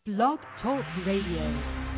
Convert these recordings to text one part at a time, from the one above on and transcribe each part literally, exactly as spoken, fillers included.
Blog Talk Radio.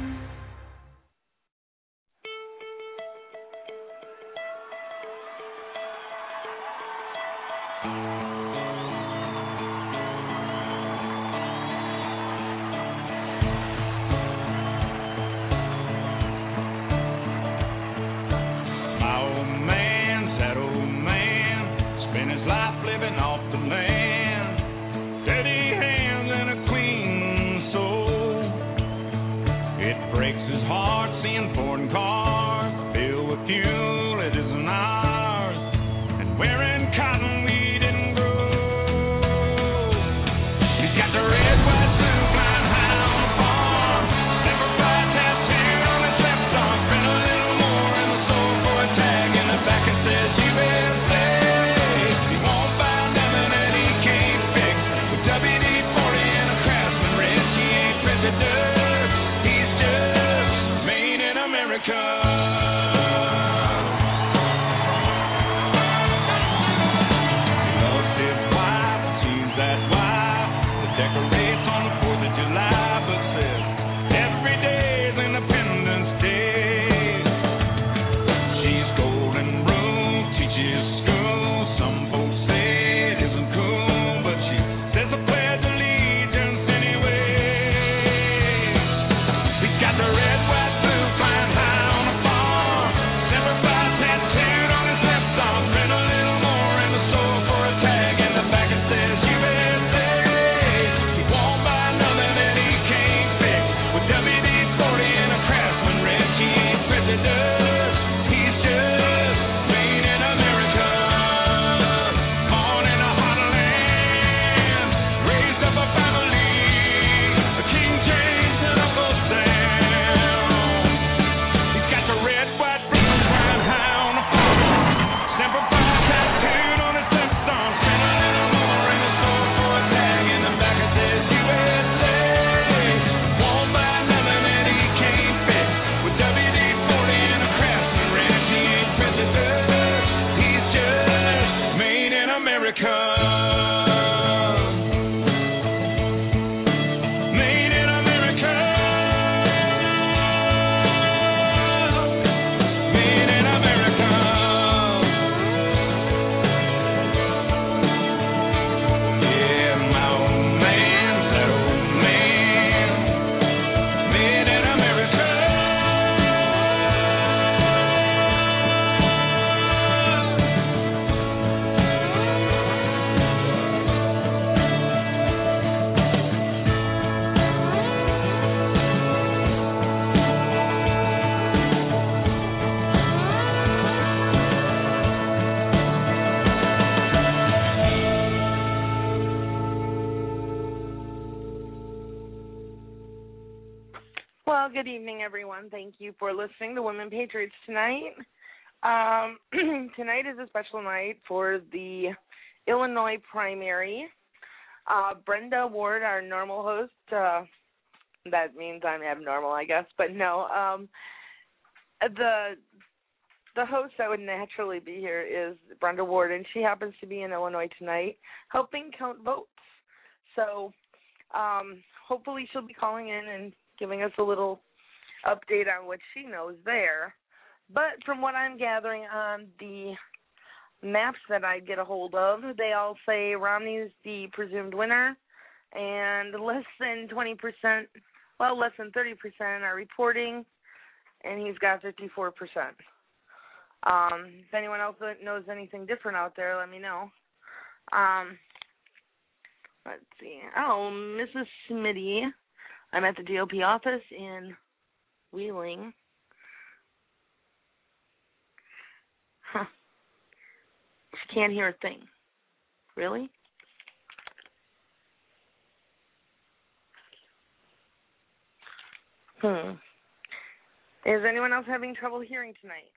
Good evening, everyone. Thank you for listening to Women Patriots tonight. Um, tonight is a special night for the Illinois primary. Uh, Brenda Ward, our normal host, uh, that means I'm abnormal, I guess, but no. Um, the the host that would naturally be here is Brenda Ward, and she happens to be in Illinois tonight helping count votes. So um, hopefully she'll be calling in and giving us a little update on what she knows there. But from what I'm gathering on the maps that I get a hold of, they all say Romney's the presumed winner, and less than twenty percent, well, less than thirty percent are reporting, and he's got fifty-four percent. Um, if anyone else knows anything different out there, let me know. Um, let's see. Oh, Missus Smitty. I'm at the G O P office in Wheeling. Huh. She can't hear a thing. Really? Hmm. Is anyone else having trouble hearing tonight?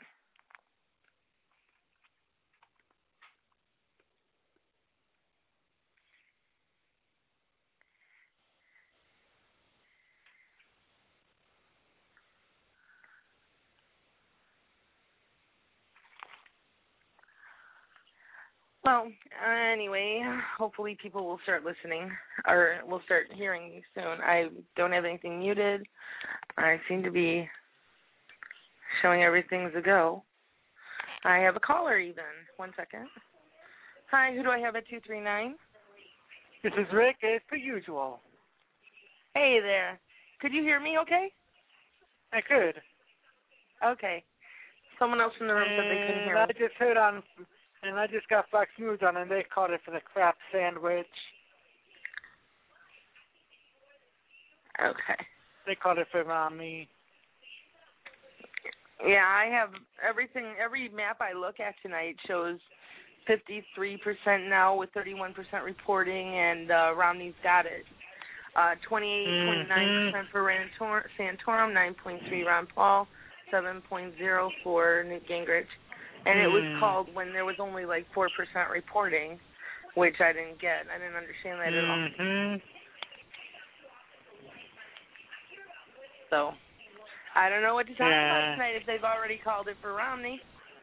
Well, uh, anyway, hopefully people will start listening, or will start hearing me soon. I don't have anything muted. I seem to be showing everything's a go. I have a caller even. One second. Hi, who do I have at two three nine? This is Rick, as per usual. Hey there. Could you hear me okay? I could. Okay. Someone else in the room said they couldn't hear And me. I just heard on, and I just got Fox News on, and they called it for the crap sandwich. Okay. They called it for Romney. Yeah, I have everything, every map I look at tonight shows fifty-three percent now with thirty-one percent reporting, and uh, Romney's got it. Uh, twenty-eight point nine percent for Rantor- Santorum, nine point three Ron Paul, seven point zero for Newt Gingrich. And it was called when there was only like four percent reporting, which I didn't get. I didn't understand that at all. Mm-hmm. So I don't know what to talk Yeah. about tonight if they've already called it for Romney.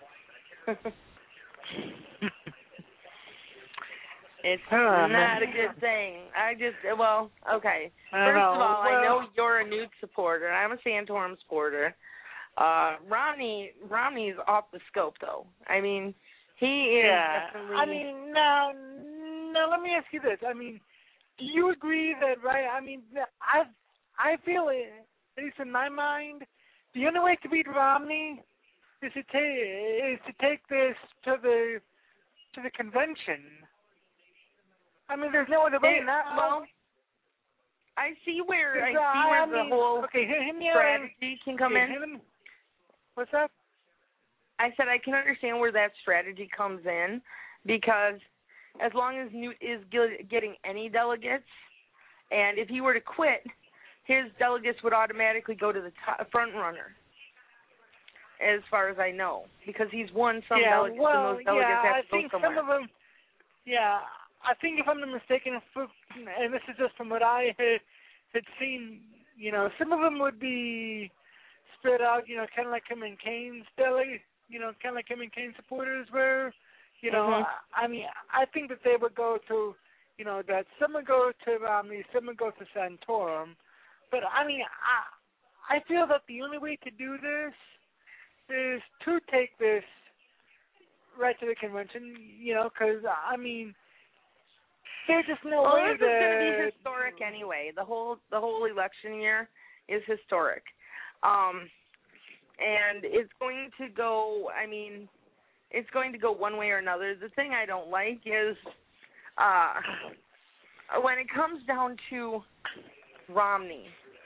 It's Oh, not man. a good thing. I just, well, okay. I First know. of all, I Well- know you're a Newt supporter. I'm a Santorum supporter. Uh, Romney, Romney's off the scope, though. I mean, he is Yeah. definitely. I mean, now, now let me ask you this. I mean, do you agree that, right? I mean, I, I feel it, at least in my mind, the only way to beat Romney is to take is to take this to the to the convention. I mean, there's no other way They- now. Well, I see where I see I where mean, the whole okay, hear, hear me out. strategy can come Okay, in. hear me- What's that? I said I can understand where that strategy comes in, because as long as Newt is ge- getting any delegates, and if he were to quit, his delegates would automatically go to the top, front runner, as far as I know, because he's won some yeah, delegates, well, and those delegates yeah, have I to go think somewhere. some of them. Yeah, I think if I'm not mistaken, if, and this is just from what I had, had seen, you know, some of them would be spread out, you know, kind of like him and Kane's dele, you know, kind of like him and Kane supporters were, you know. Mhm. I, I mean, I think that they would go to, you know, that some would go to Romney, some would go to Santorum, but I mean, I, I feel that the only way to do this is to take this right to the convention, you know, because, I mean, there's just no Well, way this is going to that... be historic anyway. The whole the whole election year is historic, um, and it's going to go. I mean, it's going to go one way or another. The thing I don't like is uh, when it comes down to Romney.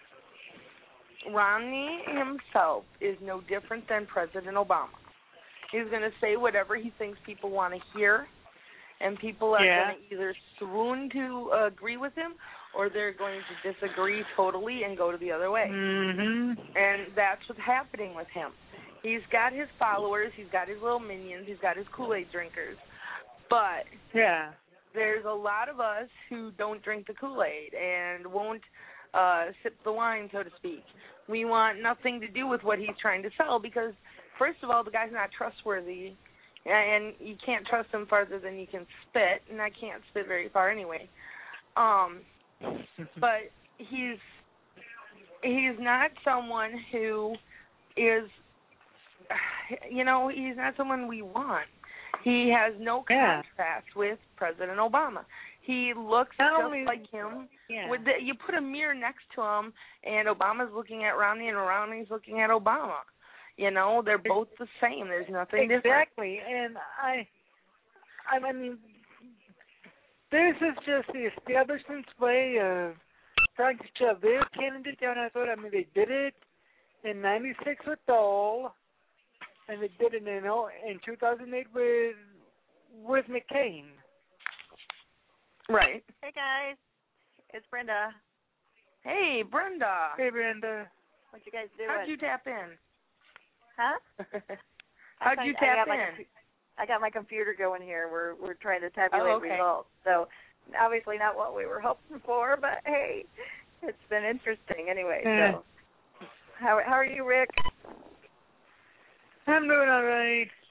Romney himself is no different than President Obama. He's going to say whatever he thinks people want to hear, and people are Yeah. going to either swoon to uh, agree with him, or they're going to disagree totally and go to the other way. Mm-hmm. And that's what's happening with him. He's got his followers, he's got his little minions, he's got his Kool-Aid drinkers. But Yeah. there's a lot of us who don't drink the Kool-Aid and won't uh, sip the wine, so to speak. We want nothing to do with what he's trying to sell because, first of all, the guy's not trustworthy, and you can't trust him farther than you can spit, and I can't spit very far anyway. Um, but he's he's not someone who is, you know, he's not someone we want. He has no Yeah. contrast with President Obama. He looks Not just only- like him. Yeah. With the, you put a mirror next to him, and Obama's looking at Romney, and Romney's looking at Obama. You know, they're both the same. There's nothing different. Exactly, and I, I mean, this is just the establishment's way of trying to shove their candidate down our throat. I mean, they did it in ninety-six with Dole, and they did it in in two thousand eight with with McCain. Right. Hey guys, it's Brenda. Hey, Brenda. Hey, Brenda. What you guys doing? How'd you tap in? Huh? How'd I'm you trying- I tap got my in? compu- I got my computer going here. We're we're trying to tabulate Oh, okay. results. So obviously not what we were hoping for, but hey, it's been interesting anyway. Yeah. So how how are you, Rick? I'm doing all right.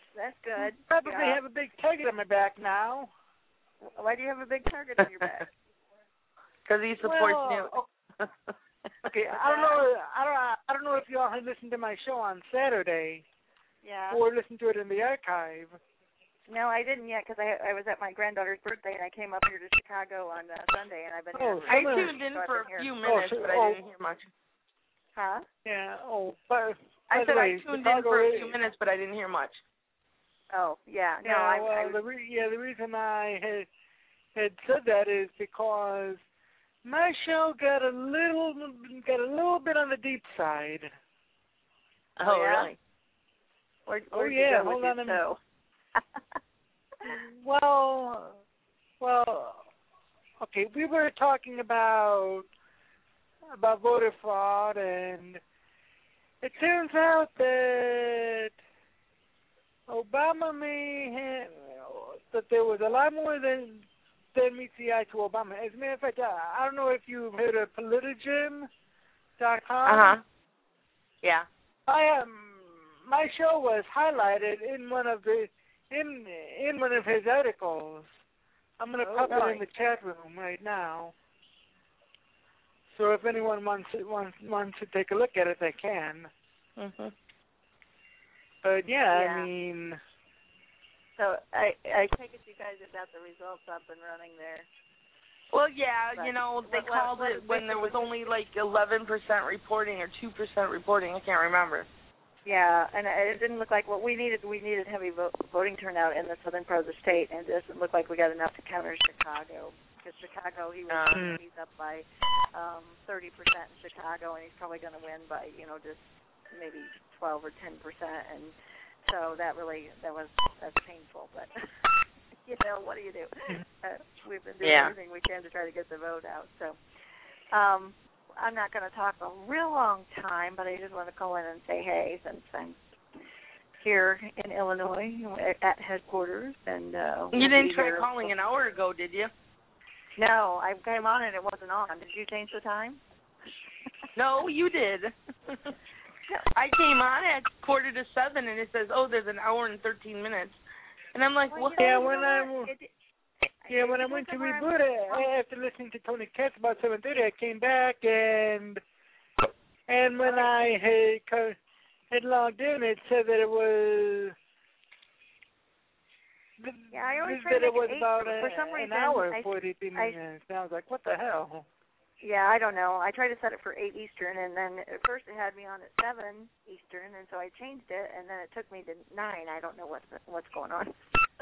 That's good. Probably yeah. have a big target on my back now. Why do you have a big target on your back? Because he supports well, you. Okay, I don't know. I don't. I don't know if y'all had listened to my show on Saturday. Yeah. Or listened to it in the archive. No, I didn't yet because I I was at my granddaughter's birthday and I came up here to Chicago on uh, Sunday and I've been. Oh, here. I Summer. tuned in so for a here. few minutes, oh, so, but I oh. didn't hear much. Huh? Yeah. Oh, but I by said the way, I tuned in Chicago for a is- few minutes, but I didn't hear much. Oh, yeah. No, yeah. I, well, I was, the re- yeah, the reason I had had said that is because my show got a little got a little bit on the deep side. Oh, yeah? really? Where, Oh, where'd yeah, you go hold with on a your show? Well, well, okay. We were talking about about voter fraud, and it turns out that Obama may have that there was a lot more than than meets the eye to Obama. As a matter of fact, I, I don't know if you've heard of Politigem dot com. Uh huh. Yeah. I um, my show was highlighted in one of the in in one of his articles. I'm going to Oh, pop it really? in the chat room right now. So if anyone wants wants wants to take a look at it, they can. Mhm. But yeah, Yeah. I mean, So I I take it you guys have got the results up and running there. Well, yeah, But you know, they what- what- called what it is when there was basically- only like eleven percent reporting or two percent reporting. I can't remember. Yeah, and it didn't look like what we needed. We needed heavy vote, voting turnout in the southern part of the state, and it doesn't look like we got enough to counter Chicago. Because Chicago, he was Uh. he's up by um, thirty percent in Chicago, and he's probably going to win by you know just maybe twelve or ten percent, and so that really that was that's painful. But you know, what do you do? Uh, we've been doing Yeah. everything we can to try to get the vote out. So. Um, I'm not going to talk a real long time, but I just want to call in and say hey, since I'm here in Illinois at headquarters. And uh, You we'll didn't be try here. calling an hour ago, did you? No, I came on and it wasn't on. Did you change the time? No, you did. I came on at quarter to seven, and it says, "Oh, there's an hour and thirteen minutes," and I'm like, Well, "What?" you know, yeah, you when know I what? It, yeah it when I went to doesn't reboot it after listening to Tony Katz about seven thirty, I came back and and when I had co- had logged in, it said that it was. Yeah, I always try that to it make was it eight. about a, For some reason, an hour I- and forty I- minutes. And I was like, what the hell? Yeah, I don't know. I tried to set it for eight Eastern, and then at first it had me on at seven Eastern, and so I changed it, and then it took me to nine. I don't know what's what's going on.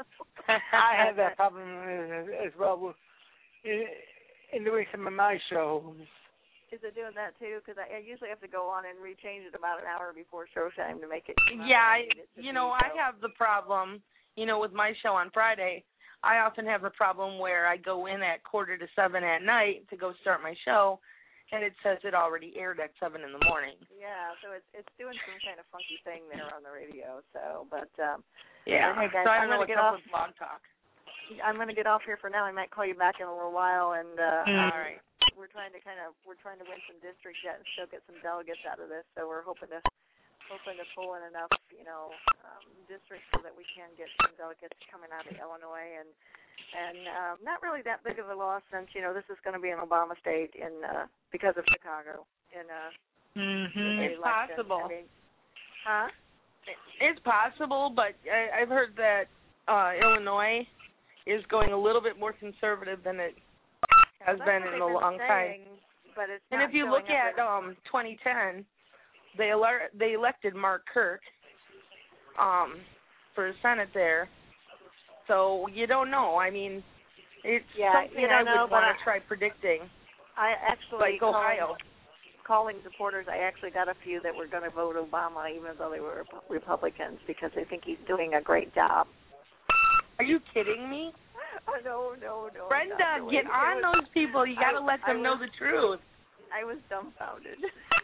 I have that problem as, as well in, in doing some of my shows. Is it doing that too? Because I, I usually have to go on and rechange it about an hour before showtime to make it. Yeah, I, need it to you be, know, I so. have the problem, you know, with my show on Friday. I often have the problem where I go in at quarter to seven at night to go start my show, and it says it already aired at seven in the morning. Yeah, so it's it's doing some kind of funky thing there on the radio. So, but um, Yeah, hey guys, so I I'm don't know gonna what's get up off. with Blog Talk. I'm going to get off here for now. I might call you back in a little while, and uh, Mm. All right. we're trying to kind of we're trying to win some districts yet and still get some delegates out of this. So we're hoping to hoping to pull in enough, you know, um, districts so that we can get some delegates coming out of Illinois, and and um, not really that big of a loss since you know this is going to be an Obama state in uh, because of Chicago in uh, Mm-hmm. the It's election. possible. I mean, huh? It's possible, but I, I've heard that uh, Illinois is going a little bit more conservative than it has That's been what in they've a been long time. saying, But it's And not if you showing look up at in- um twenty ten, they ele- they elected Mark Kirk um for Senate there. So you don't know. I mean, it's Yeah, something you I don't know, would but want to I- try predicting, I actually like Ohio. calling, calling supporters. I actually got a few that were going to vote Obama, even though they were Republicans, because they think he's doing a great job. Are you kidding me? Oh, no, no, no. Brenda, not doing get it. on It was- those people. You got to I- let them I know was- the truth. I was dumbfounded.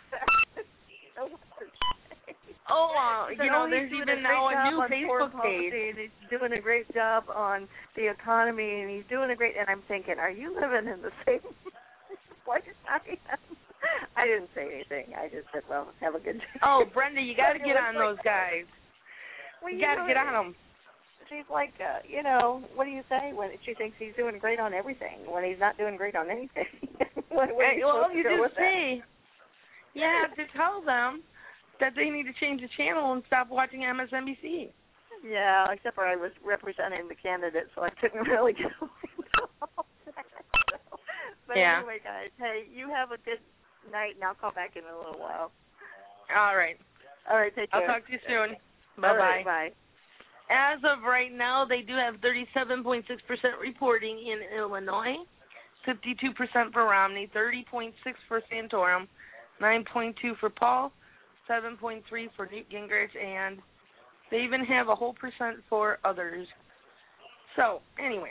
So what to say. Oh, uh, He said, you know, oh, there's he's doing even a now great a job new on foreign Facebook page. policy, and he's doing a great job on the economy, and he's doing a great. And I'm thinking, are you living in the same place I am? I didn't say anything. I just said, well, have a good day. Oh, Brenda, you got to It get was on like- those guys. Well, you you got to know, get on him. She's like, uh, you know, what do you say when she thinks he's doing great on everything when he's not doing great on anything? what, what Hey, you well, you just just say, you have to tell them that they need to change the channel and stop watching M S N B C. Yeah, except for I was representing the candidate, so I couldn't really get away with all that. So, but yeah. anyway, guys, hey, you have a good night, and I'll call back in a little while. All right. All right, take care. I'll talk to you soon. Bye-bye. Right, bye. As of right now, they do have thirty-seven point six percent reporting in Illinois, fifty-two percent for Romney, thirty point six percent for Santorum, nine point two percent for Paul, seven point three percent for Newt Gingrich, and they even have a whole percent for others. So, anyway.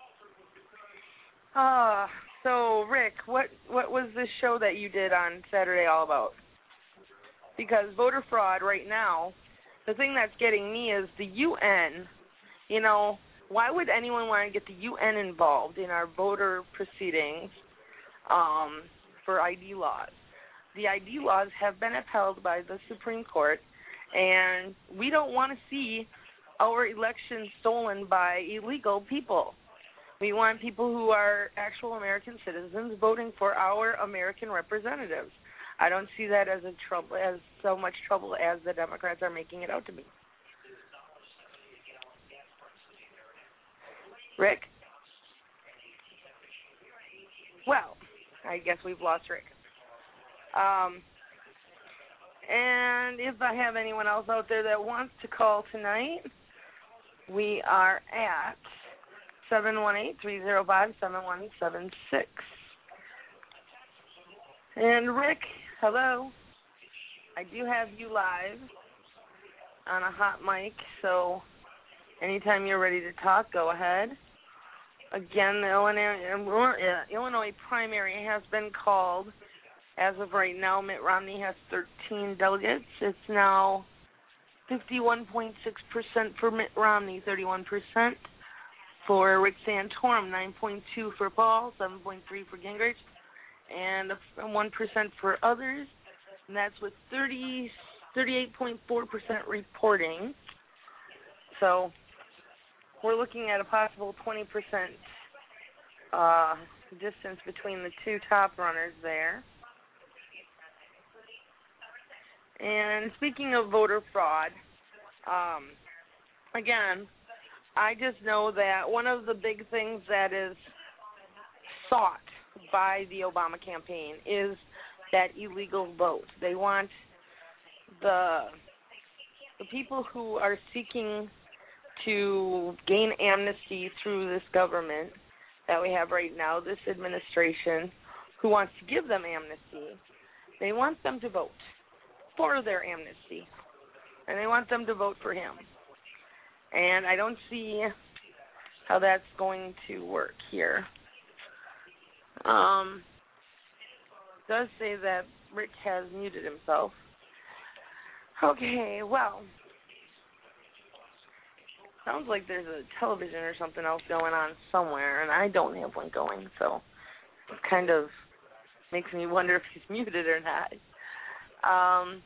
Uh, so, Rick, what, what was this show that you did on Saturday all about? Because voter fraud right now, the thing that's getting me is the U N. You know, why would anyone want to get the U N involved in our voter proceedings um, for I D laws? The I D laws have been upheld by the Supreme Court, and we don't want to see our elections stolen by illegal people. We want people who are actual American citizens voting for our American representatives. I don't see that as a trouble, as so much trouble as the Democrats are making it out to be. Rick? Well, I guess we've lost Rick. Um, and if I have anyone else out there that wants to call tonight, we are at seven one eight, three zero five, seven one seven six. And Rick, hello. I do have you live on a hot mic, so anytime you're ready to talk, go ahead. Again, the Illinois, Illinois primary has been called. As of right now, Mitt Romney has thirteen delegates. It's now fifty-one point six percent for Mitt Romney, thirty-one percent for Rick Santorum, nine point two percent for Paul, seven point three percent for Gingrich, and one percent for others. And that's with thirty, thirty-eight point four percent reporting. So we're looking at a possible twenty percent uh, distance between the two top runners there. And speaking of voter fraud, um, again, I just know that one of the big things that is sought by the Obama campaign is that illegal vote. They want the the people who are seeking to gain amnesty through this government that we have right now, this administration, who wants to give them amnesty, they want them to vote for their amnesty, and they want them to vote for him. And I don't see how that's going to work here. Um, it does say that Rick has muted himself. Okay, well, sounds like there's a television or something else going on somewhere, and I don't have one going, so it kind of makes me wonder if he's muted or not. Um,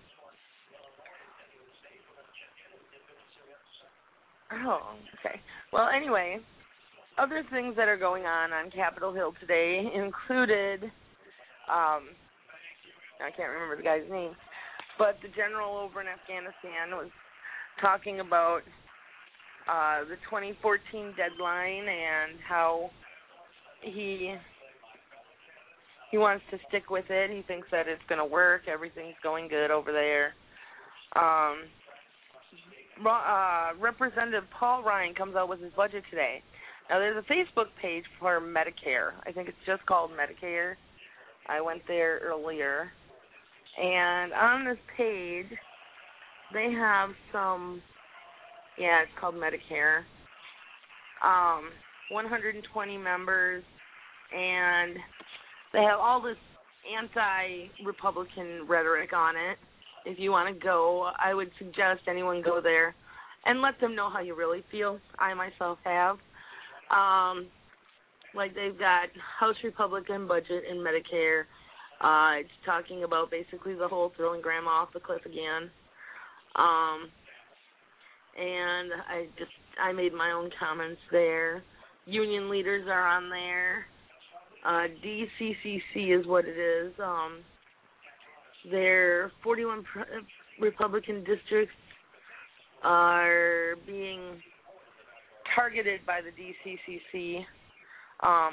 oh, okay. Well, anyway, other things that are going on on Capitol Hill today included, um, I can't remember the guy's name, but the general over in Afghanistan was talking about uh, the twenty fourteen deadline and how he he wants to stick with it. He thinks that it's going to work. Everything's going good over there. Um, uh, Representative Paul Ryan comes out with his budget today. Now, there's a Facebook page for Medicare. I think it's just called Medicare. I went there earlier. And on this page, they have some, yeah, it's called Medicare, um, one hundred twenty members, and they have all this anti-Republican rhetoric on it. If you want to go, I would suggest anyone go there and let them know how you really feel. I myself have. Um, like they've got House Republican budget in Medicare. Uh, it's talking about basically the whole throwing grandma off the cliff again. Um, and I just I made my own comments there. Union leaders are on there. Uh, D C C C is what it is. Um, their forty-one Republican districts are being targeted by the D C C C. Um,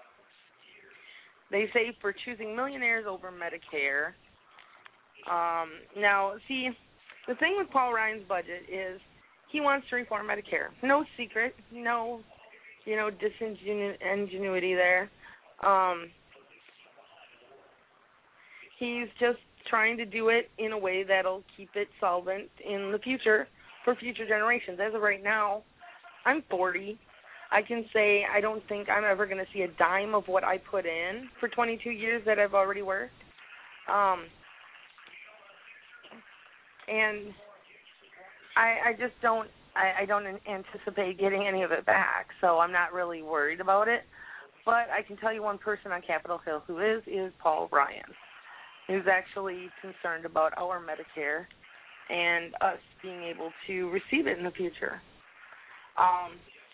they say for choosing millionaires over Medicare. Um, now, see, the thing with Paul Ryan's budget is he wants to reform Medicare. No secret, no, you know, disingenuity there. Um, he's just trying to do it in a way that'll keep it solvent in the future for future generations. As of right now, I'm forty. I can say I don't think I'm ever going to see a dime of what I put in for twenty-two years that I've already worked. Um, and I, I just don't, I, I don't anticipate getting any of it back, so I'm not really worried about it. But I can tell you one person on Capitol Hill who is, is Paul Ryan, who's actually concerned about our Medicare and us being able to receive it in the future. Um,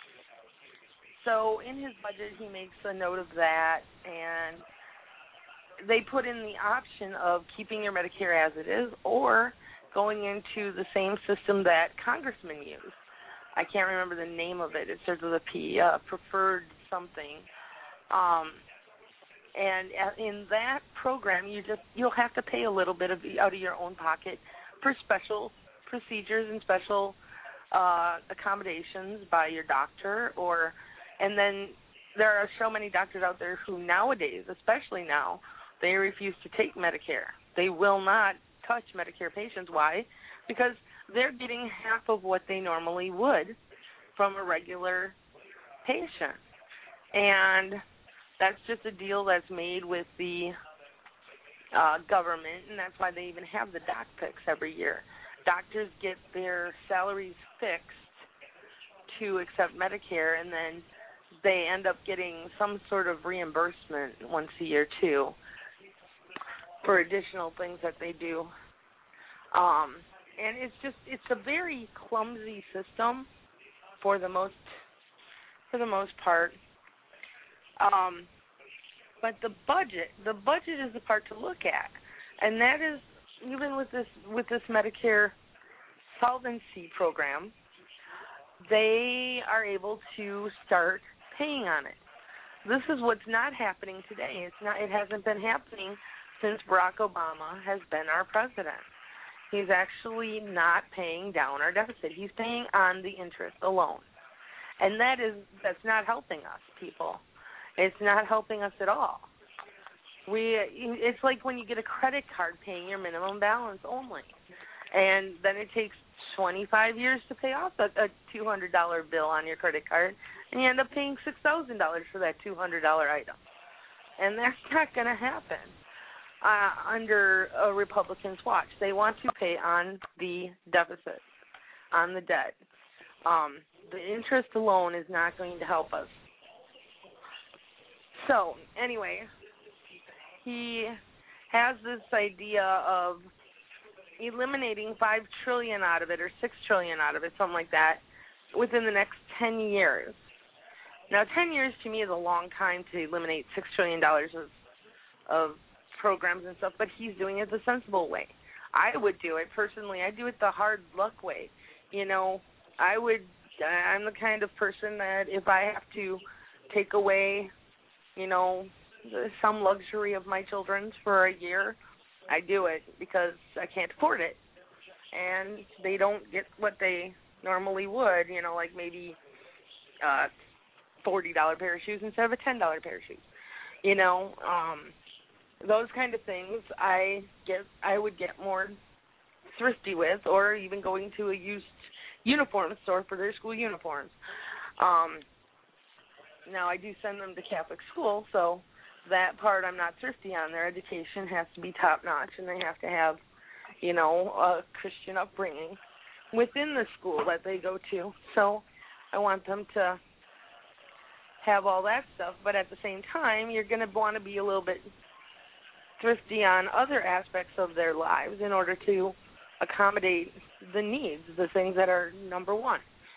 so in his budget, he makes a note of that, and they put in the option of keeping your Medicare as it is or going into the same system that congressmen use. I can't remember the name of it. It starts with a P, uh, preferred something. Um, and in that program, you just you'll have to pay a little bit of out of your own pocket for special procedures and special uh, accommodations by your doctor, or and then there are so many doctors out there who nowadays, especially now, they refuse to take Medicare. They will not touch Medicare patients. Why? Because they're getting half of what they normally would from a regular patient. And that's just a deal that's made with the uh, government, and that's why they even have the doc picks every year. Doctors get their salaries fixed to accept Medicare, and then they end up getting some sort of reimbursement once a year, too, for additional things that they do. Um, and it's just, it's a very clumsy system for the most, for the most part. Um, but the budget, the budget is the part to look at, and that is even with this with this Medicare solvency program, they are able to start paying on it. This is what's not happening today. It's not. It hasn't been happening since Barack Obama has been our president. He's actually not paying down our deficit. He's paying on the interest alone, and that is that's not helping us, people. It's not helping us at all. We it's like when you get a credit card paying your minimum balance only, and then it takes twenty-five years to pay off a, a two hundred dollars bill on your credit card, and you end up paying six thousand dollars for that two hundred dollars item. And that's not going to happen uh, under a Republican's watch. They want to pay on the deficit, on the debt. Um, the interest alone is not going to help us. So, anyway, he has this idea of eliminating five trillion dollars out of it, or six trillion dollars out of it, something like that, within the next ten years. Now, ten years to me is a long time to eliminate six trillion dollars of, of programs and stuff, but he's doing it the sensible way. I would do it, personally. I do it the hard luck way. You know, I would, I'm the kind of person that if I have to take away, you know, some luxury of my children's for a year, I do it because I can't afford it. And they don't get what they normally would, you know, like maybe a forty dollars pair of shoes instead of a ten dollars pair of shoes. You know, um, those kind of things I get, I would get more thrifty with, or even going to a used uniform store for their school uniforms. Um, now, I do send them to Catholic school, so that part I'm not thrifty on. Their education has to be top-notch, and they have to have, you know, a Christian upbringing within the school that they go to. So I want them to have all that stuff, but at the same time, you're going to want to be a little bit thrifty on other aspects of their lives in order to accommodate the needs, the things that are number one.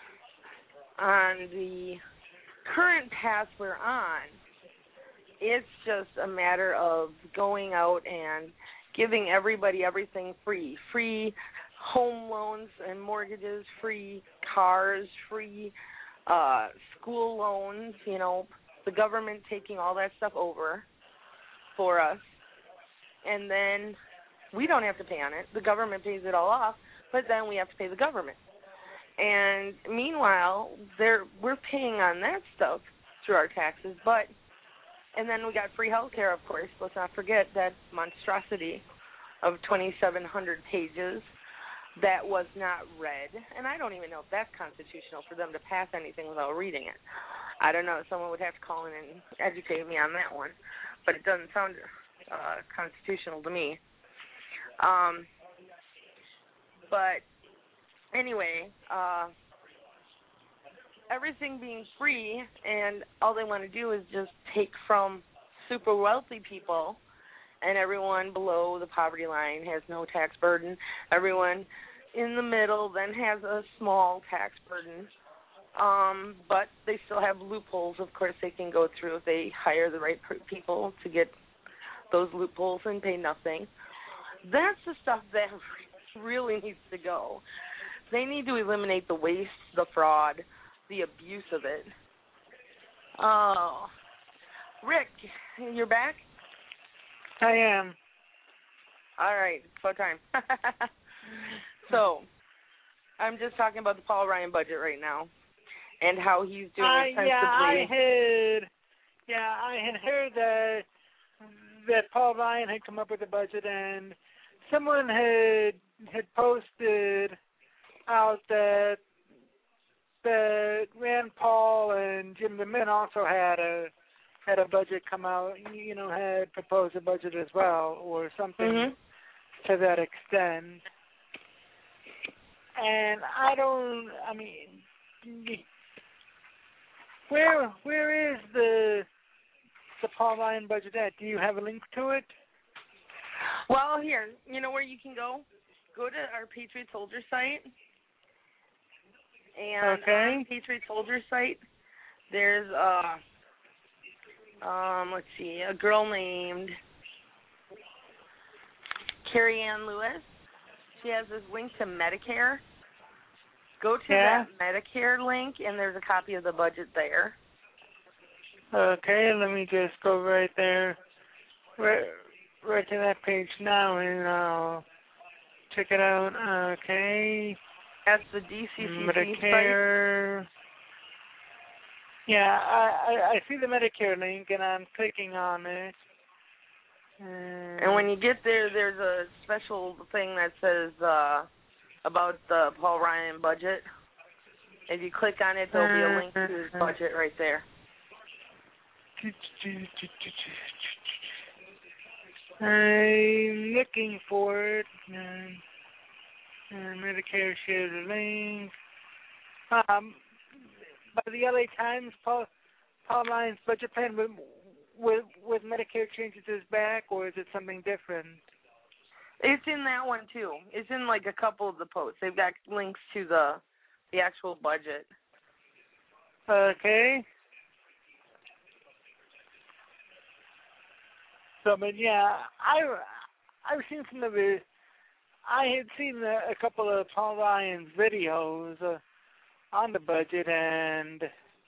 On the current path we're on, it's just a matter of going out and giving everybody everything free. Free home loans and mortgages, free cars, free uh, school loans, you know, the government taking all that stuff over for us. And then we don't have to pay on it. The government pays it all off, but then we have to pay the government. And meanwhile, they're, we're paying on that stuff through our taxes, but and then we got free health care, of course. Let's not forget that monstrosity of twenty-seven hundred pages that was not read. And I don't even know if that's constitutional for them to pass anything without reading it. I don't know. Someone would have to call in and educate me on that one. But it doesn't sound uh, constitutional to me. Um, but anyway, uh, everything being free, and all they want to do is just take from super wealthy people, and everyone below the poverty line has no tax burden. Everyone in the middle then has a small tax burden, um, but they still have loopholes, of course, they can go through if they hire the right people to get those loopholes and pay nothing. That's the stuff that really needs to go. They need to eliminate the waste, the fraud, the abuse of it. Oh, Rick, you're back? I am. All right, it's about time. So, I'm just talking about the Paul Ryan budget right now and how he's doing uh, ostensibly. Yeah, I had, yeah, I had heard that that Paul Ryan had come up with a budget, and someone had had posted out that that Rand Paul and Jim DeMint also had a had a budget come out, you know, had proposed a budget as well, or something mm-hmm. to that extent. And I don't, I mean, where where is the the Paul Ryan budget at? Do you have a link to it? Well, here, you know where you can go? Go to our Patriot Soldier site. And okay. on Patriot Soldier site, there's, uh, um, let's see, a girl named Carrie Ann Lewis. She has this link to Medicare. Go to yeah. that Medicare link, and there's a copy of the budget there. Okay, let me just go right there, right, right to that page now, and I'll check it out. Okay. That's the D C C C Medicare. site. Yeah, I, I, I see the Medicare link, and I'm clicking on it. And, and when you get there, there's a special thing that says uh, about the Paul Ryan budget. If you click on it, there'll be a link to his budget right there. I'm looking for it. And, and Medicare shares a link. Um, by the L A Times, Paul, Paul Ryan's budget plan with, with with Medicare changes his back, or is it something different? It's in that one too. It's in like a couple of the posts. They've got links to the the actual budget. Okay. So, but yeah, I I've seen some of the. I had seen a, a couple of Paul Ryan's videos uh, on the budget, and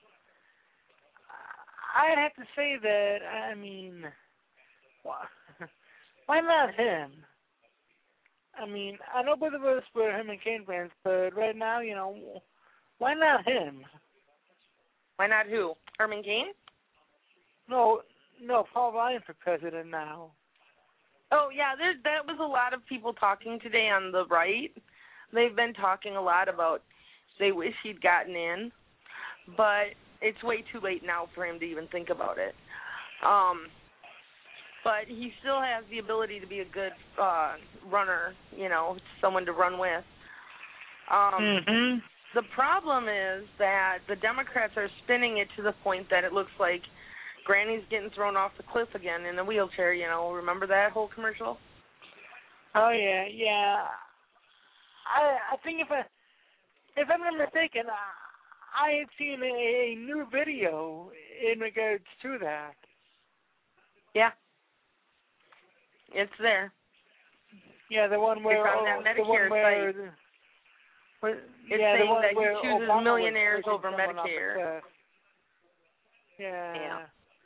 I'd have to say that, I mean, why, why not him? I mean, I know both of us were Herman Cain fans, but right now, you know, why not him? Why not who? Herman Cain? No, no, Paul Ryan for president now. Oh, yeah, there, that was a lot of people talking today on the right. They've been talking a lot about they wish he'd gotten in, but it's way too late now for him to even think about it. Um, but he still has the ability to be a good uh, runner, you know, someone to run with. Um, mm-hmm. The problem is that the Democrats are spinning it to the point that it looks like Granny's getting thrown off the cliff again in a wheelchair, you know. Remember that whole commercial? Oh, yeah, yeah. I I think if I if I'm not mistaken, I, I had seen a, a new video in regards to that. Yeah. It's there. Yeah, the one where It's on that the one Medicare where, site. where It's yeah, the saying one that he where chooses Obama millionaires was over pushing someone off a Medicare. cliff. Yeah. Yeah.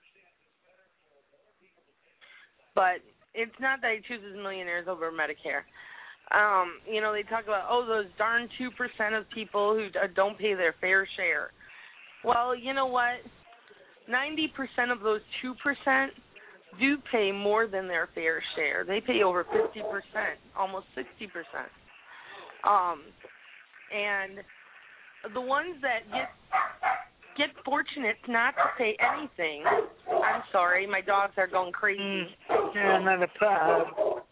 But it's not that he chooses millionaires over Medicare. Um, you know, they talk about, oh, those darn two percent of people who d- don't pay their fair share. Well, you know what? ninety percent of those two percent do pay more than their fair share. They pay over fifty percent, almost sixty percent. Um, and the ones that get get fortunate not to pay anything, I'm sorry, my dogs are going crazy. Mm. Yeah, another problem.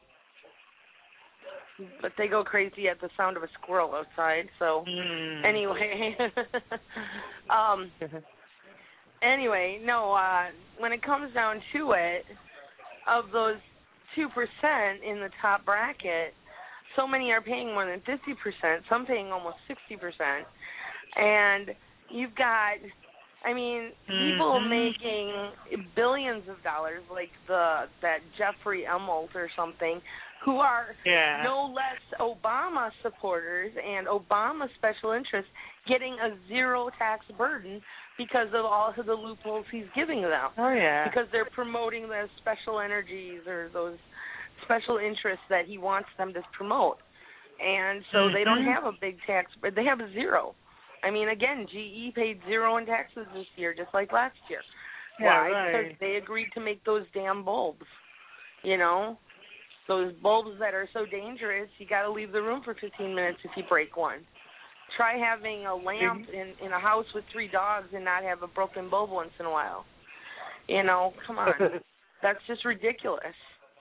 But they go crazy at the sound of a squirrel outside, so Mm. anyway. um, anyway, no, uh, when it comes down to it, of those two percent in the top bracket, so many are paying more than fifty percent, some paying almost sixty percent. And you've got, I mean, people Mm-hmm. making billions of dollars, like the that Jeffrey Immelt or something, who are Yeah. no less Obama supporters and Obama special interests, getting a zero tax burden because of all of the loopholes he's giving them. Oh, yeah. Because they're promoting those special energies or those special interests that he wants them to promote. And so mm-hmm. they don't have a big tax, but they have a zero. I mean, again, G E paid zero in taxes this year, just like last year. Yeah, Why? right. Because they agreed to make those damn bulbs. You know? Those bulbs that are so dangerous, you got to leave the room for fifteen minutes if you break one. Try having a lamp in, in a house with three dogs and not have a broken bulb once in a while. You know, come on. That's just ridiculous.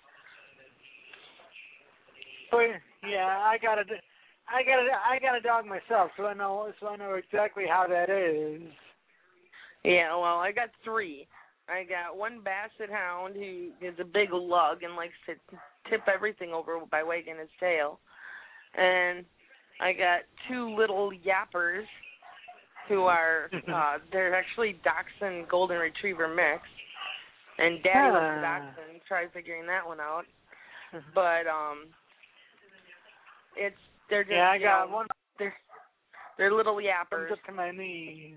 But, yeah, I got a, I got a, I got a dog myself, so I know, so I know exactly how that is. Yeah, well, I got three. I got one basset hound who is a big lug and likes to tip everything over by wagging his tail. And I got two little yappers who are, uh, they're actually Dachshund Golden Retriever mix. And Daddy was a Dachshund. Try figuring that one out. But, um, it's, they're just, yeah, I you got know, one. They're, they're little yappers. Up to my knees.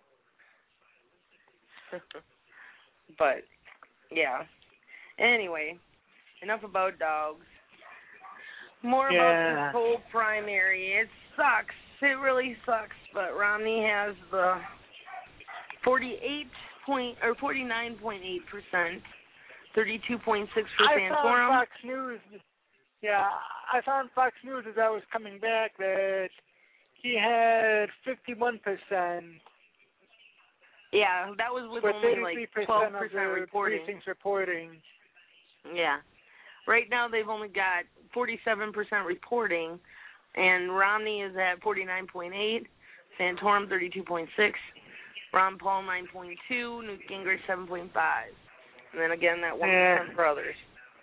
But, yeah. Anyway, enough about dogs. More yeah. about this whole primary. It sucks. It really sucks. But Romney has the forty-eight point or forty-nine point eight percent, thirty-two point six for I saw Santorum. on Fox News. Yeah, I saw on Fox News as I was coming back that he had fifty-one percent. Yeah, that was with, with only like twelve percent of the reporting. precincts reporting. Yeah. Right now they've only got forty-seven percent reporting, and Romney is at forty-nine point eight, Santorum thirty-two point six, Ron Paul nine point two, Newt Gingrich seven point five. And then again that one percent yeah. for others.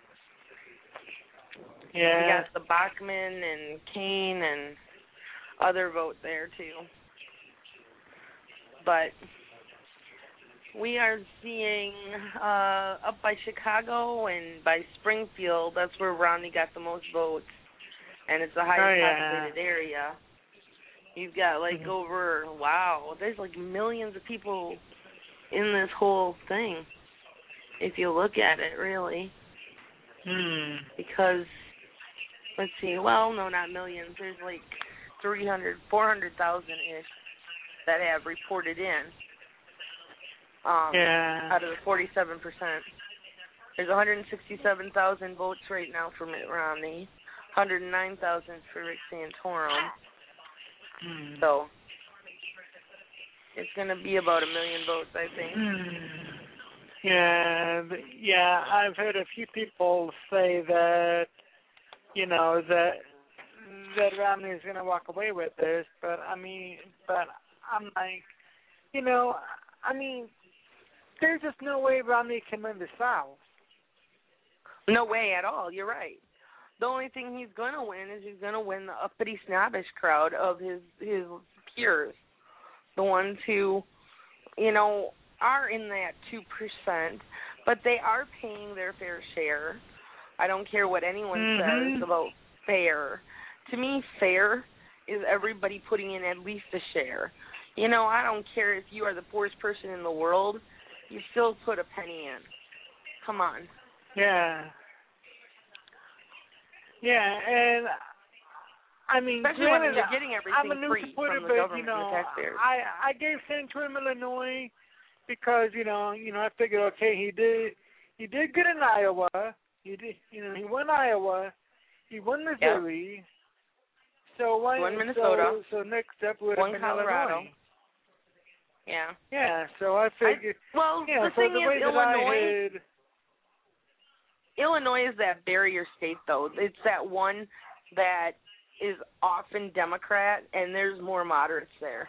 Yeah. You got the Bachman and Kane and other vote there too. But we are seeing uh, up by Chicago and by Springfield, that's where Romney got the most votes. And it's the highest oh, yeah. populated area. You've got like mm-hmm. over, wow, there's like millions of people in this whole thing, if you look at it, really. Hmm. Because, let's see, well, no, not millions. There's like three hundred, four hundred thousand-ish that have reported in. Um, yeah. out of the forty-seven percent. There's one hundred sixty-seven thousand votes right now for Mitt Romney, one hundred nine thousand for Rick Santorum. Mm. So it's going to be about a million votes, I think. Mm. Yeah, yeah. I've heard a few people say that, you know, that that Romney is going to walk away with this, but I mean, but I'm like, you know, I mean, there's just no way Romney can win the South. No way at all. You're right. the only thing he's going to win is he's going to win the uppity, snobbish crowd of his his peers, the ones who, you know, are in that two percent, but they are paying their fair share. I don't care what anyone mm-hmm. says about fair. To me, fair is everybody putting in at least a share. You know, I don't care if you are the poorest person in the world, you still put a penny in. Come on. Yeah. Yeah, and I mean, especially granted, when you're getting everything I'm a new free supporter, from the but government you know, and the taxpayers. I I gave Santorum, Illinois, because you know, you know, I figured, okay, he did he did good in Iowa. He did, you know, he won Iowa. He won Missouri. Yeah. So why? Won Minnesota. So, so next step would won have been Colorado. Illinois. Yeah. Yeah. So I figured. I, well, yeah, the so thing the way is, that Illinois. I had, Illinois is that barrier state, though. It's that one that is often Democrat, and there's more moderates there.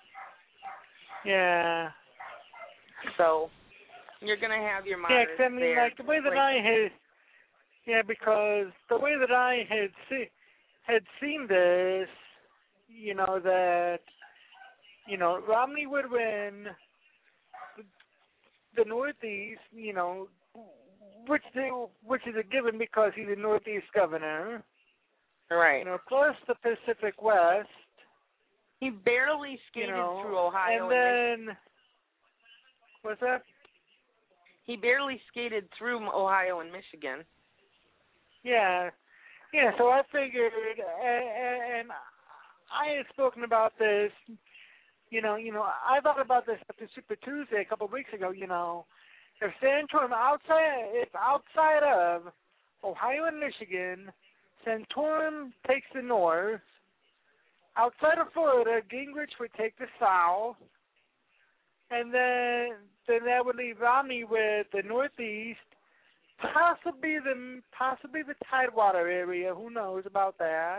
Yeah. So you're gonna have your yeah, moderates Yeah, I mean, there. like the way that like, I had. Yeah, because the way that I had see, had seen this, you know, that, you know, Romney would win the, the Northeast, you know, which they, which is a given because he's a Northeast governor. Right. You know, plus the Pacific West. He barely skated you know, through Ohio. And then, and what's that? He barely skated through Ohio and Michigan. Yeah, yeah. So I figured, and, and I had spoken about this. You know, you know, I thought about this at the Super Tuesday a couple of weeks ago. You know, if Santorum outside, if outside of Ohio and Michigan, Santorum takes the North. Outside of Florida, Gingrich would take the South, and then then that would leave Romney with the Northeast. Possibly the possibly the Tidewater area. Who knows about that?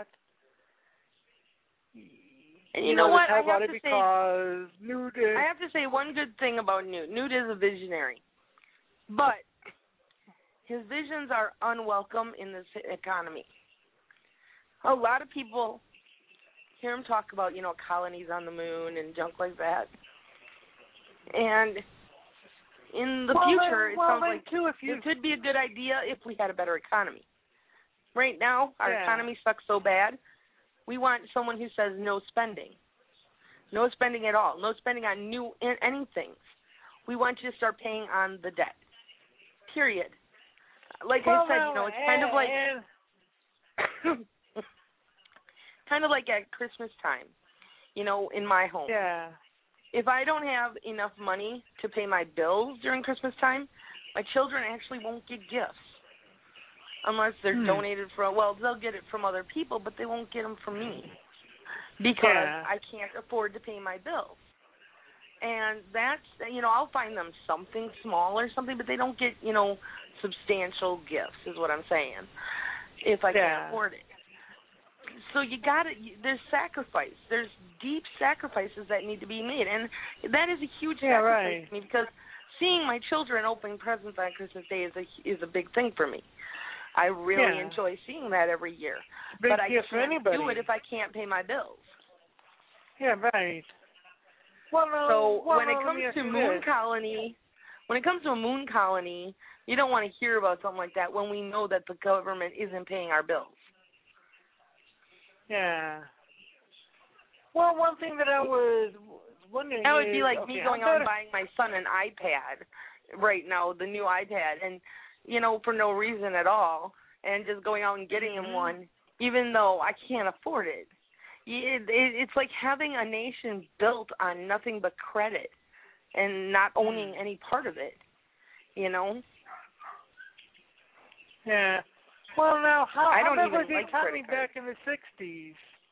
And you, you know, know what? I Tidewater have to because say, Newt is, I have to say one good thing about Newt. Newt is a visionary, but his visions are unwelcome in this economy. A lot of people hear him talk about, you know, colonies on the moon and junk like that, and in the well, future, it well, sounds like too, if you, it could be a good idea if we had a better economy. Right now, our yeah. economy sucks so bad, we want someone who says no spending. No spending at all. No spending on new anything. We want you to start paying on the debt. Period. Like well, I said, no, you know, it's and, kind of like and, kind of like at Christmas time, you know, in my home. Yeah. If I don't have enough money to pay my bills during Christmas time, my children actually won't get gifts unless they're hmm. donated from, well, they'll get it from other people, but they won't get them from me because yeah. I can't afford to pay my bills. And that's, you know, I'll find them something small or something, but they don't get, you know, substantial gifts is what I'm saying if I yeah. can't afford it. So you got to, there's sacrifice. There's deep sacrifices that need to be made. And that is a huge yeah, sacrifice right. to me because seeing my children opening presents on Christmas Day is a, is a big thing for me. I really yeah. enjoy seeing that every year. Big but I gift can't for anybody. do it if I can't pay my bills. Yeah, right. Well, no, so well, when it no, comes to this. moon colony, when it comes to a moon colony, you don't want to hear about something like that when we know that the government isn't paying our bills. Yeah. Well, one thing that I was wondering that would is, be like okay, me going out and buying my son an iPad right now, the new iPad, and you know, for no reason at all, and just going out and getting mm-hmm. him one, even though I can't afford it. It, it. It's like having a nation built on nothing but credit and not owning mm. any part of it. You know. Yeah. Well, now, how, I don't how even was the like economy credit cards. back in the sixties?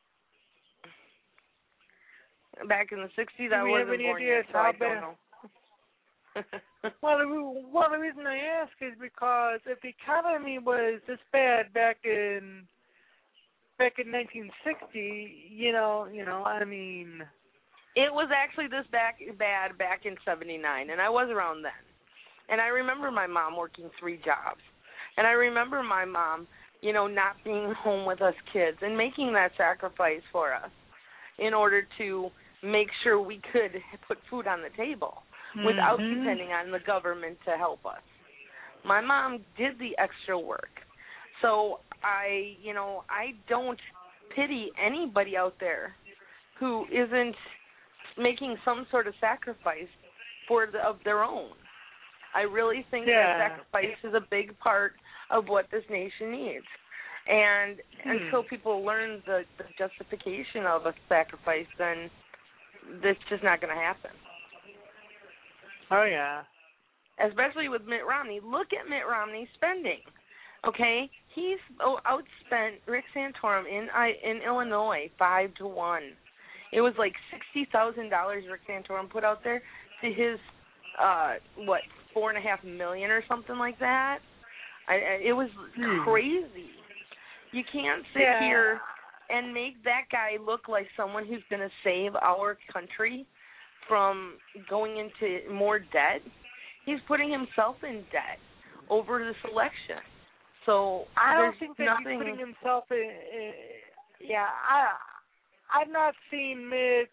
Back in the sixties, Do I we have wasn't any born ideas yet, so how I bad? don't know. well, the, well, the reason I ask is because if the economy was this bad back in back in nineteen sixty, you know, you know, I mean, it was actually this back bad back in seventy-nine, and I was around then. And I remember my mom working three jobs. And I remember my mom you know, not being home with us kids and making that sacrifice for us in order to make sure we could put food on the table mm-hmm. without depending on the government to help us. My mom did the extra work. So I, you know, I don't pity anybody out there who isn't making some sort of sacrifice for the, of their own. I really think yeah. that sacrifice is a big part of what this nation needs. And hmm. until people learn the, the justification of a sacrifice, then it's just not going to happen. Oh, yeah. Especially with Mitt Romney. Look at Mitt Romney's spending. Okay? He's outspent Rick Santorum in in Illinois five to one. It was like sixty thousand dollars Rick Santorum put out there to his, uh, what, four and a half million or something like that. I, I, it was hmm. crazy. You can't sit yeah. here and make that guy look like someone who's going to save our country from going into more debt. He's putting himself in debt over this election. So I don't there's think that nothing... he's putting himself in. in yeah, I I've not seen Mitt's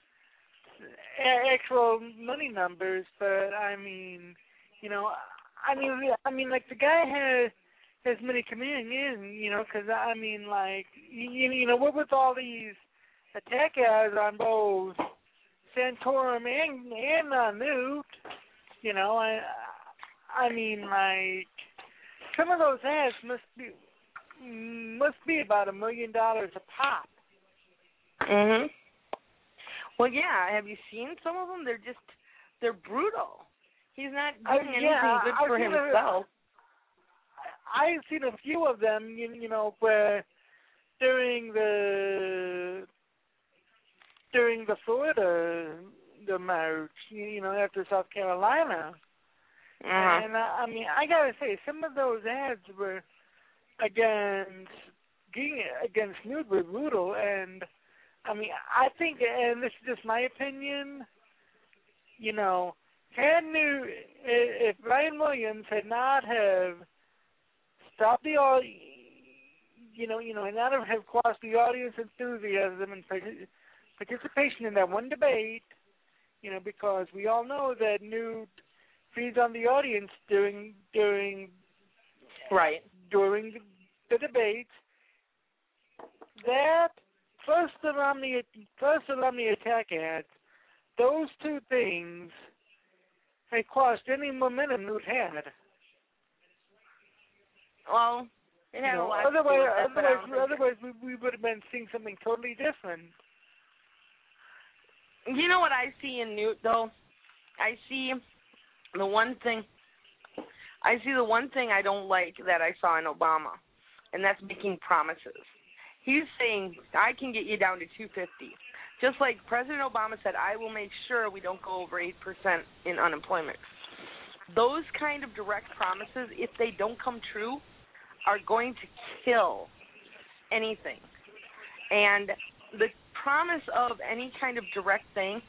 actual money numbers, but I mean, you know, I mean, I mean, like the guy has has money coming in, you know, because I mean, like, you, you know, what with all these attack ads on both Santorum and and on Newt, you know, I I mean, like, some of those ads must be must be about a million dollars a pop. Mhm. Well, yeah. Have you seen some of them? They're just they're brutal. He's not doing uh, anything yeah, good I've for himself. A, I've seen a few of them, you, you know, where during the during the Florida the march, you, you know, after South Carolina. Uh-huh. And, uh, I mean, I got to say, some of those ads were against against Newt were brutal. And, I mean, I think, and this is just my opinion, you know, had Newt, if Brian Williams had not have stopped the audience, you know, you know, and not have quashed the audience enthusiasm and participation in that one debate, you know, because we all know that Newt feeds on the audience during during right during the, the debates. That plus the Romney plus the Romney attack ads, those two things had quashed any momentum Newt had. Well, it had you know, a lot otherwise, to do with that, otherwise, otherwise we, we would have been seeing something totally different. You know what I see in Newt, though? I see the one thing. I see the one thing I don't like that I saw in Obama, and that's making promises. He's saying, I can get you down to two fifty. Just like President Obama said, I will make sure we don't go over eight percent in unemployment. Those kind of direct promises, if they don't come true, are going to kill anything. And the promise of any kind of direct thing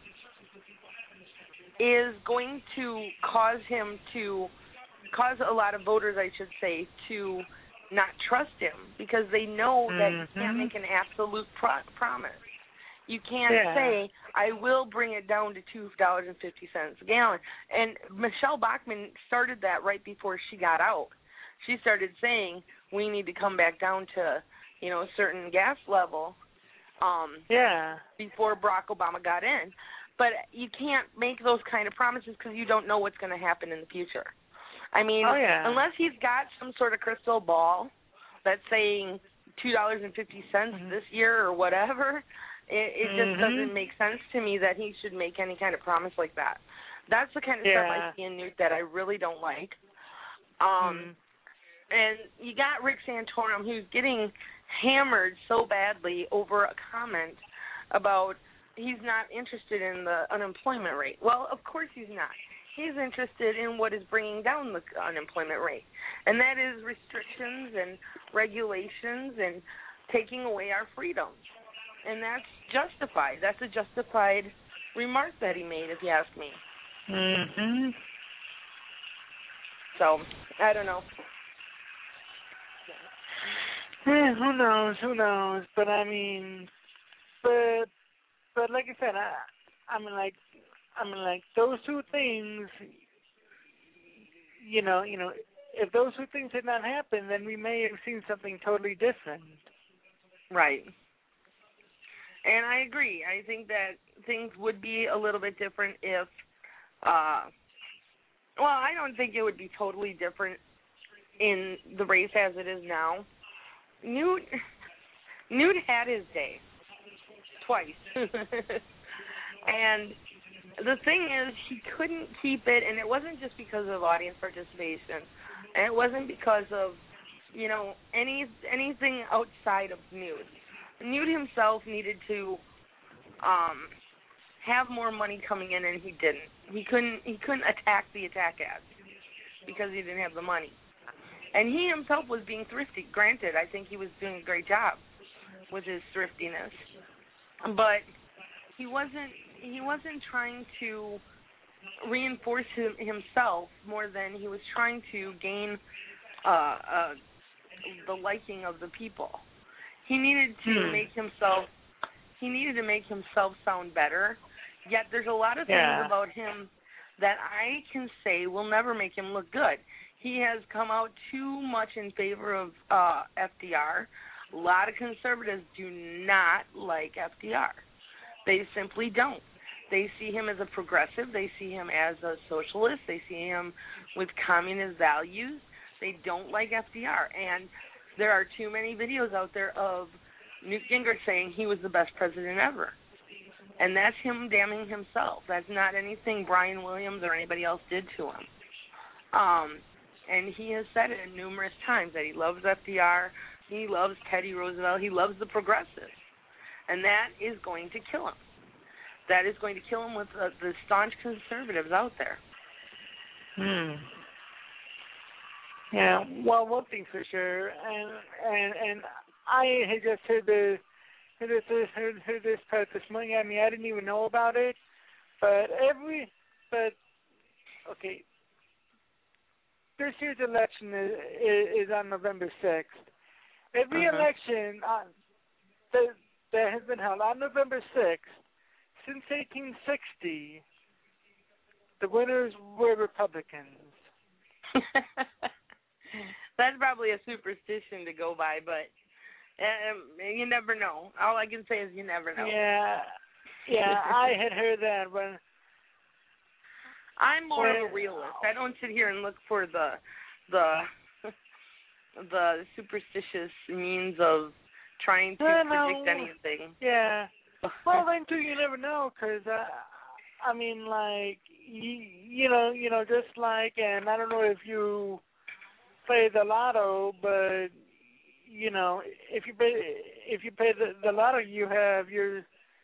is going to cause him to, cause a lot of voters, I should say, to not trust him because they know mm-hmm. that you can't make an absolute pro- promise. You can't yeah. say, I will bring it down to two dollars and fifty cents a gallon. And Michelle Bachmann started that right before she got out. She started saying, we need to come back down to, you know, a certain gas level um, yeah. before Barack Obama got in. But you can't make those kind of promises because you don't know what's going to happen in the future. I mean, oh, yeah. unless he's got some sort of crystal ball that's saying two dollars and fifty cents mm-hmm. this year or whatever, it, it just mm-hmm. doesn't make sense to me that he should make any kind of promise like that. That's the kind of yeah. stuff I see in Newt that I really don't like. Um, mm. And you got Rick Santorum, who's getting hammered so badly over a comment about he's not interested in the unemployment rate. Well, of course he's not. He's interested in what is bringing down the unemployment rate, and that is restrictions and regulations and taking away our freedoms. And that's justified. That's a justified remark that he made, if you ask me. Mm-hmm. So, I don't know. Eh, who knows? Who knows? But I mean, but but like I said, I I mean like I mean like those two things. You know, you know, if those two things had not happened, then we may have seen something totally different. Right. And I agree. I think that things would be a little bit different if, uh, well, I don't think it would be totally different in the race as it is now. Newt, Newt had his day twice. And the thing is, he couldn't keep it, and it wasn't just because of audience participation, and it wasn't because of, you know, any anything outside of Newt. Newt himself needed to um, have more money coming in, and he didn't. He couldn't. He couldn't attack the attack ads because he didn't have the money. And he himself was being thrifty. Granted, I think he was doing a great job with his thriftiness, but he wasn't. He wasn't trying to reinforce him, himself more than he was trying to gain uh, uh, the liking of the people. He needed to hmm. make himself. He needed to make himself sound better. Yet there's a lot of things yeah. about him that I can say will never make him look good. He has come out too much in favor of uh, F D R. A lot of conservatives do not like F D R. They simply don't. They see him as a progressive. They see him as a socialist. They see him with communist values. They don't like F D R. And there are too many videos out there of Newt Gingrich saying he was the best president ever. And that's him damning himself. That's not anything Brian Williams or anybody else did to him. Um, and he has said it numerous times that he loves F D R, he loves Teddy Roosevelt, he loves the progressives. And that is going to kill him. That is going to kill him with uh, the staunch conservatives out there. Hmm. Yeah, well, one thing for sure, and and and I had just heard the heard this heard, heard this part this morning. I mean, I didn't even know about it, but every but okay, this year's election is is, is on November sixth. Every uh-huh. election uh, that that has been held on November sixth since eighteen sixty, the winners were Republicans. That's probably a superstition to go by, but um, you never know. All I can say is you never know. Yeah, yeah, I had heard that when. I'm more when, of a realist. I don't sit here and look for the the the superstitious means of trying to yeah, predict no, anything. Yeah. Well, then too, you never know, because uh, I mean, like you, you know, you know, just like, and I don't know if you play the lotto, but you know, if you pay if you pay the, the lotto, you have your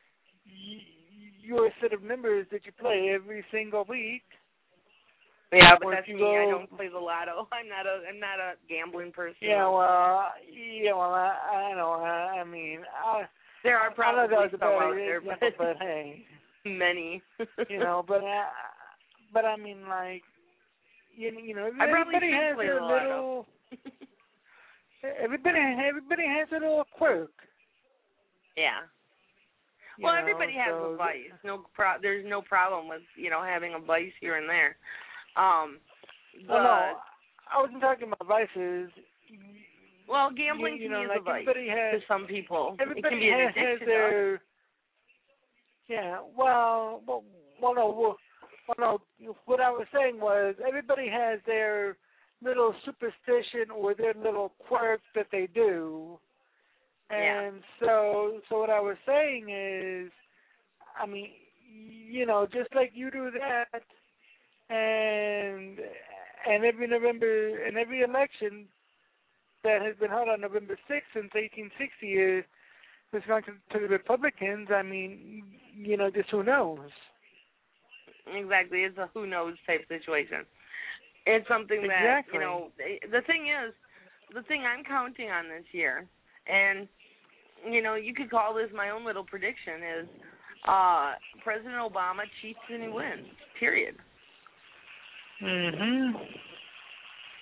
your set of numbers that you play every single week. Yeah, but that's me. Go, I don't play the lotto. I'm not a I'm not a gambling person. Yeah, well, yeah, well, I, I know. I, I mean, I, there are probably I some out there, but, but hey, many. You know, but uh, but I mean, like, you, you know, I everybody has play their the little. everybody, everybody has a little quirk. Yeah. You well, know, everybody has so a vice. No, pro- there's no problem with you know having a vice here and there. Um, the, well, no, I wasn't talking about vices. Well, gambling you, you to know, me is like a vice has, to some people. Everybody it can be an has, addiction. has their. Yeah. Well, well, well, no, well, well, no. What I was saying was everybody has their little superstition or their little quirk that they do. And yeah. so, so what I was saying is, I mean, you know, just like you do that, and and every November and every election that has been held on November sixth since eighteen sixty is has gone to, to the Republicans. I mean, you know, just who knows? Exactly, it's a who knows type situation. It's something that exactly. you know. The thing is, the thing I'm counting on this year. And, you know, you could call this my own little prediction is uh, President Obama cheats and he wins, period. Mm-hmm.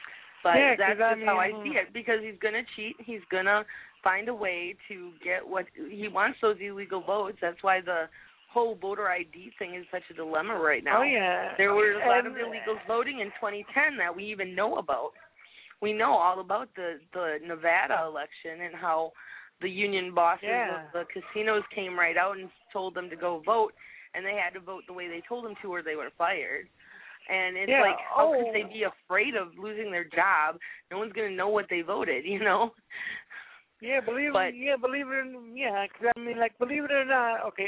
But yeah, that's I just mean, how I see it, because he's going to cheat. He's going to find a way to get what he wants, those illegal votes. That's why the whole voter I D thing is such a dilemma right now. Oh, yeah. There were a lot and, of illegals voting in twenty ten that we even know about. We know all about the, the Nevada election and how the union bosses yeah. of the casinos came right out and told them to go vote, and they had to vote the way they told them to or they were fired. And it's yeah. like, how oh. could they be afraid of losing their job? No one's going to know what they voted, you know? Yeah, believe but, yeah, believe it or yeah, cause I mean, like, believe it or not, okay,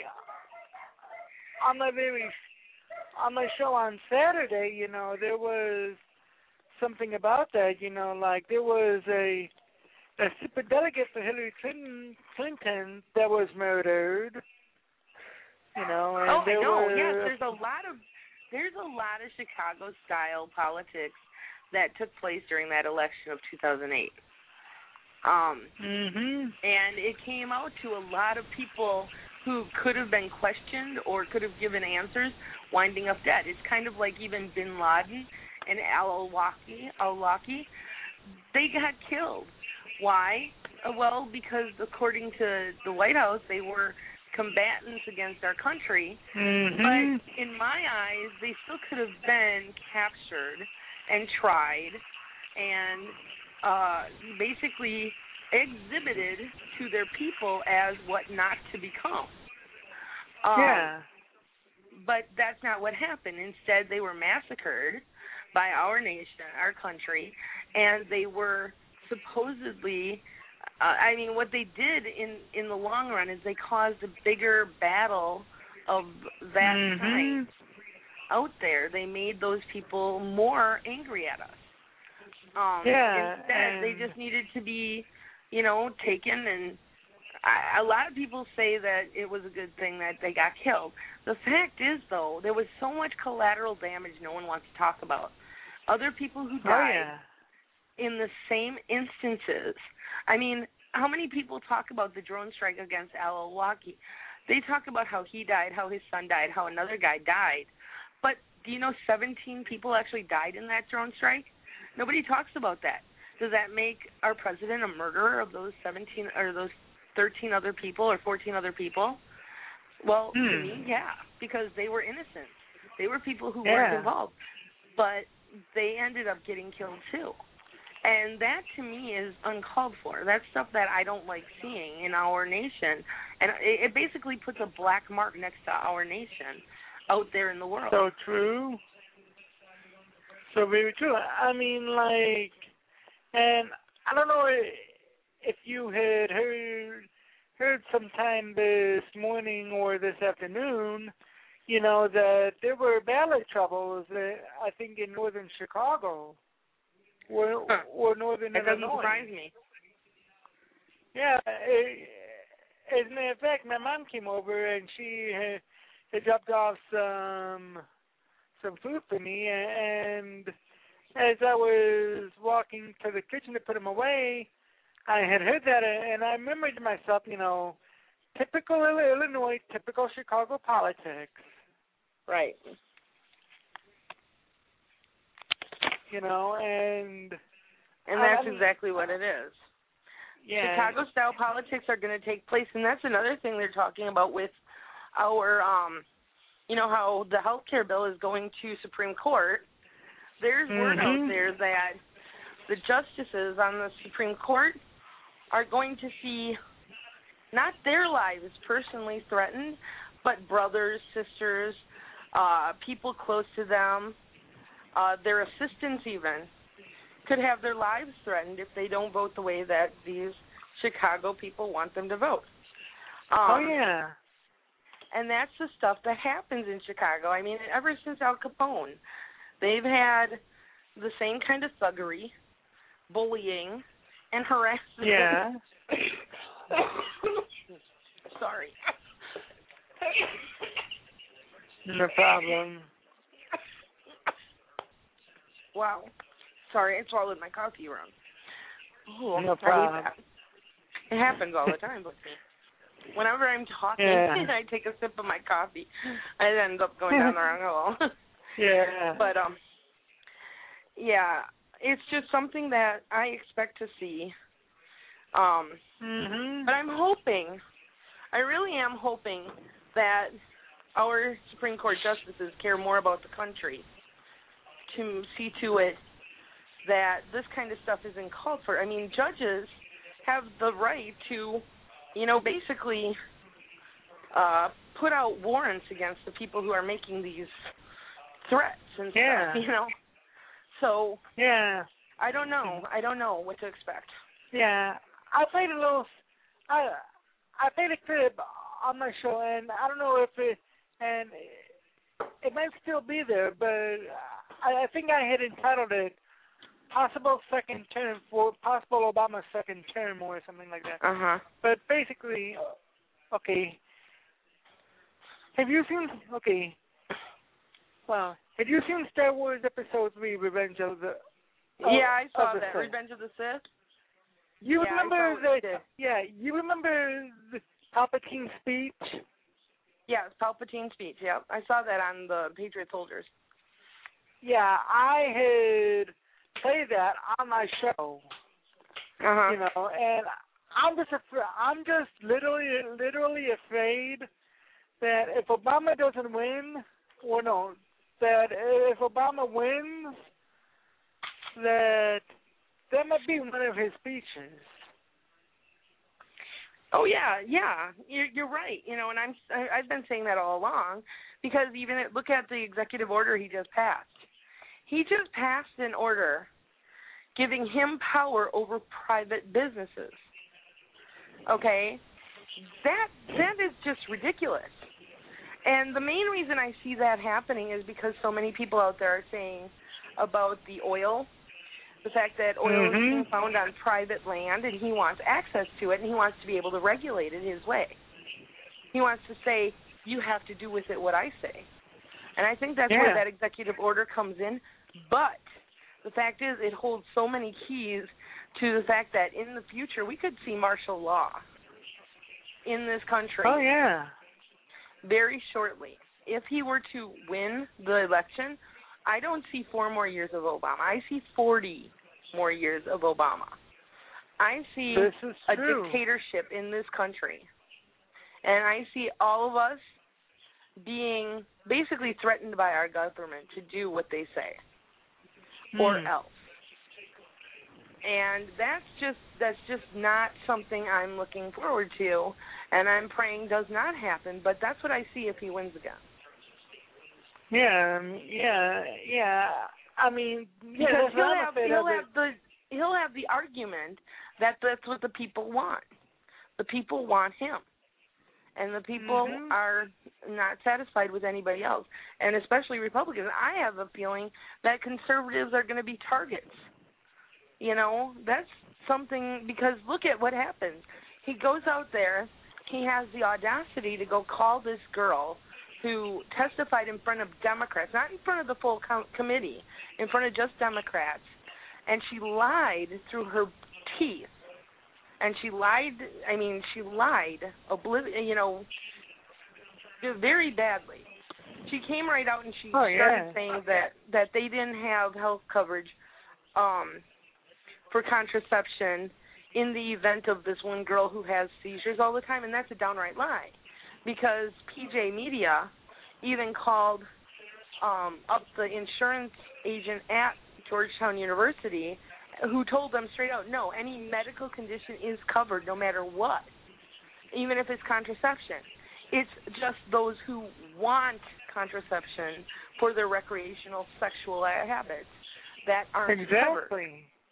on my very, on my show on Saturday, you know, there was something about that, you know, like, there was a, a super delegate for Hillary Clinton, Clinton that was murdered, you know, and oh, there I know, were, yes, there's a lot of, there's a lot of Chicago-style politics that took place during that election of two thousand eight. Um, mm-hmm. And it came out to a lot of people who could have been questioned or could have given answers winding up dead. It's kind of like even Bin Laden and al-Awlaki, al-Awlaki, they got killed. Why? Well, because according to the White House, they were combatants against our country. Mm-hmm. But in my eyes, they still could have been captured and tried and uh, basically exhibited to their people as what not to become. Um, yeah. But that's not what happened. Instead, they were massacred by our nation, our country, and they were supposedly, uh, I mean, what they did in, in the long run is they caused a bigger battle of that mm-hmm. kind out there. They made those people more angry at us. Um, yeah. Instead, and... they just needed to be, you know, taken. And I, a lot of people say that it was a good thing that they got killed. The fact is, though, there was so much collateral damage no one wants to talk about. Other people who died oh, yeah. in the same instances. I mean, how many people talk about the drone strike against al-Awlaki? They talk about how he died, how his son died, how another guy died. But do you know seventeen people actually died in that drone strike? Nobody talks about that. Does that make our president a murderer of those seventeen or those thirteen other people or fourteen other people? Well, hmm. to me, yeah, because they were innocent. They were people who yeah. weren't involved. But they ended up getting killed too. And that, to me, is uncalled for. That's stuff that I don't like seeing in our nation. And it, it basically puts a black mark next to our nation out there in the world. So true. So very true. I mean, like, and I don't know if you had heard heard sometime this morning or this afternoon, you know, that there were ballot troubles, uh, I think, in northern Chicago or, huh. or northern That Illinois. doesn't surprise me. Yeah. It, as a matter of fact, my mom came over and she had, had dropped off some some food for me, and as I was walking to the kitchen to put them away, I had heard that, and I remembered to myself, you know, typical Illinois, typical Chicago politics. Right. You know, and... And that's I mean, exactly what it is. Yeah. Chicago-style politics are going to take place, and that's another thing they're talking about with our, um, you know, how the health care bill is going to Supreme Court. There's mm-hmm. word out there that the justices on the Supreme Court are going to see not their lives personally threatened, but brothers, sisters, uh, people close to them, uh, their assistants even, could have their lives threatened if they don't vote the way that these Chicago people want them to vote. Um, oh, yeah. And that's the stuff that happens in Chicago. I mean, ever since Al Capone, they've had the same kind of thuggery, bullying, and harassment. Yeah. Sorry. No problem. Wow. Sorry, I swallowed my coffee wrong. Ooh, No I problem. hate that. It happens all the time with me. Whenever I'm talking Yeah. and I take a sip of my coffee, I end up going down the wrong hole. Yeah. But, um, yeah, it's just something that I expect to see. Um, mhm. but I'm hoping, I really am hoping that our Supreme Court justices care more about the country to see to it that this kind of stuff isn't called for. I mean, judges have the right to, you know, basically uh, put out warrants against the people who are making these threats and yeah. stuff, you know. So, yeah. I don't know. I don't know what to expect. Yeah. I played a little, I, I played a clip on my show, and I don't know if it, and it might still be there, but I, I think I had entitled it possible second term for possible Obama second term or something like that. Uh huh. But basically, okay. Have you seen? Okay. Well, have you seen Star Wars Episode Three: Revenge of the? Of, yeah, I saw that. Sith. Revenge of the Sith. You yeah, remember the? the? Yeah, you remember the Palpatine speech? Yeah, Palpatine speech. Yeah, I saw that on the Patriot Soldiers. Yeah, I had played that on my show. Uh huh. You know, and I'm just afraid, I'm just literally, literally afraid that if Obama doesn't win, or no, that if Obama wins, that that might be one of his speeches. Oh yeah, yeah, you're, you're right. You know, and I'm I- I've been saying that all along because even at, look at the executive order he just passed. He just passed an order giving him power over private businesses. Okay, that that is just ridiculous. And the main reason I see that happening is because so many people out there are saying about the oil. The fact that oil mm-hmm. is being found on private land and he wants access to it and he wants to be able to regulate it his way. He wants to say, you have to do with it what I say. And I think that's yeah. where that executive order comes in. But the fact is it holds so many keys to the fact that in the future we could see martial law in this country. Oh, yeah. Very shortly. If he were to win the election, I don't see four more years of Obama. I see forty more years of Obama. I see this is a true. dictatorship in this country. And I see all of us being basically threatened by our government to do what they say hmm. or else. And that's just that's just not something I'm looking forward to, and I'm praying does not happen, but that's what I see if he wins again. Yeah, um, yeah, yeah. I mean, yeah, because he'll I'm have afraid he'll of have it. the he'll have the argument that that's what the people want. The people want him, and the people mm-hmm. are not satisfied with anybody else, and especially Republicans. I have a feeling that conservatives are going to be targets. You know, that's something because look at what happens. He goes out there. He has the audacity to go call this girl who testified in front of Democrats, not in front of the full com- committee, in front of just Democrats, and she lied through her teeth. And she lied, I mean, she lied, obliv- you know, very badly. She came right out and she oh, started yeah. saying that, that they didn't have health coverage um, for contraception in the event of this one girl who has seizures all the time, and that's a downright lie. Because P J Media even called um, up the insurance agent at Georgetown University who told them straight out, no, any medical condition is covered no matter what, even if it's contraception. It's just those who want contraception for their recreational sexual habits that aren't exactly. covered.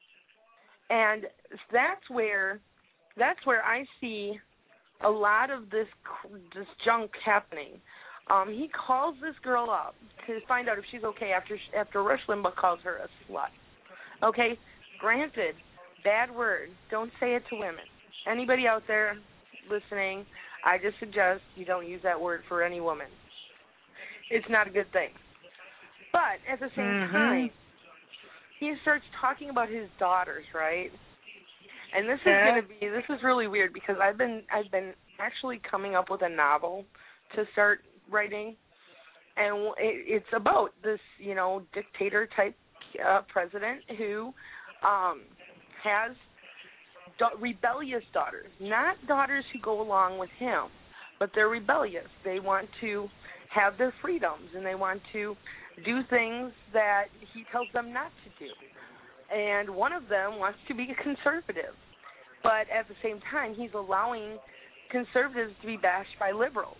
And that's where that's where I see a lot of this this junk happening. Um, he calls this girl up to find out if she's okay after after Rush Limbaugh calls her a slut. Okay, granted, bad word. Don't say it to women. Anybody out there listening, I just suggest you don't use that word for any woman. It's not a good thing. But at the same mm-hmm. time, he starts talking about his daughters, right? And this is yeah. going to be this is really weird because I've been I've been actually coming up with a novel to start writing, and it, it's about this you know dictator type a president who um, has da- rebellious daughters, not daughters who go along with him, but they're rebellious. They want to have their freedoms, and they want to do things that he tells them not to do. And one of them wants to be a conservative. But at the same time, he's allowing conservatives to be bashed by liberals.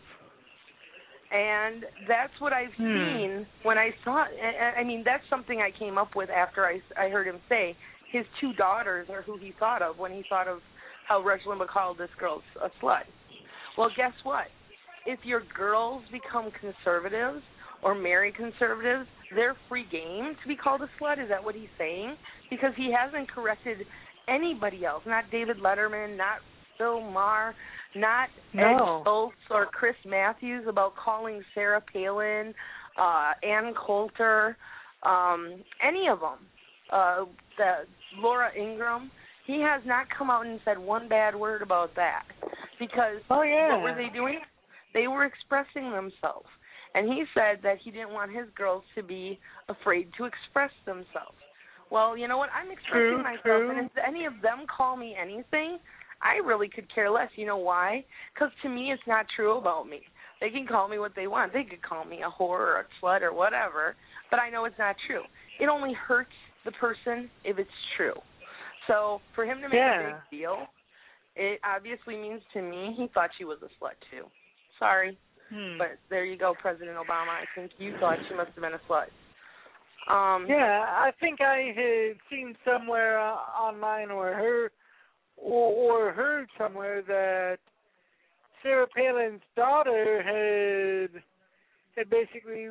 And that's what I've hmm. seen when I saw – I mean, that's something I came up with after I, I heard him say his two daughters are who he thought of when he thought of how Rush Limbaugh called this girl a slut. Well, guess what? If your girls become conservatives or marry conservatives, they're free game to be called a slut. Is that what he's saying? Because he hasn't corrected anybody else, not David Letterman, not Bill Maher, not no. Ed Schultz or Chris Matthews about calling Sarah Palin, uh, Ann Coulter, um, any of them, uh, the, Laura Ingraham. He has not come out and said one bad word about that because oh, yeah. what were they doing? They were expressing themselves. And he said that he didn't want his girls to be afraid to express themselves. Well, you know what? I'm expressing true, myself, true. and if any of them call me anything, I really could care less. You know why? Because to me, it's not true about me. They can call me what they want. They could call me a whore or a slut or whatever, but I know it's not true. It only hurts the person if it's true. So for him to make yeah. a big deal, it obviously means to me he thought she was a slut too. Sorry. Hmm. But there you go, President Obama. I think you thought she must have been a slut. Um, yeah, I think I had seen somewhere uh, online or heard, or, or heard somewhere that Sarah Palin's daughter had had basically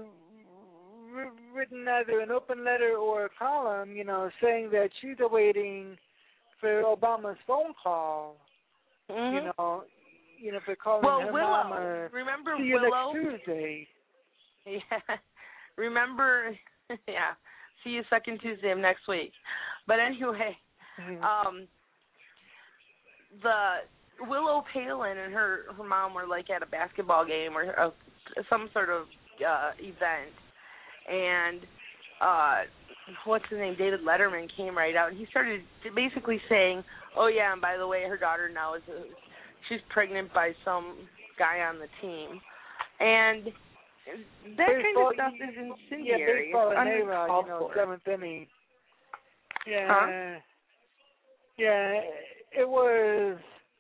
written either an open letter or a column, you know, saying that she's awaiting for Obama's phone call, mm-hmm. you know, you know, for calling well, her Willow, mama. remember see you Willow? next Tuesday. Yeah, remember, yeah, see you second Tuesday of next week. But anyway, mm-hmm. um, the Willow Palin and her, her mom were like at a basketball game or a, some sort of uh, event. And uh, what's his name? David Letterman came right out, and he started basically saying, "Oh yeah, and by the way, her daughter now is a, she's pregnant by some guy on the team," and that baseball, kind of stuff is incendiary. Yeah, baseball it's and A-Rod, you know, seventh inning. Yeah, huh? yeah, it was.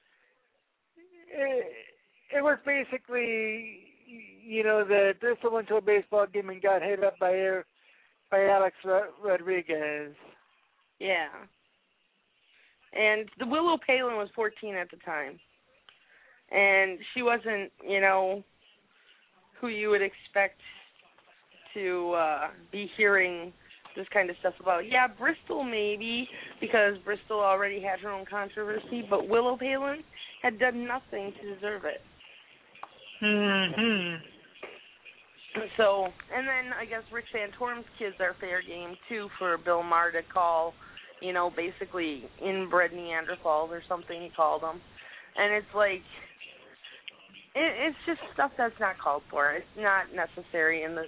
It, it was basically. You know, that Bristol went to a baseball game and got hit up by by Alex Rodriguez. Yeah. And the Willow Palin was fourteen at the time. And she wasn't, you know, who you would expect to uh, be hearing this kind of stuff about. Yeah, Bristol maybe, because Bristol already had her own controversy, but Willow Palin had done nothing to deserve it. Mm-hmm. So, and then I guess Rick Santorum's kids are fair game, too, for Bill Maher to call, you know, basically inbred Neanderthals or something he called them. And it's like, it, it's just stuff that's not called for. It's not necessary in this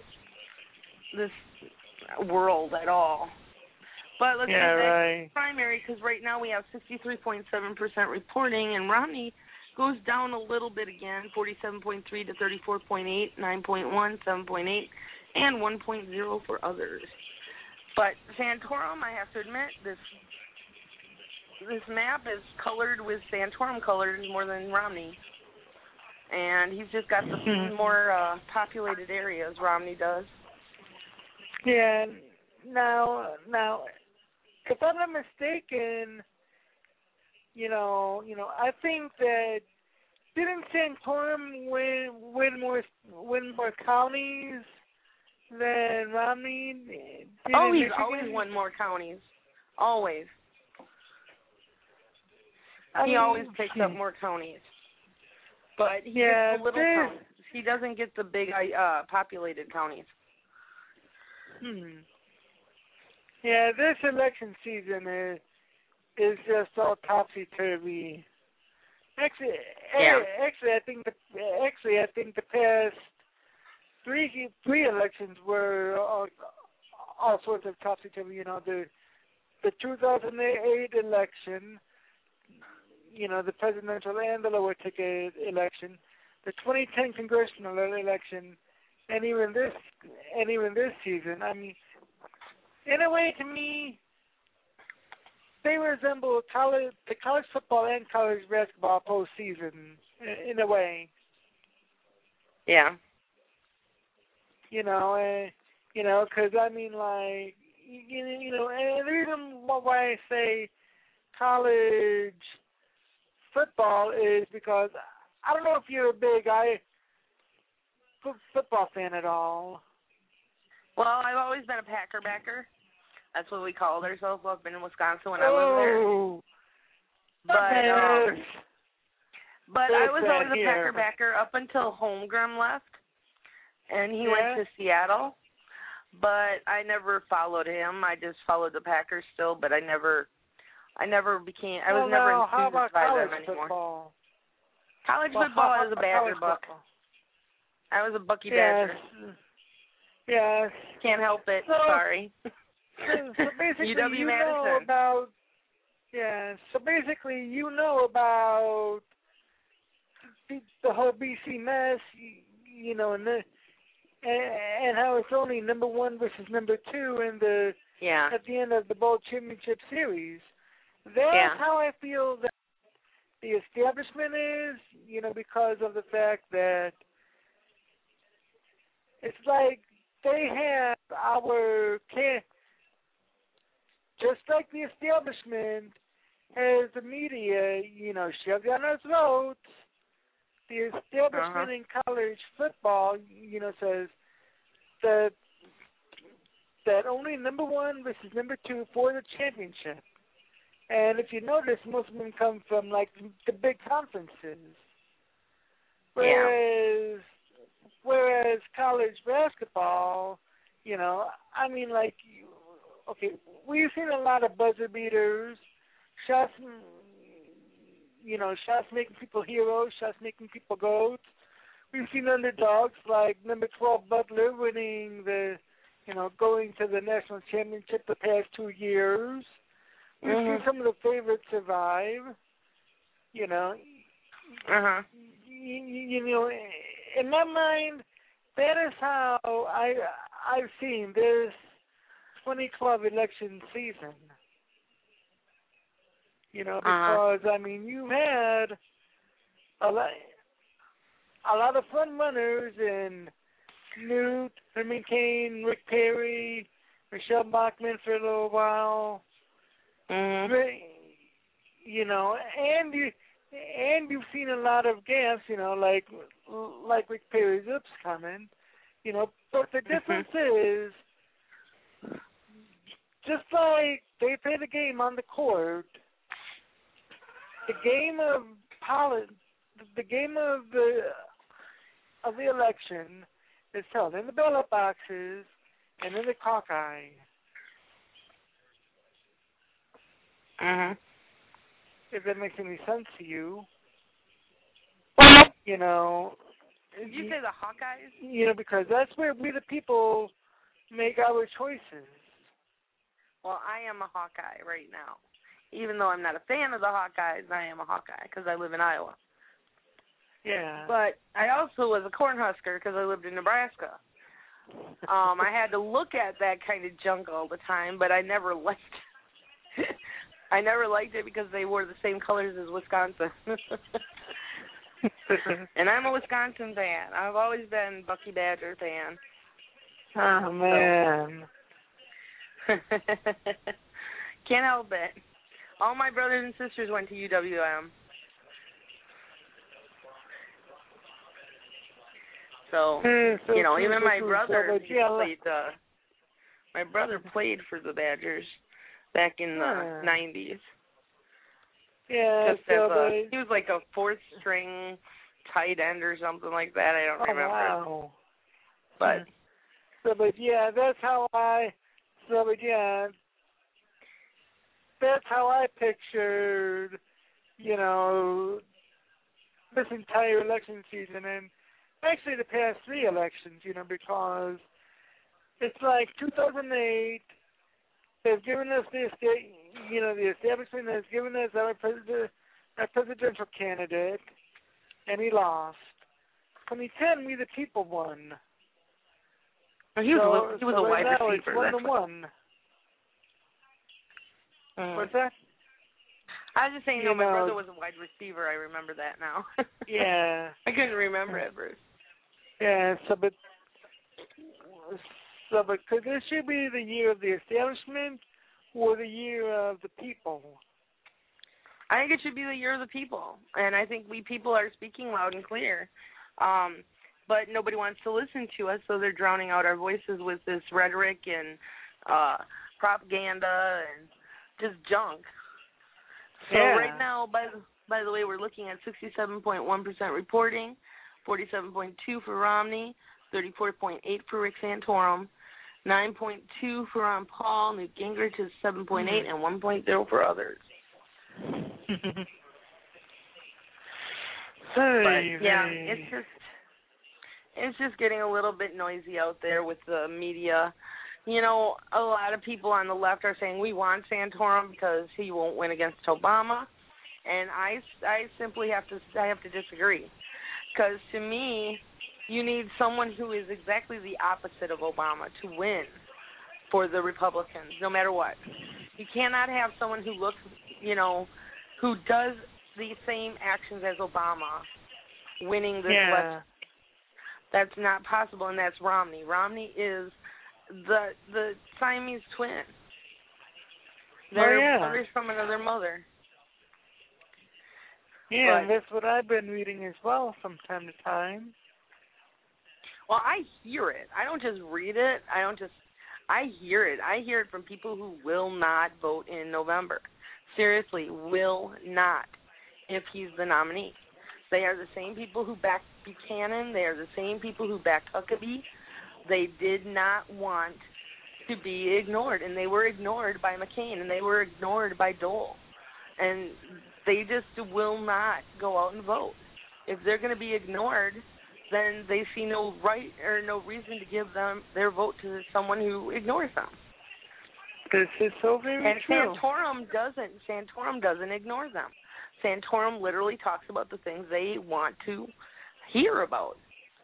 this world at all. But let's yeah, get that right. primary, because right now we have sixty-three point seven percent reporting, and Romney goes down a little bit again, forty-seven point three to thirty-four point eight, nine point one, seven point eight, and one point zero for others. But Santorum, I have to admit, this this map is colored with Santorum colors more than Romney. And he's just got the more uh, populated areas, Romney does. Yeah, now, now, if I'm not mistaken, You know, you know. I think that didn't Santorum win win more win more counties than Romney? Did oh, he's Michigan? always won more counties. Always. I he mean, always takes up more counties. But he yeah, gets the little this, counties. He doesn't get the big uh, populated counties. Hmm. Yeah, this election season is. is just all topsy turvy. Actually, yeah. actually, I think the actually I think the past three three elections were all, all sorts of topsy-turvy. You know, the the two thousand eight election, you know, the presidential and the lower ticket election, the twenty ten congressional election, and even this and even this season. I mean, in a way, to me, they resemble college, the college football and college basketball postseason in, in a way. Yeah. You know, and you know, because I mean, like, you, you know, and the reason why I say college football is because I don't know if you're a big I f- football fan at all. Well, I've always been a Packer backer. That's what we called ourselves up in Wisconsin when I lived there. Oh, But um, but I was What's always that a here? Packer backer up until Holmgren left, and he Yeah? went to Seattle. But I never followed him. I just followed the Packers still, but I never, I never became. I was well, never now, how about enthused by college them anymore. football? College Well, football, how I was a about Badger college buck. football? I was a Bucky Yes. Badger. Yes. Can't help it. So- Sorry. So, so basically, U W you know Madison. about. Yeah. So basically, you know about the, the whole B C mess. You, you know, and the and, and how it's only number one versus number two in the Yeah. at the end of the bowl championship series. That's Yeah. how I feel that the establishment is. You know, because of the fact that it's like they have our can. Just like the establishment has the media, you know, shoved down our throats, the establishment Uh-huh. in college football, you know, says that that only number one versus number two for the championship. And if you notice, most of them come from, like, the big conferences. Whereas, whereas college basketball, you know, I mean, like, okay, we've seen a lot of buzzer beaters, shots, you know, shots making people heroes, shots making people goats. We've seen underdogs like number twelve Butler winning the, you know, going to the national championship the past two years. We've Mhm. seen some of the favorites survive. You know, Uh huh. you, you know, in my mind, that is how I I've seen this twenty twelve election season. You know, because Uh-huh. I mean, you had a lot, a lot of fun runners in Newt, Herman Cain, Rick Perry, Michelle Bachman for a little while. Mhm. You know, and you and you've seen a lot of gaps. You know, like like Rick Perry's oops coming. You know, but the difference is, just like they play the game on the court, the game of poli- the game of the of the election is held in the ballot boxes and in the caucus. Mhm. If that makes any sense to you, Well, you know. did you say the Hawkeyes? You know, because that's where we the people make our choices. Well, I am a Hawkeye right now. Even though I'm not a fan of the Hawkeyes, I am a Hawkeye because I live in Iowa. Yeah. But I also was a Cornhusker because I lived in Nebraska. Um, I had to look at that kind of junk all the time, but I never liked it. I never liked it because they wore the same colors as Wisconsin. And I'm a Wisconsin fan. I've always been Bucky Badger fan. Oh, man. Can't help it. All my brothers and sisters went to U W M. So, so you know, true, even so my true, brother so, but, yeah, played, uh, my brother played for the Badgers back in the Huh. nineties. Yeah, Just so, as a, but, he was like a fourth string tight end or something like that. I don't oh, remember. wow. But So, but yeah, that's how I. So, but yeah, that's how I pictured, you know, this entire election season, and actually the past three elections, you know, because it's like two thousand eight. They've given us the estate, you know, the establishment has given us our president, our presidential candidate, and he lost. twenty ten, we the people won. Well, he was so, a, he was so a right wide now receiver. It's one That's to one. Mm. What's that? I was just saying, you no, my know, brother was a wide receiver. I remember that now. Yeah. I couldn't remember it, Bruce. Yeah, so but so but could this should be the year of the establishment or the year of the people? I think it should be the year of the people, and I think we people are speaking loud and clear. Um, but nobody wants to listen to us, so they're drowning out our voices with this rhetoric and uh, propaganda and just junk. So yeah. right now, by the, by the way, we're looking at sixty-seven point one percent reporting, forty-seven point two for Romney, thirty-four point eight for Rick Santorum, nine point two for Ron Paul, Newt Gingrich is seven point eight, and one point zero for others. Hey, but yeah, hey. it's just it's just getting a little bit noisy out there with the media. You know, a lot of people on the left are saying we want Santorum because he won't win against Obama, and I, I simply have to I have to disagree, because to me, you need someone who is exactly the opposite of Obama to win for the Republicans, no matter what. You cannot have someone who looks, you know, who does the same actions as Obama winning this yeah. election. That's not possible, and that's Romney. Romney is the the Siamese twin. They're oh, yeah. brothers from another mother. Yeah, but, and that's what I've been reading as well from time to time. Well, I hear it. I don't just read it. I don't just, I hear it. I hear it from people who will not vote in November. Seriously, will not if he's the nominee. They are the same people who backed Buchanan. They are the same people who backed Huckabee. They did not want to be ignored, and they were ignored by McCain, and they were ignored by Dole. And they just will not go out and vote. If they're going to be ignored, then they see no right or no reason to give them their vote to someone who ignores them. This is so very and true. Santorum doesn't. Santorum doesn't ignore them. Santorum literally talks about the things they want to hear about.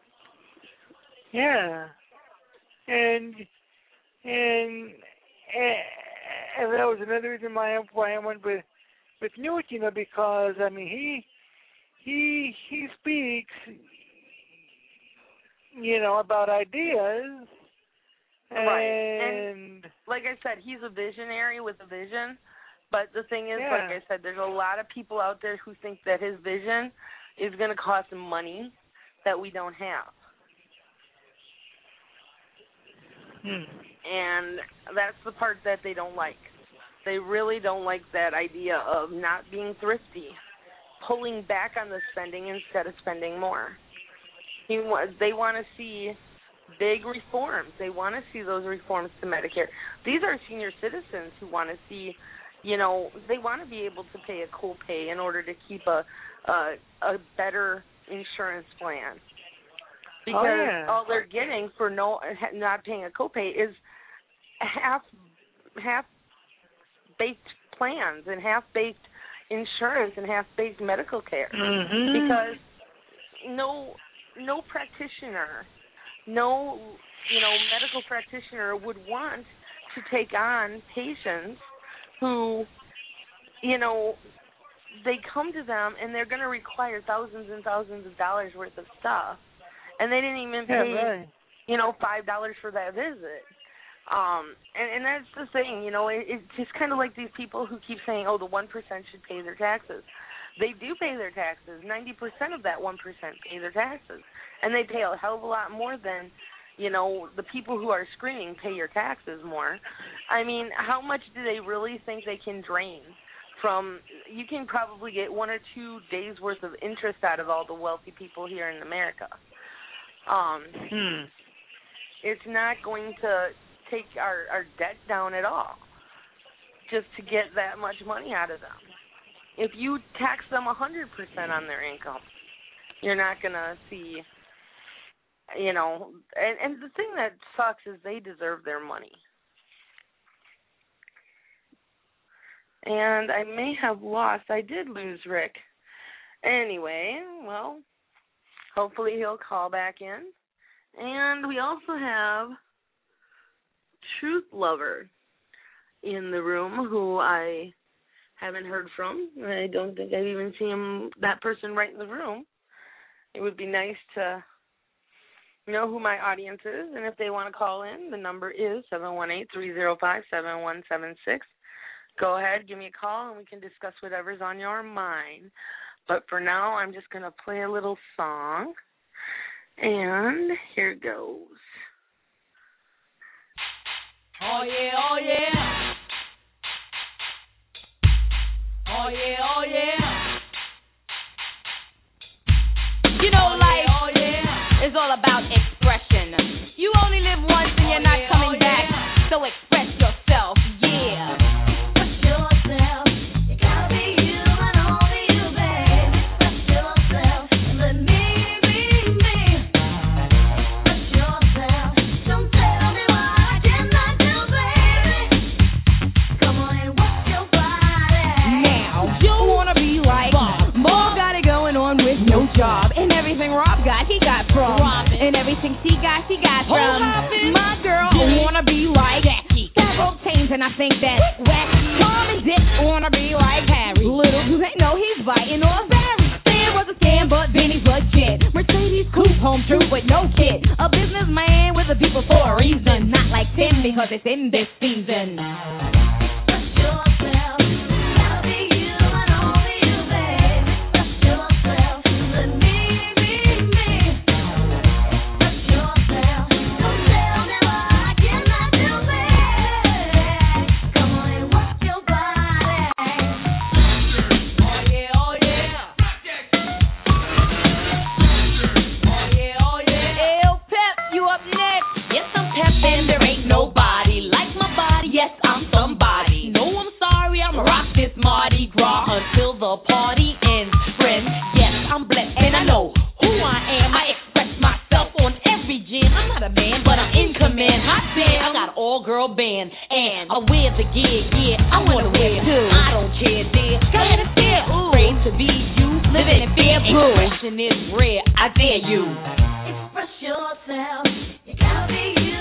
Yeah, and and and that was another reason why I, why I went with with Newt, you know, because I mean he he he speaks, you know, about ideas. Right. And, and like I said, he's a visionary with a vision. But the thing is, yeah. like I said, there's a lot of people out there who think that his vision is going to cost money that we don't have. Hmm. And that's the part that they don't like. They really don't like that idea of not being thrifty, pulling back on the spending instead of spending more. He, they want to see big reforms. They want to see those reforms to Medicare. These are senior citizens who want to see, you know, they want to be able to pay a copay in order to keep a a, a better insurance plan. Because oh, yeah. all they're getting for no not paying a copay is half half baked plans and half baked insurance and half baked medical care. Mm-hmm. Because no no practitioner, no you know medical practitioner would want to take on patients who, you know, they come to them and they're going to require thousands and thousands of dollars worth of stuff, and they didn't even yeah, pay, right. you know, five dollars for that visit. Um, and, and that's the thing, you know, it, it's just kind of like these people who keep saying, oh, the one percent should pay their taxes. They do pay their taxes. ninety percent of that one percent pay their taxes. And they pay a hell of a lot more than, you know, the people who are screaming pay your taxes more. I mean, how much do they really think they can drain from? You can probably get one or two days' worth of interest out of all the wealthy people here in America. Um, Hmm. It's not going to take our, our debt down at all just to get that much money out of them. If you tax them one hundred percent on their income, you're not going to see you know, and, and the thing that sucks is they deserve their money. And I may have lost. I did lose Rick. Anyway, well, hopefully he'll call back in. And we also have Truth Lover in the room, who I haven't heard from. I don't think I've even seen him, that person right in the room. It would be nice to know who my audience is, and if they want to call in, the number is seven one eight, three zero five, seven one seven six. Go ahead, give me a call, and we can discuss whatever's on your mind. But for now, I'm just going to play a little song, and here goes. Oh, yeah, oh, yeah. Oh, yeah, oh, yeah. You know, life oh, yeah. is all about expression. You only live once and you're oh, not yeah, coming oh, back, yeah. so express yourself, yeah. Job and everything Rob got, he got from Robin. And everything she got, she got from oh, my girl. Yeah. Wanna be like Becky. That broke chains and I think that whack. Tom and Dick wanna be like Harry. Little do they know he's biting off Barry. Stan was a scam, but Benny's legit. Mercedes coupe, home true, but no kid. A businessman with the people for a reason. Not like Tim because it's in this season. Until the party ends, friends. Yes, I'm blessed and I know who I am. I express myself on every jam. I'm not a man, but I'm in command. Hot damn, I got an all-girl band, and I wear the gig. Yeah, I wanna wear too. I don't care, dear. Go ahead and stare. Afraid to be you, living in fear. Expression is rare. I dare you. Express yourself. You gotta be you.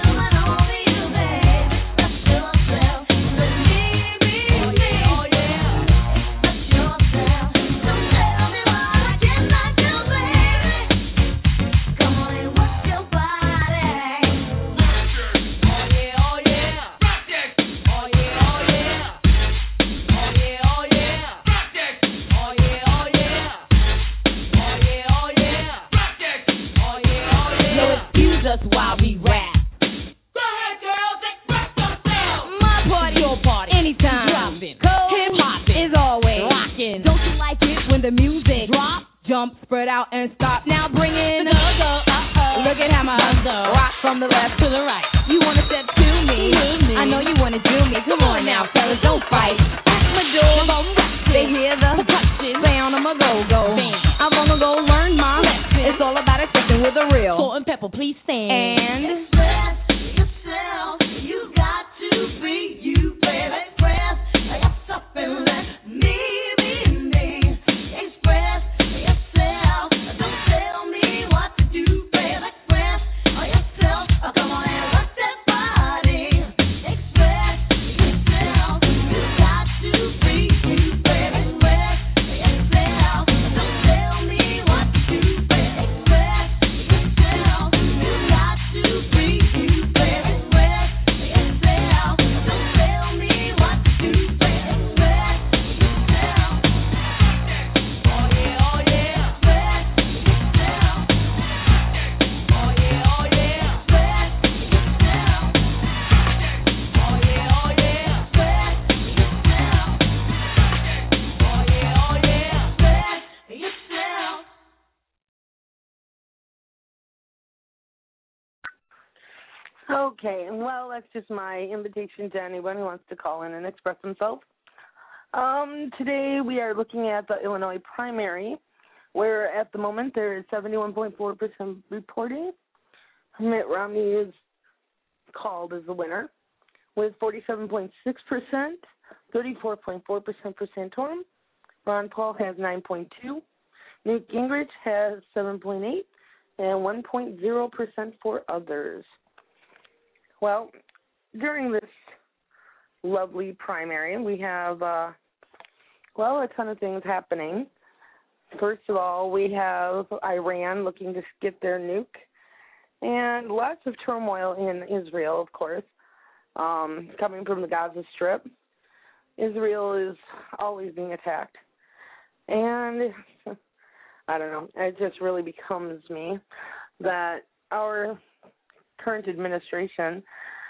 While we rap. Go ahead, girls, express yourselves. My party, your party, anytime. Dropping, hip hop is always rocking. Don't you like it when the music drop, jump, spread out, and stop? Now bring in the go, uh-oh. Look at how my rock from the left to the right. You wanna step to me? me? I know you wanna do me. Come on now, fellas, don't fight. At my door, they hear the sound of my go-go. I'm gonna go learn my lesson. It's all about accepting with a real salt and pepper, please stand. And express yourself. You got to be you, baby. Express yourself and let me be me. Express yourself. Don't tell me what to do, baby. Express yourself. Come on and rock that body. Express yourself. You got to be you, baby. Express yourself. Don't tell me what to do, baby. Express yourself. You got to be you, baby. Express yourself. Don't tell me what to do, baby. Express yourself. Oh yeah, oh yeah. Express yourself. Oh yeah, oh yeah. Express yourself. Oh yeah, oh yeah. Express yourself. Oh yeah, oh yeah. Express yourself. Okay, well, that's just my invitation to anyone who wants to call in and express themselves. Um, today we are looking at the Illinois primary, where at the moment there is seventy-one point four percent reporting, Mitt Romney is called as the winner with forty-seven point six percent, thirty-four point four percent for Santorum. Ron Paul has nine point two. Newt Gingrich has seven point eight and one point zero percent for others. Well, during this lovely primary, we have, uh, well, a ton of things happening. First of all, we have Iran looking to get their nuke, and lots of turmoil in Israel, of course, um, coming from the Gaza Strip. Israel is always being attacked. And I don't know, it just really becomes me that our current administration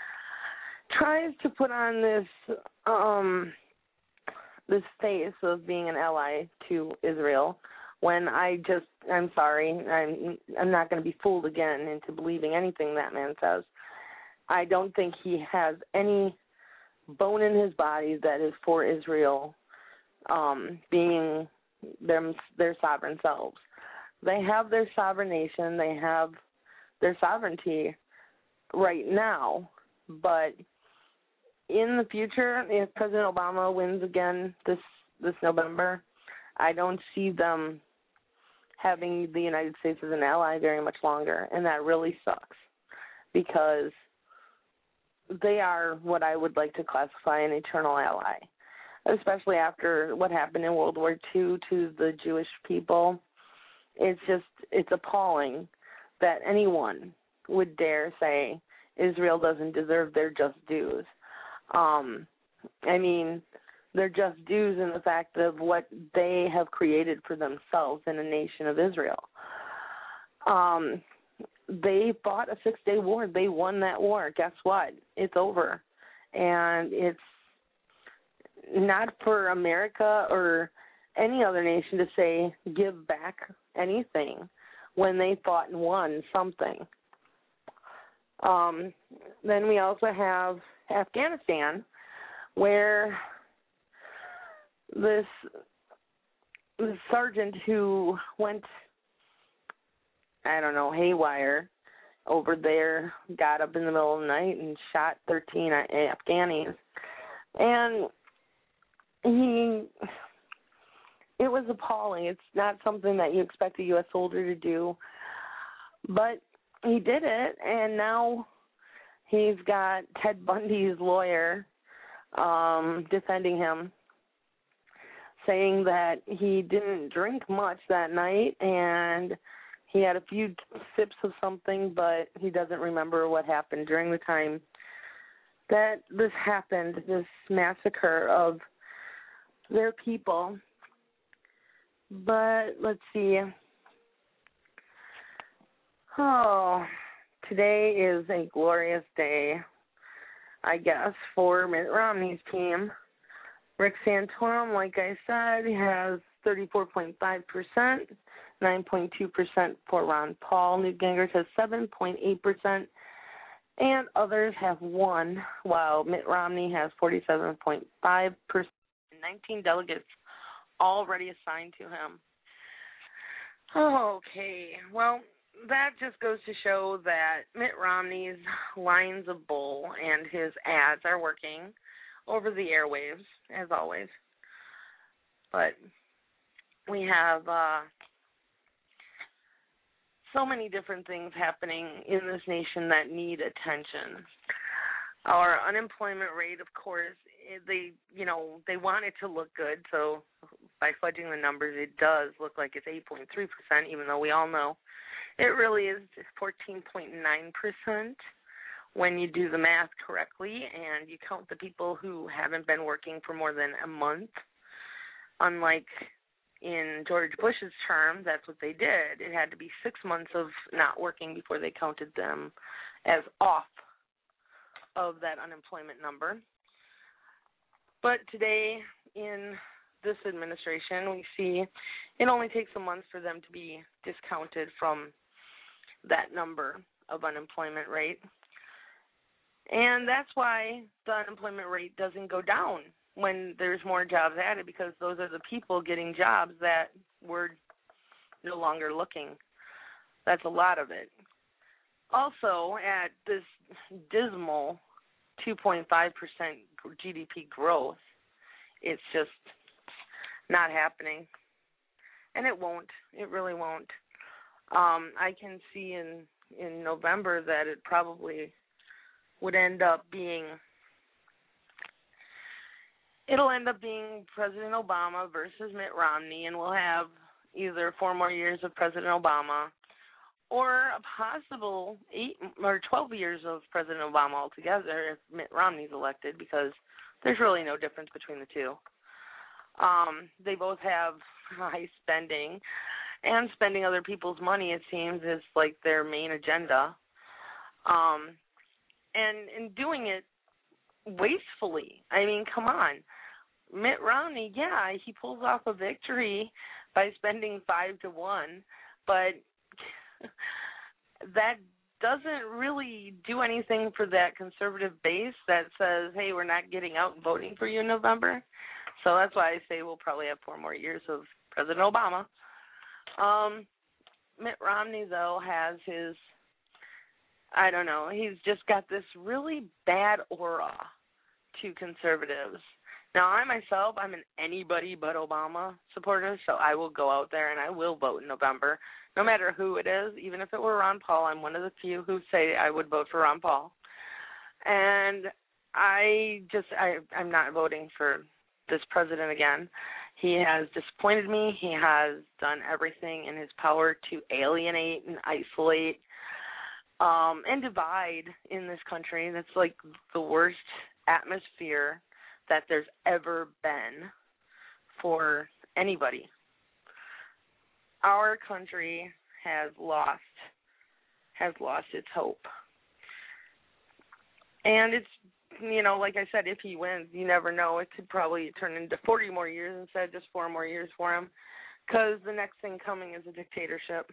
tries to put on this um, this face of being an ally to Israel when I just, I'm sorry, I'm, I'm not going to be fooled again into believing anything that man says. I don't think he has any bone in his body that is for Israel um, being them their sovereign selves. They have their sovereign nation. They have their sovereignty right now. But in the future, if President Obama wins again this this November, I don't see them having the United States as an ally very much longer, and that really sucks because they are what I would like to classify an eternal ally, especially after what happened in World War Two to the Jewish people. It's just, it's appalling that anyone would dare say Israel doesn't deserve their just dues. Um, I mean, they're just dues in the fact of what they have created for themselves in a nation of Israel. Um, they fought a six-day war. They won that war. Guess what? It's over. And it's not for America or any other nation to say give back anything when they fought and won something. Um, then we also have Afghanistan, where this, this sergeant who went, I don't know, haywire over there, got up in the middle of the night and shot thirteen Afghanis. And he, it was appalling. It's not something that you expect a U S soldier to do. But he did it, and now he's got Ted Bundy's lawyer um, defending him, saying that he didn't drink much that night and he had a few sips of something, but he doesn't remember what happened during the time that this happened, this massacre of their people. But let's see. Oh, today is a glorious day, I guess, for Mitt Romney's team. Rick Santorum, like I said, has thirty-four point five percent, nine point two percent for Ron Paul. Newt Gingrich has seven point eight percent, and others have one, while Mitt Romney has forty-seven point five percent, nineteen delegates already assigned to him. Okay, well, that just goes to show that Mitt Romney's lines of bull and his ads are working over the airwaves, as always. But we have uh, so many different things happening in this nation that need attention. Our unemployment rate, of course, they, you know, they want it to look good, so by fudging the numbers, it does look like it's eight point three percent, even though we all know it really is fourteen point nine percent when you do the math correctly and you count the people who haven't been working for more than a month. Unlike in George Bush's term, that's what they did. It had to be six months of not working before they counted them as off of that unemployment number. But today in this administration, we see it only takes a month for them to be discounted from that number of unemployment rate. And that's why the unemployment rate doesn't go down when there's more jobs added, because those are the people getting jobs that were no longer looking. That's a lot of it. also at this dismal two point five percent G D P growth, it's just not happening. And it won't. It really won't. Um, I can see in, in November that it probably would end up being, it'll end up being President Obama versus Mitt Romney, and we'll have either four more years of President Obama or a possible eight or twelve years of President Obama altogether if Mitt Romney's elected, because there's really no difference between the two. Um, they both have high spending, and spending other people's money, it seems, is like their main agenda. Um, and in doing it wastefully. I mean, come on. Mitt Romney, yeah, he pulls off a victory by spending five to one, but that doesn't really do anything for that conservative base that says, hey, we're not getting out and voting for you in November. So that's why I say we'll probably have four more years of President Obama. Um, Mitt Romney, though, has his, I don't know, he's just got this really bad aura to conservatives. Now, I myself, I'm an anybody but Obama supporter, so I will go out there and I will vote in November, no matter who it is. Even if it were Ron Paul, I'm one of the few who say I would vote for Ron Paul. And I just, I, I'm not voting for this president again. He has disappointed me. He has done everything in his power to alienate and isolate um, and divide in this country. That's like the worst atmosphere that there's ever been for anybody. Our country has lost, has lost its hope. And it's, you know, like I said, if he wins, you never know. It could probably turn into forty more years instead of just four more years for him, because the next thing coming is a dictatorship.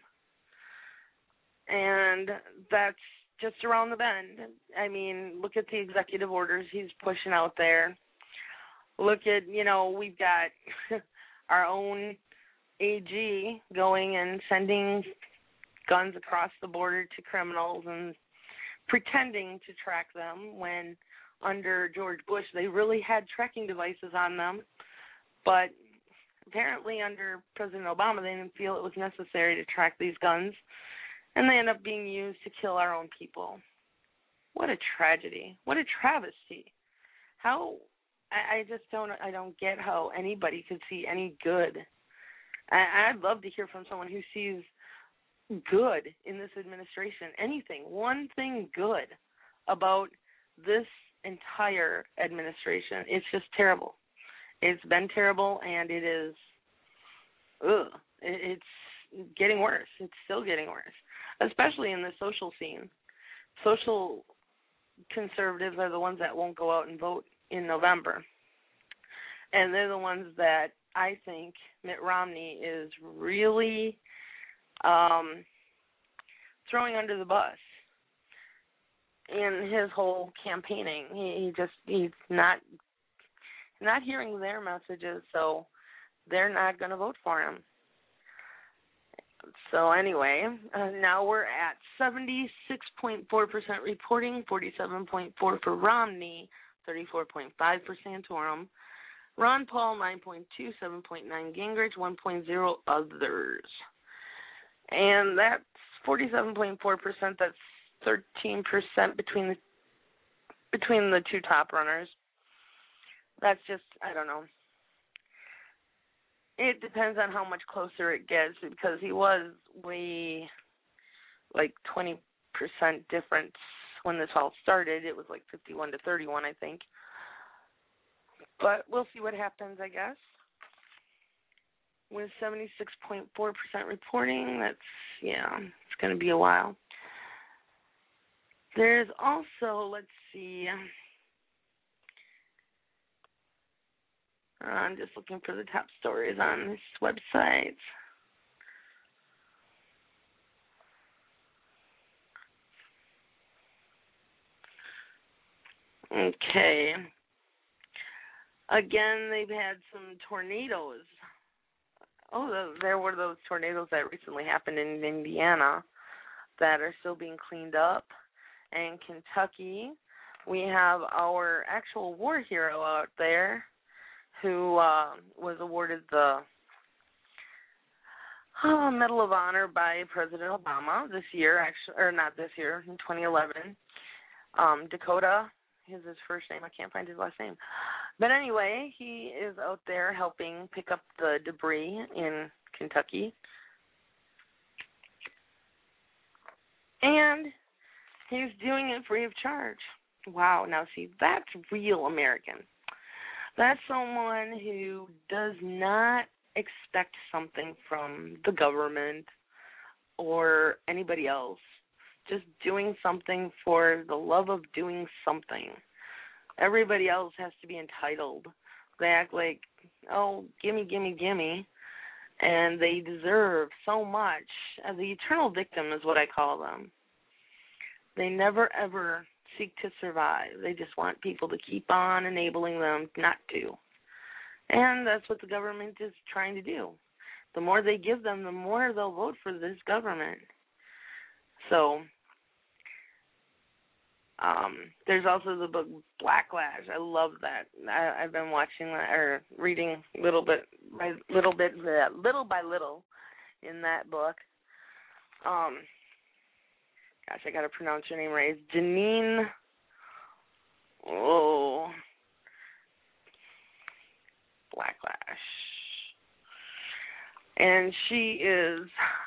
And that's just around the bend. I mean, look at the executive orders he's pushing out there. Look at, you know, we've got our own A G going and sending guns across the border to criminals and pretending to track them when under George Bush they really had tracking devices on them. But apparently under President Obama they didn't feel it was necessary to track these guns, and they end up being used to kill our own people. What a tragedy. What a travesty. How... I just don't I don't get how anybody could see any good. I, I'd love to hear from someone who sees good in this administration, anything, one thing good about this entire administration. It's just terrible. It's been terrible, and it is, ugh, it's getting worse. It's still getting worse, especially in the social scene. Social conservatives are the ones that won't go out and vote in November. And they're the ones that I think Mitt Romney is really um, throwing under the bus in his whole campaigning. He, he just, he's not, not hearing their messages, so they're not going to vote for him. So anyway, uh, now we're at seventy-six point four percent reporting, forty-seven point four percent for Romney, thirty-four point five percent Santorum, Ron Paul nine point two, seven point nine Gingrich, one point zero others. And that's forty-seven point four percent, that's thirteen percent between the between the two top runners. That's just, I don't know. It depends on how much closer it gets, because he was way, like, twenty percent difference when this all started. It was like fifty-one to thirty-one, I think. But we'll see what happens, I guess. With seventy-six point four percent reporting, that's, yeah, it's going to be a while. There's also, let's see, I'm just looking for the top stories on this website. Okay. Again, they've had some tornadoes. Oh, there were those tornadoes that recently happened in Indiana. that are still being cleaned up. In Kentucky, we have our actual war hero out there who uh, was awarded the oh, Medal of Honor by President Obama this year, actually, or not this year, in twenty eleven. Um, Dakota is his first name. I can't find his last name. But anyway, he is out there helping pick up the debris in Kentucky. And he's doing it free of charge. Wow, now see, that's real American. That's someone who does not expect something from the government or anybody else. Just doing something for the love of doing something. Everybody else has to be entitled. They act like, oh, gimme, gimme, gimme. And they deserve so much. The eternal victim is what I call them. They never, ever seek to survive. They just want people to keep on enabling them not to. And that's what the government is trying to do. The more they give them, the more they'll vote for this government. So um, there's also the book Blacklash. I love that. I, I've been watching that or reading little bit by little bit, little by little, in that book. Um, gosh, I got to pronounce her name right. It's Janine. Oh, Blacklash, and she is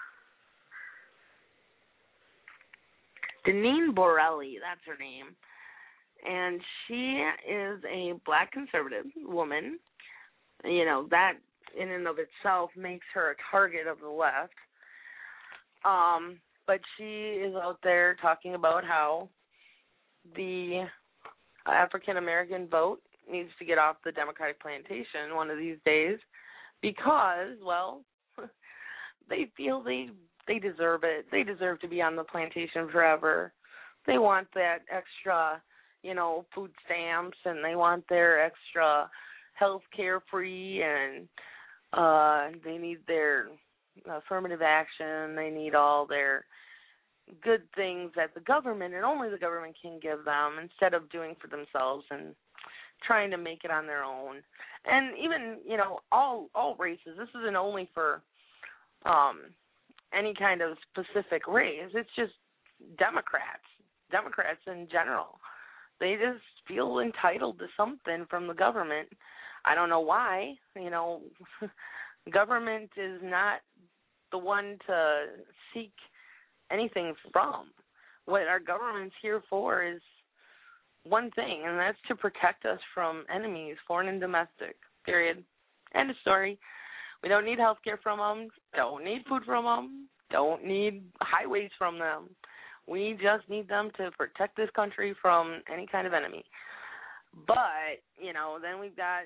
Deneen Borelli, that's her name, and she is a black conservative woman. You know, that in and of itself makes her a target of the left. Um, but she is out there talking about how the African-American vote needs to get off the Democratic plantation one of these days because, well, they feel they they deserve it. They deserve to be on the plantation forever. They want that extra, you know, food stamps, and they want their extra health care free, and uh, they need their affirmative action. They need all their good things that the government and only the government can give them instead of doing for themselves and trying to make it on their own. And even, you know, all all races. This isn't only for um, any kind of specific race. It's just Democrats, Democrats in general. They just feel entitled to something from the government. I don't know why. You know, government is not the one to seek anything from. What our government's here for is one thing, and that's to protect us from enemies, foreign and domestic, period. End of story. We don't need health care from them, don't need food from them, don't need highways from them. We just need them to protect this country from any kind of enemy. But, you know, then we've got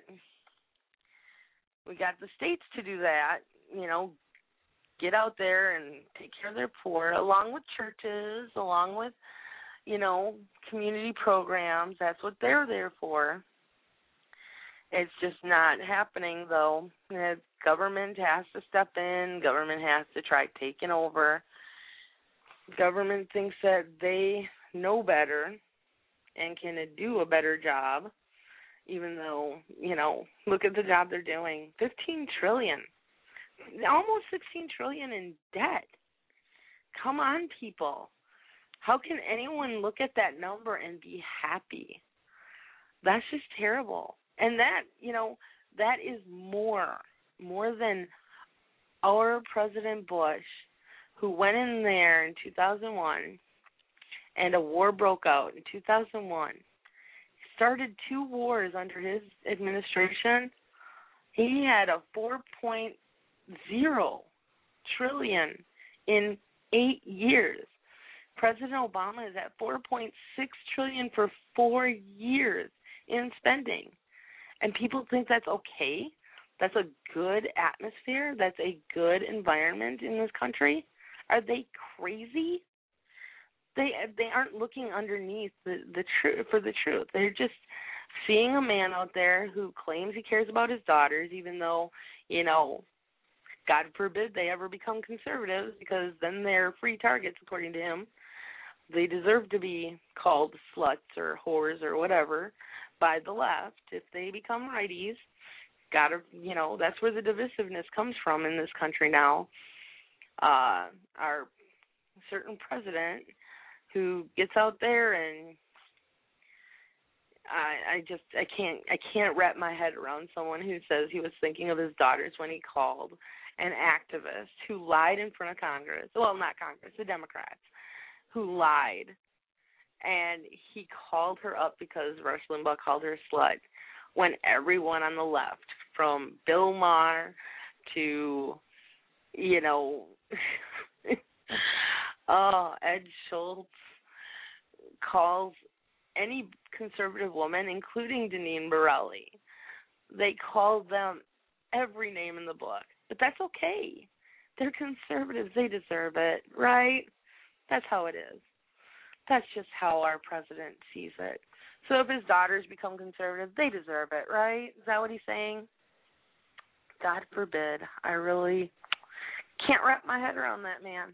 we got the states to do that, you know, get out there and take care of their poor, along with churches, along with, you know, community programs. That's what they're there for. It's just not happening, though. The government has to step in. Government has to try taking over. Government thinks that they know better and can do a better job, even though, you know, look at the job they're doing. fifteen trillion dollars, almost sixteen trillion dollars in debt. Come on, people. How can anyone look at that number and be happy? That's just terrible. And that, you know, that is more, more than our President Bush, who went in there in two thousand one and a war broke out in two thousand one, started two wars under his administration. He had a four point oh trillion in eight years. President Obama is at four point six trillion for four years in spending. And people think that's okay? That's a good atmosphere? That's a good environment in this country? Are they crazy? They they aren't looking underneath the, the truth for the truth. They're just seeing a man out there who claims he cares about his daughters, even though, you know, God forbid they ever become conservatives, because then they're free targets, according to him. They deserve to be called sluts or whores or whatever by the left. If they become righties, gotta, you know, that's where the divisiveness comes from in this country now. Uh, our certain president who gets out there and I, I just I can't I can't wrap my head around someone who says he was thinking of his daughters when he called an activist who lied in front of Congress. Well, not Congress, the Democrats, who lied, and he called her up because Rush Limbaugh called her a slut, when everyone on the left, from Bill Maher to, you know, oh, Ed Schultz, calls any conservative woman, including Deneen Borelli, they call them every name in the book. But that's okay. They're conservatives. They deserve it, right? That's how it is. That's just how our president sees it. So if his daughters become conservative, they deserve it, right? Is that what he's saying? God forbid. I really can't wrap my head around that man.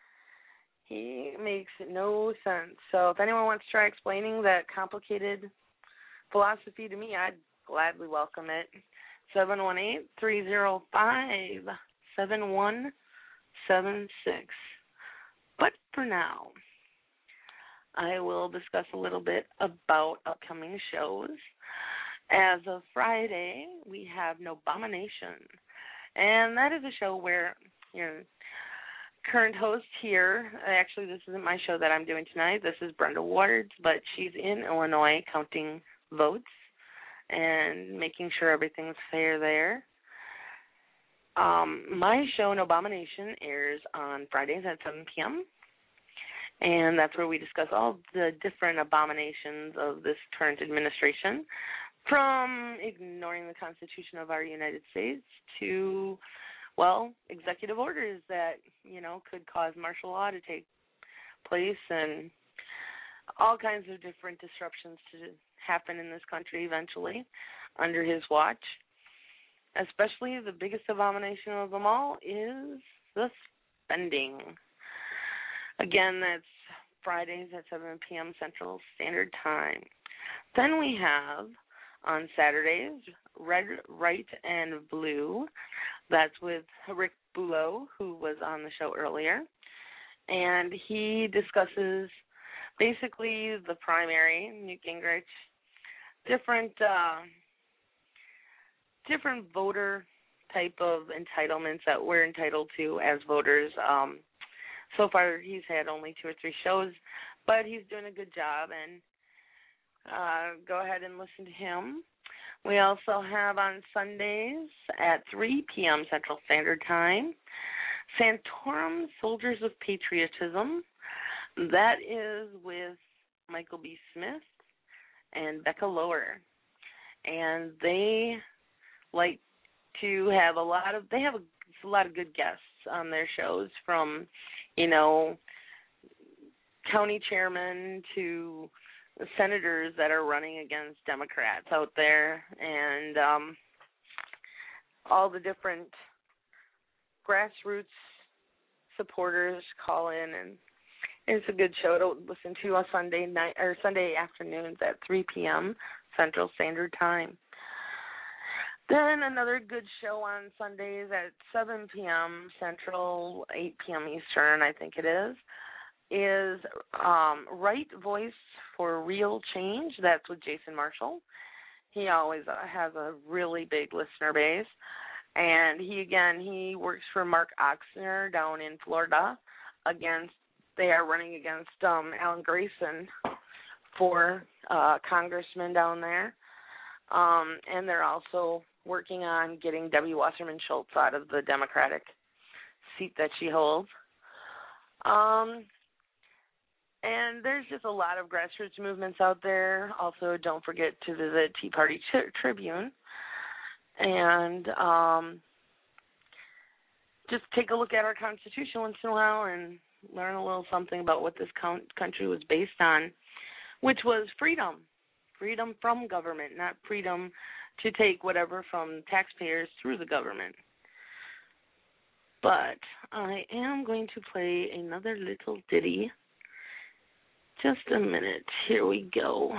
He makes no sense. So if anyone wants to try explaining that complicated philosophy to me, I'd gladly welcome it. seven one eight, three zero five, seven one seven six. But for now, I will discuss a little bit about upcoming shows. As of Friday, we have Nobomination, and that is a show where, you know, current host here, actually this isn't my show that I'm doing tonight, this is Brenda Waters, but she's in Illinois counting votes and making sure everything's fair there. Um, my show, Nobomination, airs on Fridays at seven p.m., and that's where we discuss all the different abominations of this current administration, from ignoring the Constitution of our United States to, well, executive orders that, you know, could cause martial law to take place and all kinds of different disruptions to happen in this country eventually under his watch. Especially the biggest abomination of them all is the spending. Again, that's Fridays at seven p.m. Central Standard Time. Then we have, on Saturdays, Red, Right, and Blue. That's with Rick Bulow, who was on the show earlier. And he discusses basically the primary, Newt Gingrich, different, uh, different voter type of entitlements that we're entitled to as voters. Um, so far, he's had only two or three shows, but he's doing a good job, and uh, go ahead and listen to him. We also have on Sundays at three p.m. Central Standard Time, Santorum Soldiers of Patriotism. That is with Michael B. Smith and Becca Lower. And they like to have a lot of, they have a, a lot of good guests on their shows, from, you know, county chairmen to senators that are running against Democrats out there, and um, all the different grassroots supporters call in, and it's a good show to listen to on Sunday night or Sunday afternoons at three p.m. Central Standard Time. Then another good show on Sundays at seven p.m. Central, eight p.m. Eastern, I think it is, is um, Right Voice for Real Change. That's with Jason Marshall. He always uh, has a really big listener base. And he, again, he works for Mark Ochsner down in Florida. Against, they are running against um, Alan Grayson for uh, congressman down there. Um, and they're also working on getting Debbie Wasserman Schultz out of the Democratic seat that she holds. Um, and there's just a lot of grassroots movements out there. Also, don't forget to visit Tea Party Tri- Tribune and um, just take a look at our Constitution once in a while and learn a little something about what this count- country was based on, which was freedom. Freedom from government, not freedom to take whatever from taxpayers through the government. But I am going to play another little ditty. Just a minute. Here we go.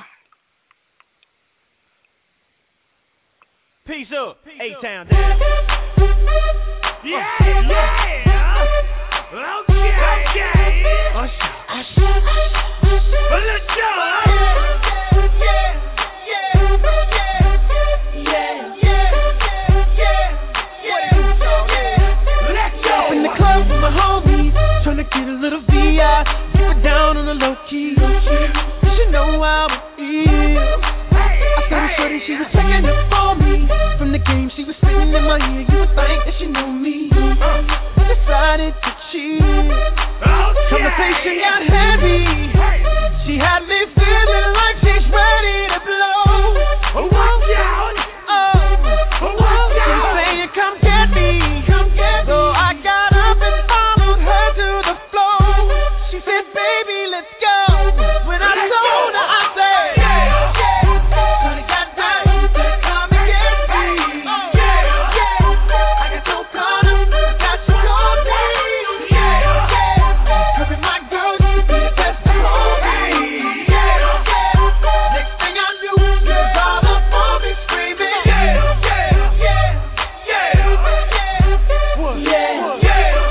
Peace up, A-Town down. Yeah, yeah. Okay, okay. Usher, usher. Well, let's go. Yeah, yeah, yeah, yeah, yeah, yeah. Let's go. In the club with my homies, trying to get a little V I, keep it down on the low key. You should know how it feels. I started shorty, she was checking up for me. From the game, she was spitting in my ear. You would think that she knew me. I decided to cheat. Conversation got heavy. She had me feeling like she's ready to blow. Watch out! Oh, watch out! She's saying, "Come get me, come get me." So I got up and followed her to the floor. She said, "Baby, let's go." When I told her, I said, "Yeah, yeah." Shorty got down, said, "Come and get me." Yeah, yeah. I got no problem, I got you all day. Yeah, yeah. Her and my girl used to be the best of all me. Yeah, yeah. Next thing I knew, she was all up for me screaming. Yeah, yeah, yeah, yeah, yeah, yeah,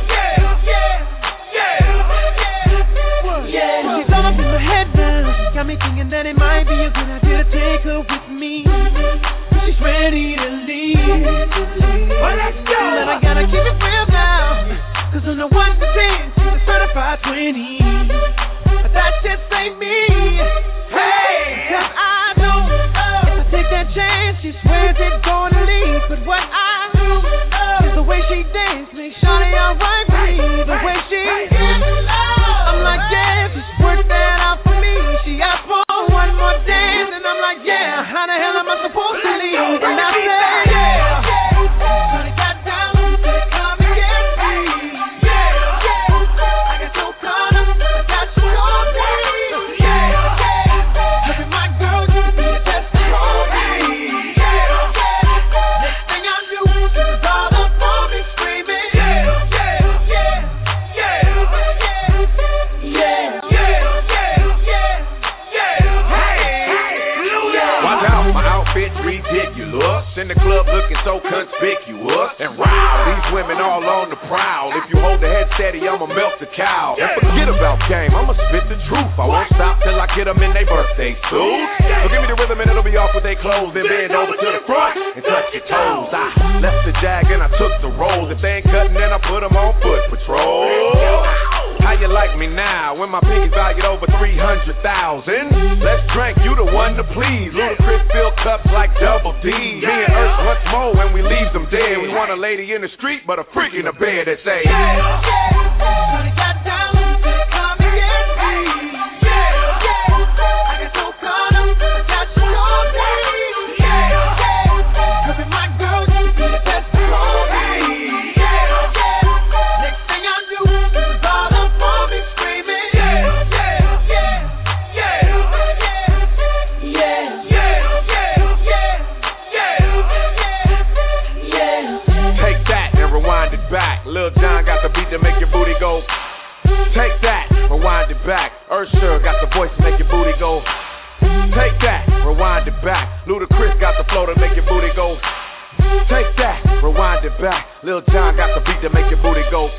yeah, yeah, yeah. She's all up in my head now. She got me thinking that it might be a good idea to take her with me. She's ready to leave. Well, let's go. But I gotta keep it real now. Cause on the one to ten, she's a certified twenty. But that just ain't me. Hey! Cause I know if I take that chance, she swears it's gonna leave. But what I do is the way she dance makes Shawty alright with me. The way she is, I'm like, yeah, just work that out for me. She asked for one more dance, and I'm like, yeah, how the hell am I supposed to leave? And I said, yeah. Shawty got down, said, "Come and get me." Yeah, yeah. I got no problem, I got you all day. Yeah, yeah. Her and my girl used to be the best of all me. Yeah, yeah. Next thing I knew, she was all up for me screaming. Yeah, yeah, yeah, yeah, yeah, yeah, yeah, yeah. Hey, watch out, my outfit's ridiculous. In the club looking so conspicuous. And wow, these women all on the prowl. If you hold the head steady, I'ma melt the cow. And forget about game, I'ma spit the truth. I won't stop till I get them in their birthday suit. So give me the rhythm and it'll be off with their clothes. Then bend over to the front and touch your toes. I left the jag and I took the rolls. If they ain't cutting, then I put them on foot patrol. How you like me now when my pinky's valued over three hundred thousand? Let's drink, you the one to please. Ludacris fill cups like Double D. Me and Earth once more when we leave them dead. We want a lady in the street, but a freak in the bed that say, yeah, Shawty got down, said, "Come and get me." Yeah, yeah. I got no problem, I got you all day. Yeah, yeah. Her and my girl used to be the best of all me. Yeah, yeah. Next thing I knew, she was all up for me screaming. Yeah, yeah, yeah, yeah, yeah, yeah, yeah, yeah. take that and rewind it back. Lil Jon got the beat to make your booty go. Take that, rewind it back. Usher got the voice to make your booty go. Take that, rewind it back. Ludacris got the flow to make your booty go. Take that, rewind it back. Lil Jon got the beat to make your booty go.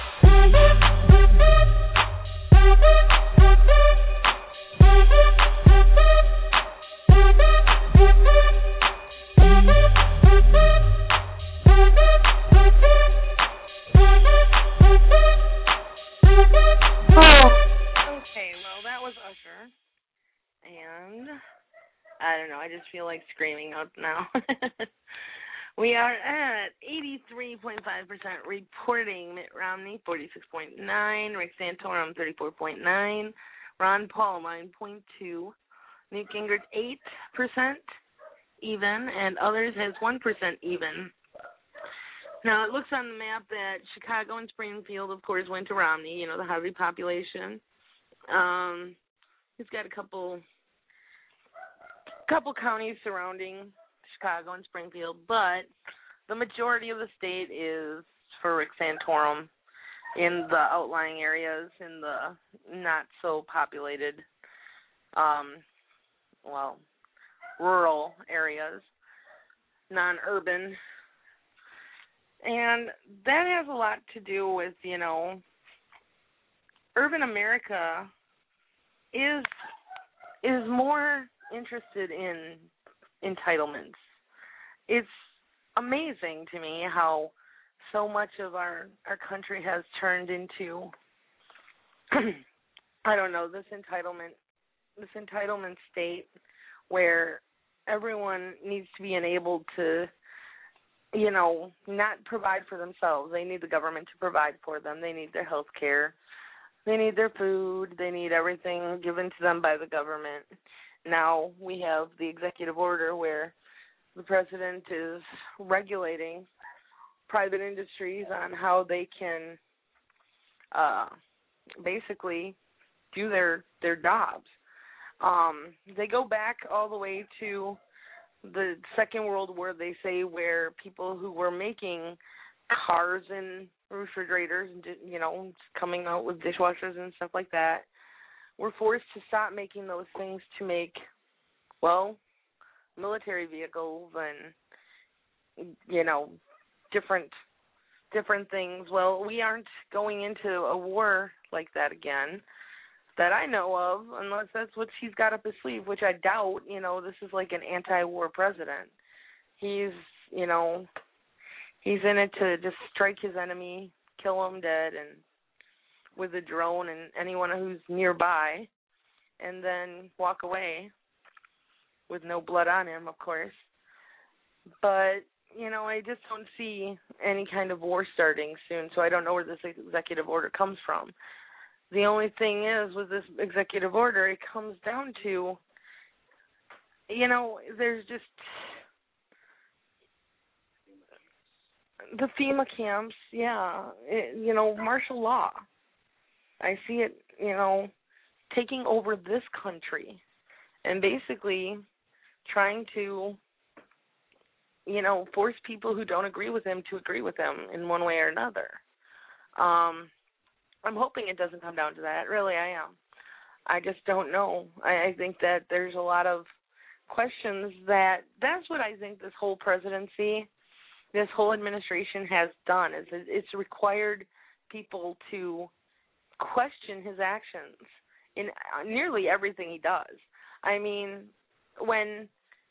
Okay, well, that was Usher. And I don't know, I just feel like screaming out now. We are at eighty-three point five percent reporting. Mitt Romney, forty-six point nine. Rick Santorum, thirty-four point nine. Ron Paul, nine point two. Newt Gingrich, eight percent even. And others has one percent even. Now, it looks on the map that Chicago and Springfield, of course, went to Romney, you know, the Harvey population. Um, he's got a couple couple counties surrounding Chicago and Springfield, but the majority of the state is for Rick Santorum in the outlying areas, in the not so populated, um, well, rural areas, non-urban. And that has a lot to do with, you know, urban America is is more interested in entitlements. It's amazing to me how so much of our, our country has turned into, I don't know, this entitlement, this entitlement state where everyone needs to be enabled to, you know, not provide for themselves. They need the government to provide for them. They need their health care. They need their food. They need everything given to them by the government. Now we have the executive order where the president is regulating private industries on how they can uh, basically do their, their jobs. Um, they go back all the way to the Second World War, they say, where people who were making cars and refrigerators and, you know, coming out with dishwashers and stuff like that, were forced to stop making those things to make, well, military vehicles and, you know, different different things. Well, we aren't going into a war like that again that I know of, unless that's what he's got up his sleeve, which I doubt. You know, this is like an anti-war president. He's, you know, he's in it to just strike his enemy, kill him dead, and with a drone and anyone who's nearby, and then walk away with no blood on him, of course. But, you know, I just don't see any kind of war starting soon, so I don't know where this executive order comes from. The only thing is, with this executive order, it comes down to, you know, there's just the FEMA camps, yeah, it, you know, martial law. I see it, you know, taking over this country and basically trying to, you know, force people who don't agree with him to agree with him in one way or another. Um, I'm hoping it doesn't come down to that. Really, I am. I just don't know. I, I think that there's a lot of questions that that's what I think this whole presidency, this whole administration has done, is it's required people to question his actions in nearly everything he does. I mean, when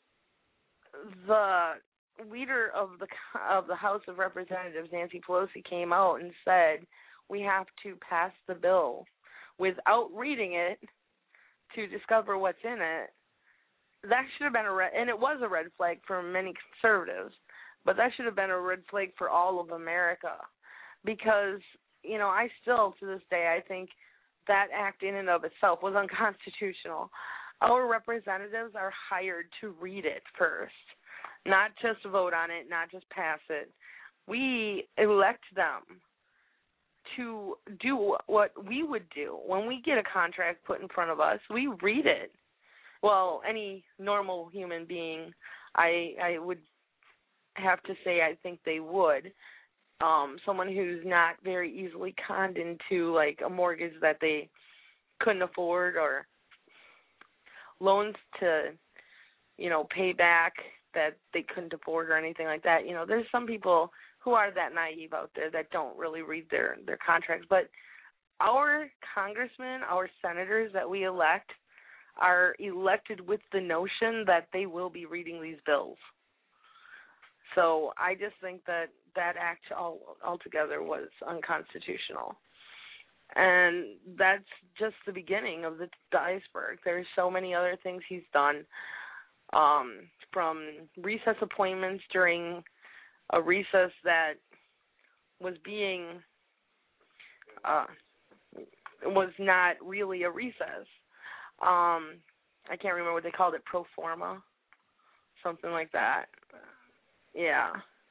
the leader of the of the House of Representatives, Nancy Pelosi, came out and said we have to pass the bill without reading it to discover what's in it, that should have been a red, and it was a red flag for many conservatives, but that should have been a red flag for all of America, because, you know, I still, to this day, I think that act in and of itself was unconstitutional. Our representatives are hired to read it first, not just vote on it, not just pass it. We elect them to do what we would do. When we get a contract put in front of us, we read it. Well, any normal human being, I I would have to say I think they would. Um, someone who's not very easily conned into, like, a mortgage that they couldn't afford, or loans to, you know, pay back that they couldn't afford, or anything like that. You know, there's some people who are that naive out there that don't really read their, their contracts. But our congressmen, our senators that we elect, are elected with the notion that they will be reading these bills. So I just think that that act all, altogether was unconstitutional. And that's just the beginning of the, the iceberg. There's so many other things he's done, um, from recess appointments during a recess that was being, uh, was not really a recess. Um, I can't remember what they called it, pro forma, something like that. Yeah.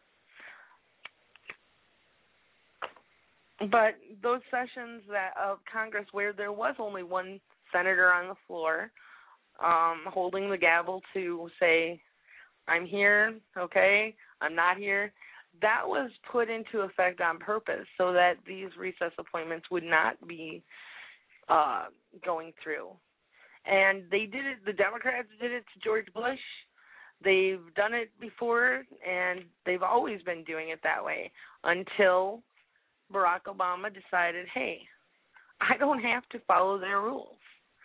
But those sessions that of Congress where there was only one senator on the floor, um, holding the gavel to say, I'm here, okay, I'm not here, that was put into effect on purpose so that these recess appointments would not be uh, going through. And they did it, the Democrats did it to George Bush. They've done it before, and they've always been doing it that way until Barack Obama decided, hey, I don't have to follow their rules.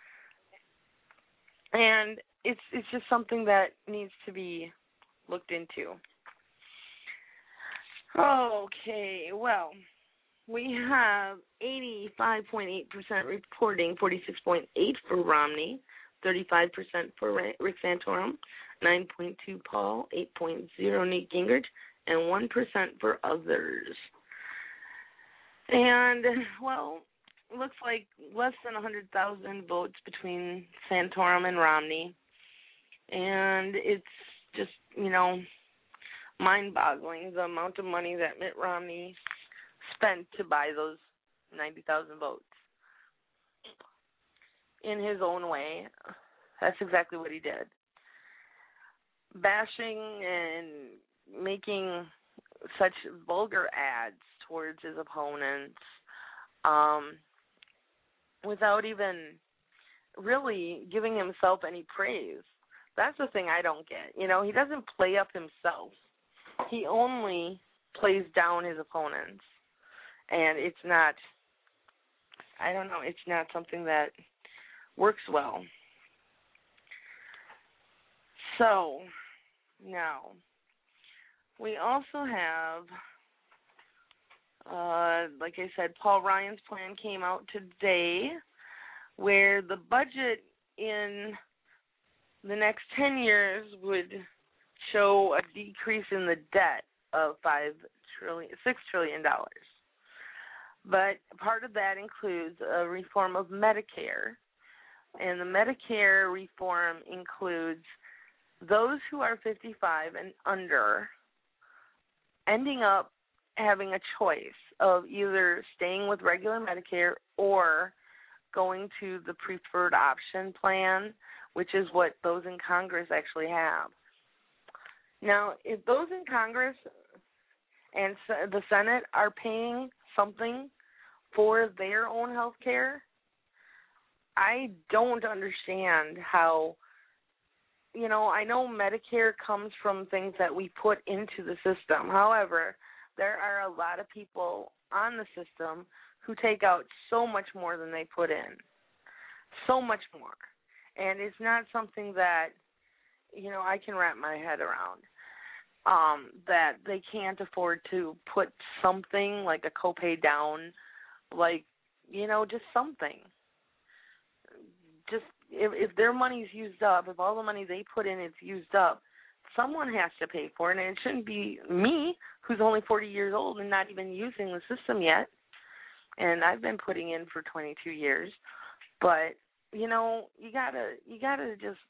And it's it's just something that needs to be looked into. Okay, well, we have eighty-five point eight percent reporting, forty-six point eight percent for Romney, thirty-five percent for Rick Santorum, nine point two percent Paul, eight point zero percent Newt Gingrich, and one percent for others. And, well, it looks like less than one hundred thousand votes between Santorum and Romney. And it's just, you know, mind-boggling the amount of money that Mitt Romney spent to buy those ninety thousand votes. In his own way, that's exactly what he did. Bashing and making such vulgar ads towards his opponents um, without even really giving himself any praise. That's the thing I don't get. You know, he doesn't play up himself. He only plays down his opponents. And it's not, I don't know, it's not something that works well. So, now, we also have, uh, like I said, Paul Ryan's plan came out today, where the budget in the next ten years would show a decrease in the debt of five trillion, six trillion dollars. But part of that includes a reform of Medicare, and the Medicare reform includes those who are fifty-five and under ending up having a choice of either staying with regular Medicare or going to the preferred option plan, which is what those in Congress actually have. Now, if those in Congress and the Senate are paying something for their own health care, I don't understand how, you know, I know Medicare comes from things that we put into the system. However, there are a lot of people on the system who take out so much more than they put in, so much more. And it's not something that, you know, I can wrap my head around, um, that they can't afford to put something like a copay down, like, you know, just something. Just if, if their money's used up, if all the money they put in is used up, someone has to pay for it, and it shouldn't be me, who's only forty years old and not even using the system yet. And I've been putting in for twenty-two years. But, you know, you gotta you gotta just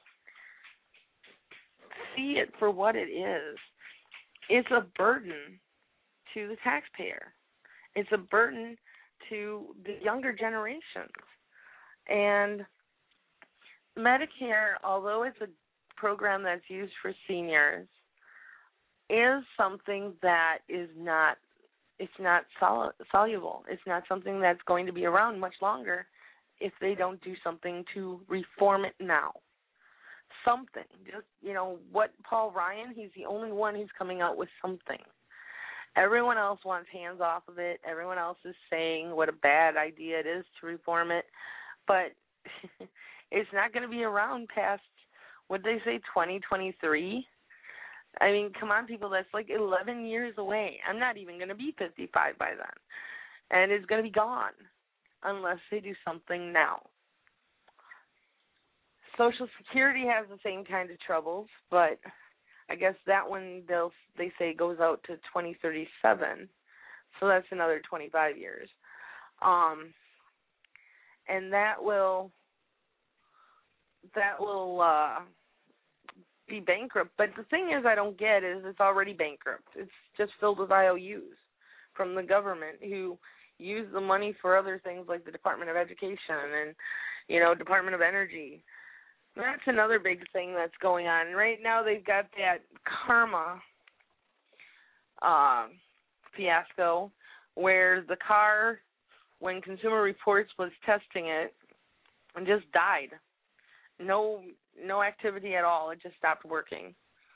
see it for what it is. It's a burden to the taxpayer. It's a burden to the younger generations. And Medicare, although it's a program that's used for seniors, is something that is not, it's not sol- soluble. It's not something that's going to be around much longer if they don't do something to reform it now. Something. Just, you know, what Paul Ryan, he's the only one who's coming out with something. Everyone else wants hands off of it. Everyone else is saying what a bad idea it is to reform it. But it's not going to be around past, what did they say, twenty twenty-three? I mean, come on, people, that's like eleven years away. I'm not even going to be fifty-five by then. And it's going to be gone unless they do something now. Social Security has the same kind of troubles, but I guess that one, they'll they say, goes out to twenty thirty-seven. So that's another twenty-five years. Um, and that will... that will uh, be bankrupt. But the thing is I don't get is it's already bankrupt. It's just filled with I O Us from the government who use the money for other things like the Department of Education and, you know, Department of Energy. That's another big thing that's going on. Right now they've got that karma uh, fiasco where the car, when Consumer Reports was testing it, just died. No, no activity at all. It just stopped working.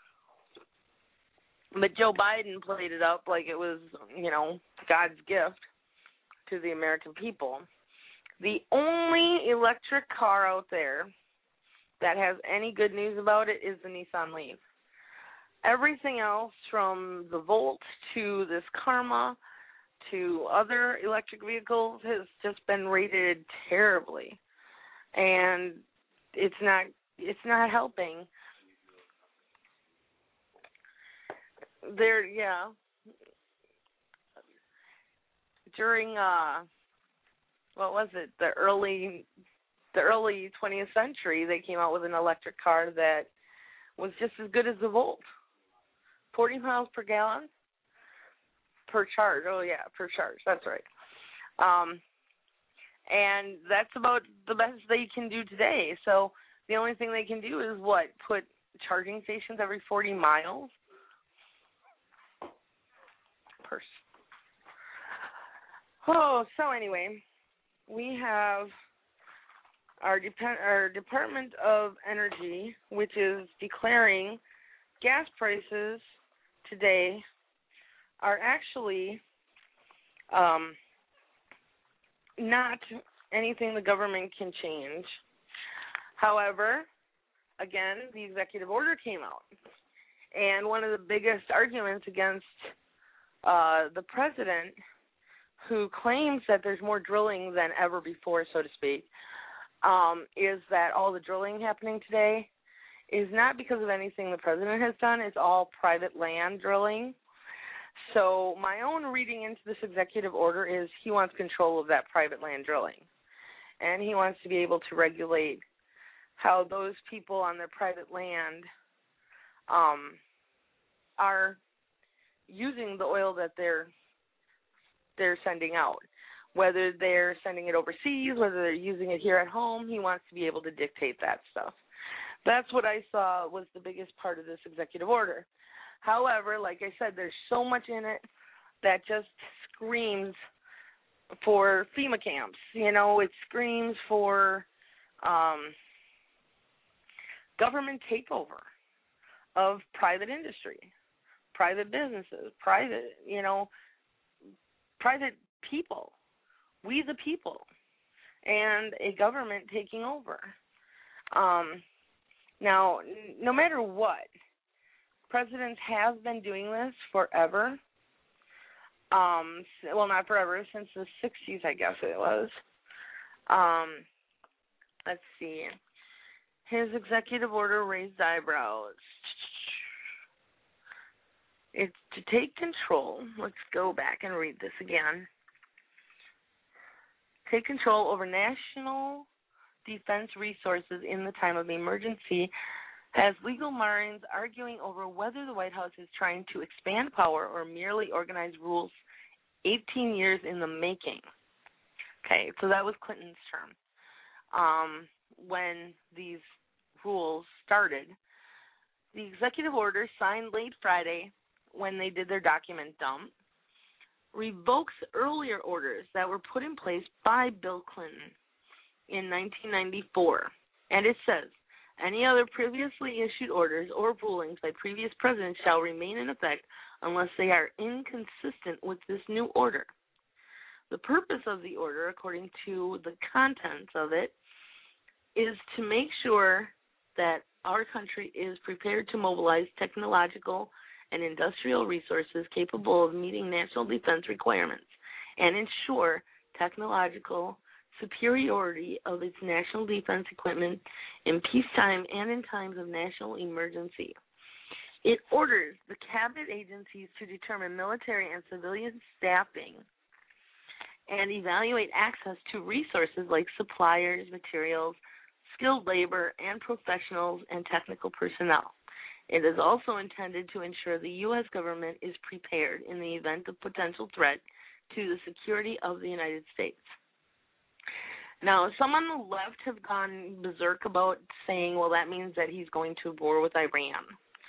But Joe Biden played it up like it was, you know, God's gift to the American people. The only electric car out there that has any good news about it is the Nissan Leaf. Everything else, from the Volt to this Karma to other electric vehicles, has just been rated terribly, and it's not it's not helping. There, yeah. During uh, what was it? The early the early twentieth century, they came out with an electric car that was just as good as the Volt. forty miles per gallon per charge. Oh, yeah, per charge. That's right. Um, and that's about the best they can do today. So the only thing they can do is, what, put charging stations every forty miles? Per. Oh, so anyway, we have our, Dep- our Department of Energy, which is declaring gas prices today are actually um, not anything the government can change. However, again, the executive order came out. And one of the biggest arguments against uh, the president, who claims that there's more drilling than ever before, so to speak, um, is that all the drilling happening today is not because of anything the president has done. It's all private land drilling. So my own reading into this executive order is he wants control of that private land drilling. And he wants to be able to regulate how those people on their private land um, are using the oil that they're they're sending out. Whether they're sending it overseas, whether they're using it here at home, he wants to be able to dictate that stuff. That's what I saw was the biggest part of this executive order. However, like I said, there's so much in it that just screams for FEMA camps. You know, it screams for um, government takeover of private industry, private businesses, private, you know, private people, we the people, and a government taking over. Um, now, no matter what, presidents have been doing this forever. Um, well, not forever, since the sixties, I guess it was. Um, let's see. His executive order raised eyebrows. It's to take control. Let's go back and read this again. Take control over national defense resources in the time of emergency, has legal minds arguing over whether the White House is trying to expand power or merely organize rules eighteen years in the making. Okay, so that was Clinton's term. Um, when these rules started, the executive order signed late Friday when they did their document dump revokes earlier orders that were put in place by Bill Clinton in nineteen ninety-four. And it says, any other previously issued orders or rulings by previous presidents shall remain in effect unless they are inconsistent with this new order. The purpose of the order, according to the contents of it, is to make sure that our country is prepared to mobilize technological and industrial resources capable of meeting national defense requirements and ensure technological superiority of its national defense equipment in peacetime and in times of national emergency. It orders the cabinet agencies to determine military and civilian staffing and evaluate access to resources like suppliers, materials, skilled labor, and professionals and technical personnel. It is also intended to ensure the U S government is prepared in the event of potential threat to the security of the United States. Now, some on the left have gone berserk about saying, well, that means that he's going to war with Iran.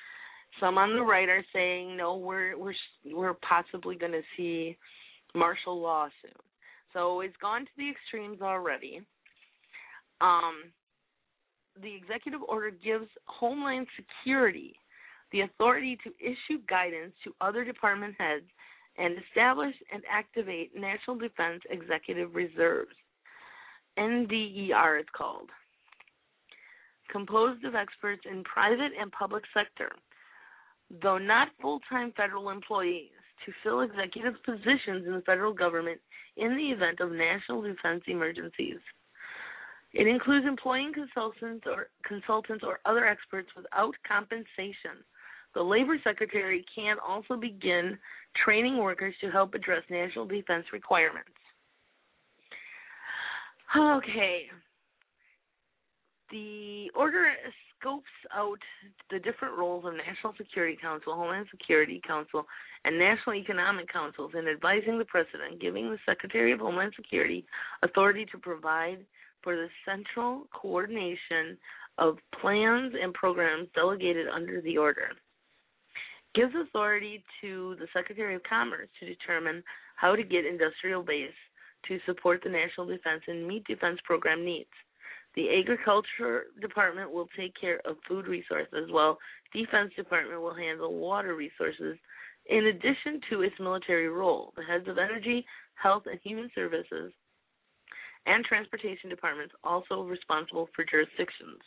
Some on the right are saying no, we're we're we're possibly going to see martial law soon. So it's gone to the extremes already. Um, the executive order gives Homeland Security the authority to issue guidance to other department heads and establish and activate National Defense Executive Reserves. N D E R it's called. Composed of experts in private and public sector, though not full-time federal employees, to fill executive positions in the federal government in the event of national defense emergencies. It includes employing consultants or consultants or other experts without compensation. The Labor Secretary can also begin training workers to help address national defense requirements. Okay. The order scopes out the different roles of National Security Council, Homeland Security Council, and National Economic Councils in advising the President, giving the Secretary of Homeland Security authority to provide for the central coordination of plans and programs delegated under the order. Gives authority to the Secretary of Commerce to determine how to get industrial base to support the national defense and meet defense program needs. The Agriculture Department will take care of food resources, while Defense Department will handle water resources, in addition to its military role. The heads of Energy, Health, and Human Services and Transportation Departments also responsible for jurisdictions.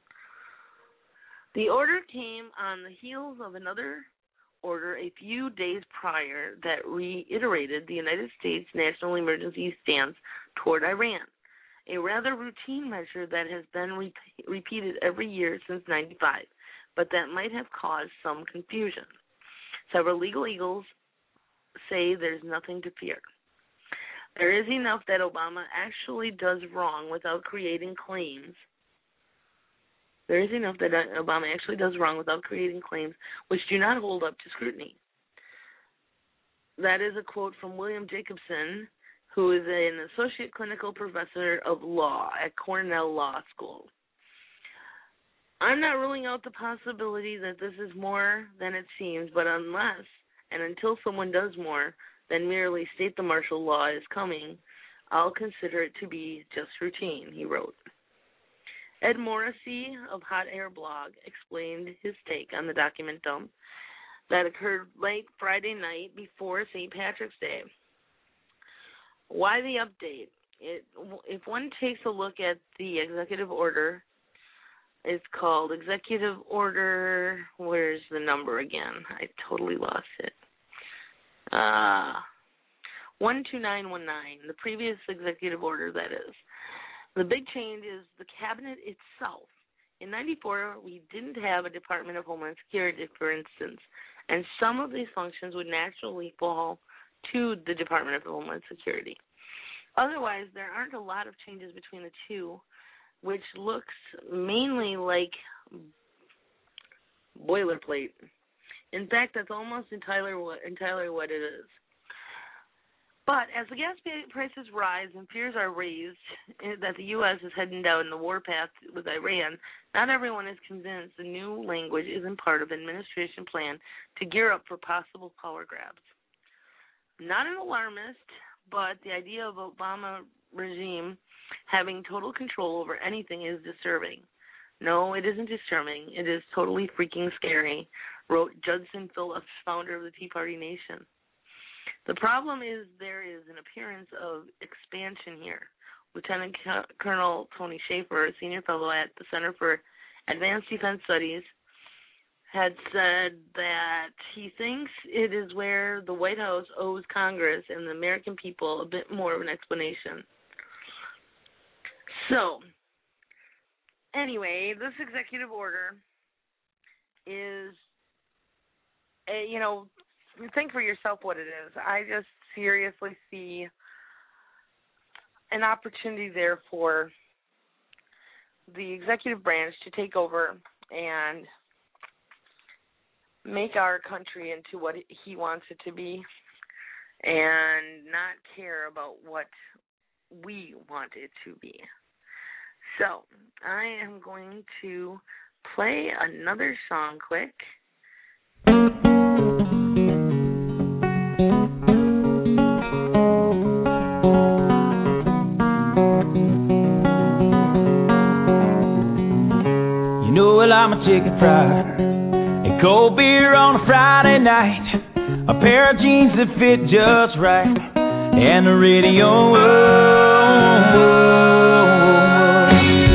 The order came on the heels of another order a few days prior that reiterated the United States national emergency stance toward Iran, a rather routine measure that has been re- repeated every year since ninety-five, but that might have caused some confusion. Several legal eagles say there's nothing to fear. There is enough that Obama actually does wrong without creating claims. There is enough that Obama actually does wrong without creating claims which do not hold up to scrutiny. That is a quote from William Jacobson, who is an associate clinical professor of law at Cornell Law School. I'm not ruling out the possibility that this is more than it seems, but unless and until someone does more than merely state the martial law is coming, I'll consider it to be just routine, he wrote. Ed Morrissey of Hot Air Blog explained his take on the document dump that occurred late Friday night before Saint Patrick's Day. Why the update? It, if one takes a look at the executive order, it's called Executive Order, where's the number again? I totally lost it. Uh, one two nine one nine, the previous executive order, that is. The big change is the cabinet itself. In ninety-four, we didn't have a Department of Homeland Security, for instance, and some of these functions would naturally fall to the Department of Homeland Security. Otherwise, there aren't a lot of changes between the two, which looks mainly like boilerplate. In fact, that's almost entirely what, entirely what it is. But as the gas prices rise and fears are raised that the U S is heading down the warpath with Iran, not everyone is convinced the new language isn't part of an administration plan to gear up for possible power grabs. Not an alarmist, but the idea of Obama regime having total control over anything is disturbing. No, it isn't disturbing. It is totally freaking scary, wrote Judson Phillips, founder of the Tea Party Nation. The problem is there is an appearance of expansion here. Lieutenant Colonel Tony Schaefer, a senior fellow at the Center for Advanced Defense Studies, had said that he thinks it is where the White House owes Congress and the American people a bit more of an explanation. So, anyway, this executive order is, a, you know, think for yourself what it is. I just seriously see an opportunity there for the executive branch to take over and make our country into what he wants it to be and not care about what we want it to be. So, I am going to play another song quick, know I like my chicken fried and cold beer on a Friday night, a pair of jeans that fit just right, and the radio. Oh, oh, oh.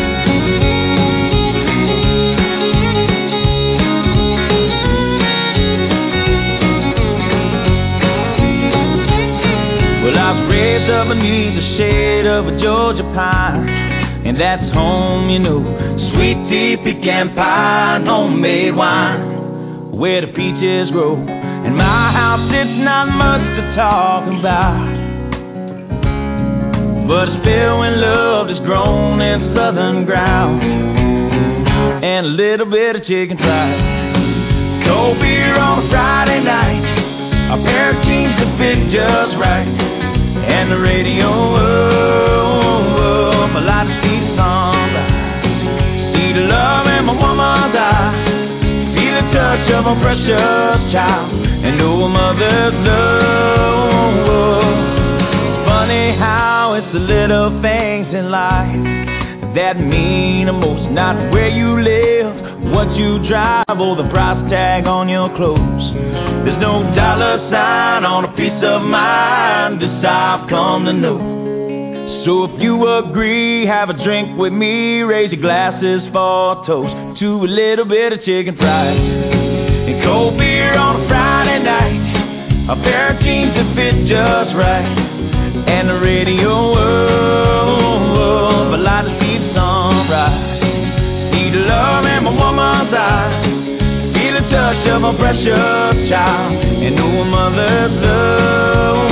Well, I was raised up beneath the shade of a Georgia pine, and that's home, you know. Sweet tea, pecan pie, and homemade wine, where the peaches grow. In my house, it's not much to talk about, but it's filled when love is grown in southern ground, and a little bit of chicken fried, cold beer on a Friday night, a pair of jeans that fit just right, and the radio. Oh, oh, oh, I like to see the sunrise, see the love in my woman's eyes, feel the touch of a precious child, and know a mother's love. Funny how it's the little things in life that mean the most, not where you live, what you drive, or the price tag on your clothes. There's no dollar sign on a piece of mind, this I've come to know. So if you agree, have a drink with me, raise your glasses for a toast to a little bit of chicken fried and cold beer on a Friday night, a pair of jeans that fit just right, and the radio. Oh, oh, I like to see the sunrise, see the love in my woman's eyes, feel the touch of a precious child, and know a mother's love.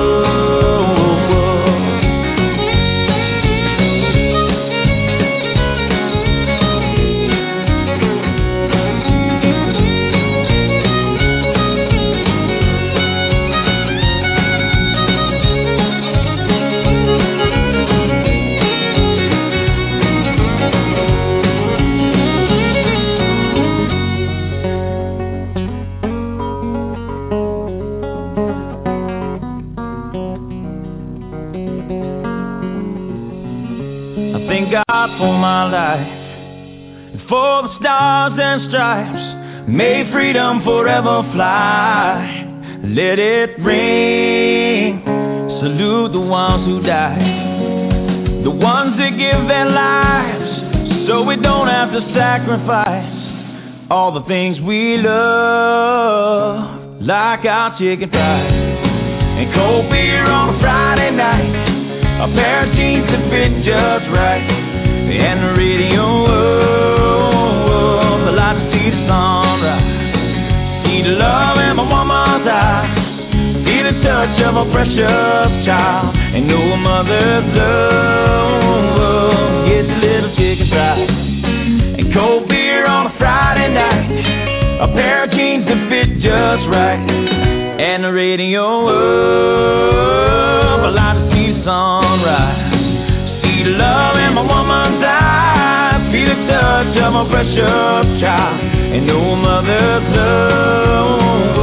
God for my life, for the stars and stripes, may freedom forever fly. Let it ring, salute the ones who died, the ones that give their lives so we don't have to sacrifice all the things we love, like our chicken fried and cold beer on a Friday night, a pair of jeans that fit just right, and the radio. Oh, oh, I like to see the sunrise, see the love in my woman's eyes, feel the touch of a precious child, and know a mother's love. Get a little chicken fried and cold beer on a Friday night, a pair of jeans that fit just right, and the radio. Oh, I like to see the sunrise, see the love in my woman's eyes, feel the touch of my precious child, and know a mother's love.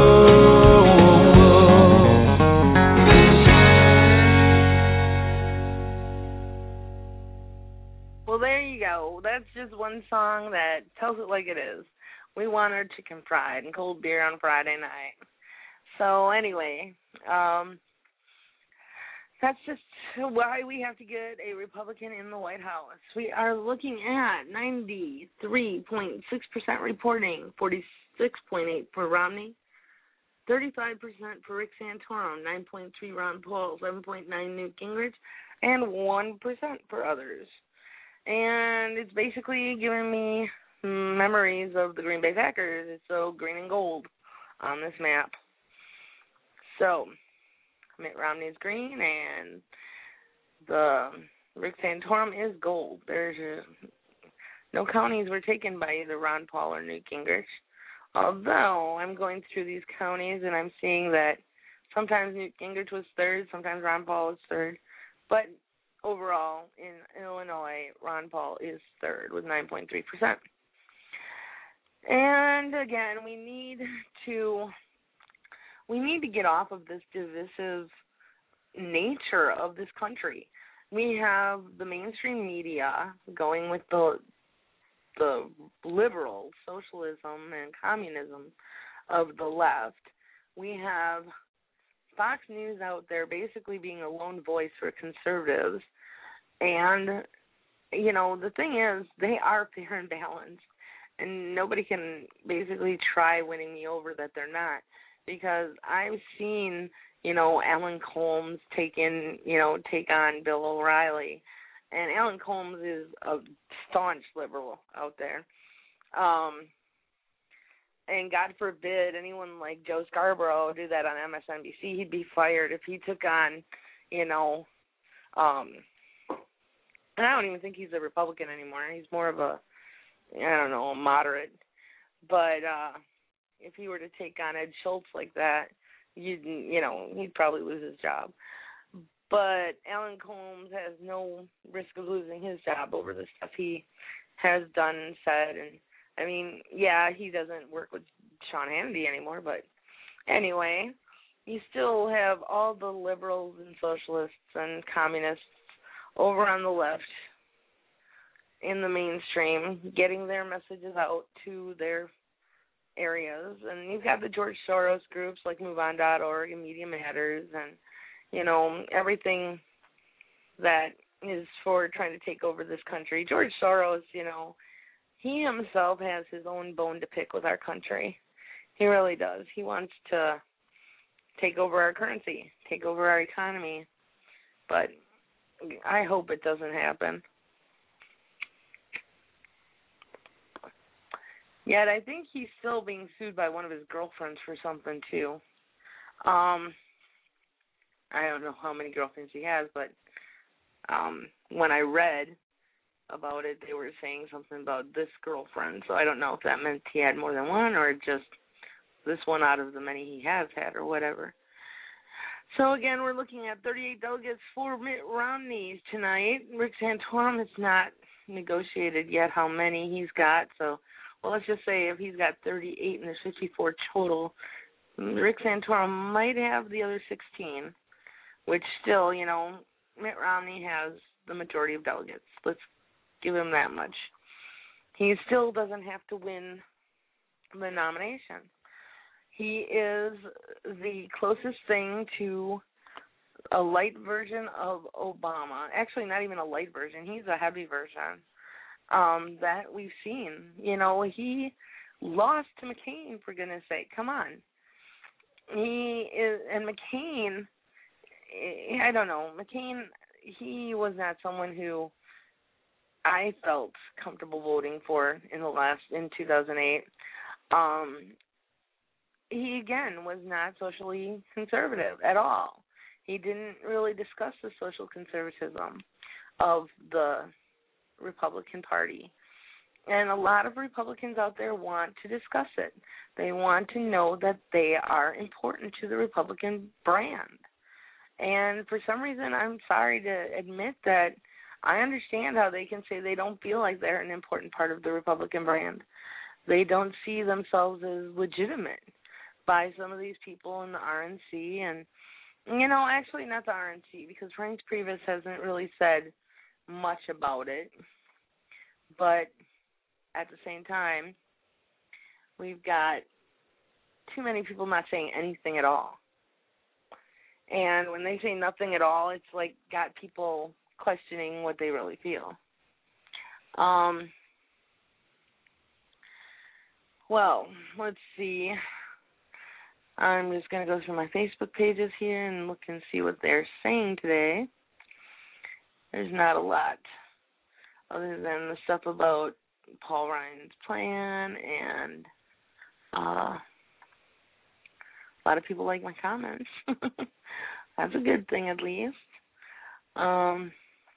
Well, there you go. That's just one song that tells it like it is. We want our chicken fried and cold beer on Friday night. So anyway, um, that's just why we have to get a Republican in the White House. We are looking at ninety-three point six percent reporting, forty-six point eight for Romney, thirty-five percent for Rick Santorum, nine point three Ron Paul, seven point nine Newt Gingrich, and one percent for others. And it's basically giving me memories of the Green Bay Packers. It's so green and gold on this map. So Mitt Romney's green, and the Rick Santorum is gold. There's a, no counties were taken by either Ron Paul or Newt Gingrich. Although I'm going through these counties and I'm seeing that sometimes Newt Gingrich was third, sometimes Ron Paul was third. But overall, in Illinois, Ron Paul is third with nine point three percent. And again, we need to we need to get off of this divisive nature of this country. We have the mainstream media going with the the liberal socialism and communism of the left. We have Fox News out there basically being a lone voice for conservatives. And, you know, the thing is, they are fair and balanced. And nobody can basically try winning me over that they're not. Because I've seen, you know, Alan Colmes take in, you know, take on Bill O'Reilly. And Alan Colmes is a staunch liberal out there. Um, and God forbid anyone like Joe Scarborough do that on M S N B C. He'd be fired if he took on, you know, um, and I don't even think he's a Republican anymore. He's more of a, I don't know, a moderate. But uh, if he were to take on Ed Schultz like that, you'd, you know, he'd probably lose his job. But Alan Colmes has no risk of losing his job over the stuff he has done and said. And, I mean, yeah, he doesn't work with Sean Hannity anymore, but anyway, you still have all the liberals and socialists and communists over on the left in the mainstream getting their messages out to their areas. And you've got the George Soros groups like move on dot org and Media Matters and, you know, everything that is for trying to take over this country. George Soros, you know, he himself has his own bone to pick with our country. He really does. He wants to take over our currency, take over our economy. But I hope it doesn't happen. Yet I think he's still being sued by one of his girlfriends for something, too. Um... I don't know how many girlfriends he has, but um, when I read about it, they were saying something about this girlfriend. So I don't know if that meant he had more than one or just this one out of the many he has had or whatever. So, again, we're looking at thirty-eight delegates for Mitt Romney tonight. Rick Santorum has not negotiated yet how many he's got. So, well, let's just say if he's got thirty-eight and there's fifty-four total, Rick Santorum might have the other sixteen. Which still, you know, Mitt Romney has the majority of delegates. Let's give him that much. He still doesn't have to win the nomination. He is the closest thing to a light version of Obama. Actually, not even a light version. He's a heavy version um, that we've seen. You know, he lost to McCain, for goodness sake. Come on. He is, and McCain... I don't know. McCain, he was not someone who I felt comfortable voting for in the last, in two thousand eight. Um, he, again, was not socially conservative at all. He didn't really discuss the social conservatism of the Republican Party. And a lot of Republicans out there want to discuss it. They want to know that they are important to the Republican brand. And for some reason, I'm sorry to admit that I understand how they can say they don't feel like they're an important part of the Republican brand. They don't see themselves as legitimate by some of these people in the R N C. And, you know, actually not the R N C, because Reince Priebus hasn't really said much about it. But at the same time, we've got too many people not saying anything at all. And when they say nothing at all, it's like got people questioning what they really feel. Um, well, let's see. I'm just going to go through my Facebook pages here and look and see what they're saying today. There's not a lot other than the stuff about Paul Ryan's plan, and uh, a lot of people like my comments. That's a good thing, at least. Um,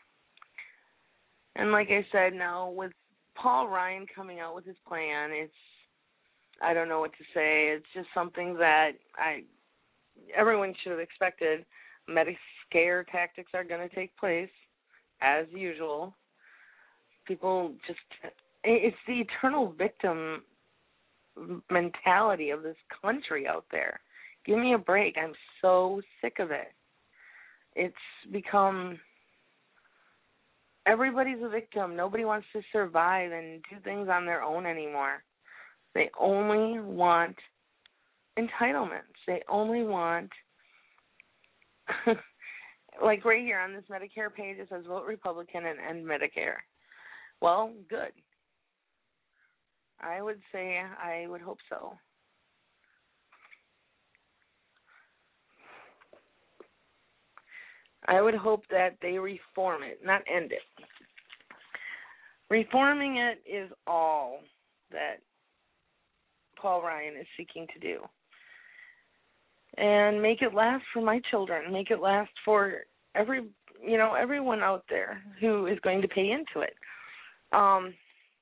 and like I said, now with Paul Ryan coming out with his plan, it's, I don't know what to say. It's just something that I everyone should have expected. Medi-scare tactics are going to take place, as usual. People just, it's the eternal victim mentality of this country out there. Give me a break. I'm so sick of it. It's become, everybody's a victim. Nobody wants to survive and do things on their own anymore. They only want entitlements. They only want, like right here on this Medicare page, it says vote Republican and end Medicare. Well, good. I would say I would hope so. I would hope that they reform it, not end it. Reforming it is all that Paul Ryan is seeking to do. And make it last for my children. Make it last for every, you know, everyone out there who is going to pay into it. Um,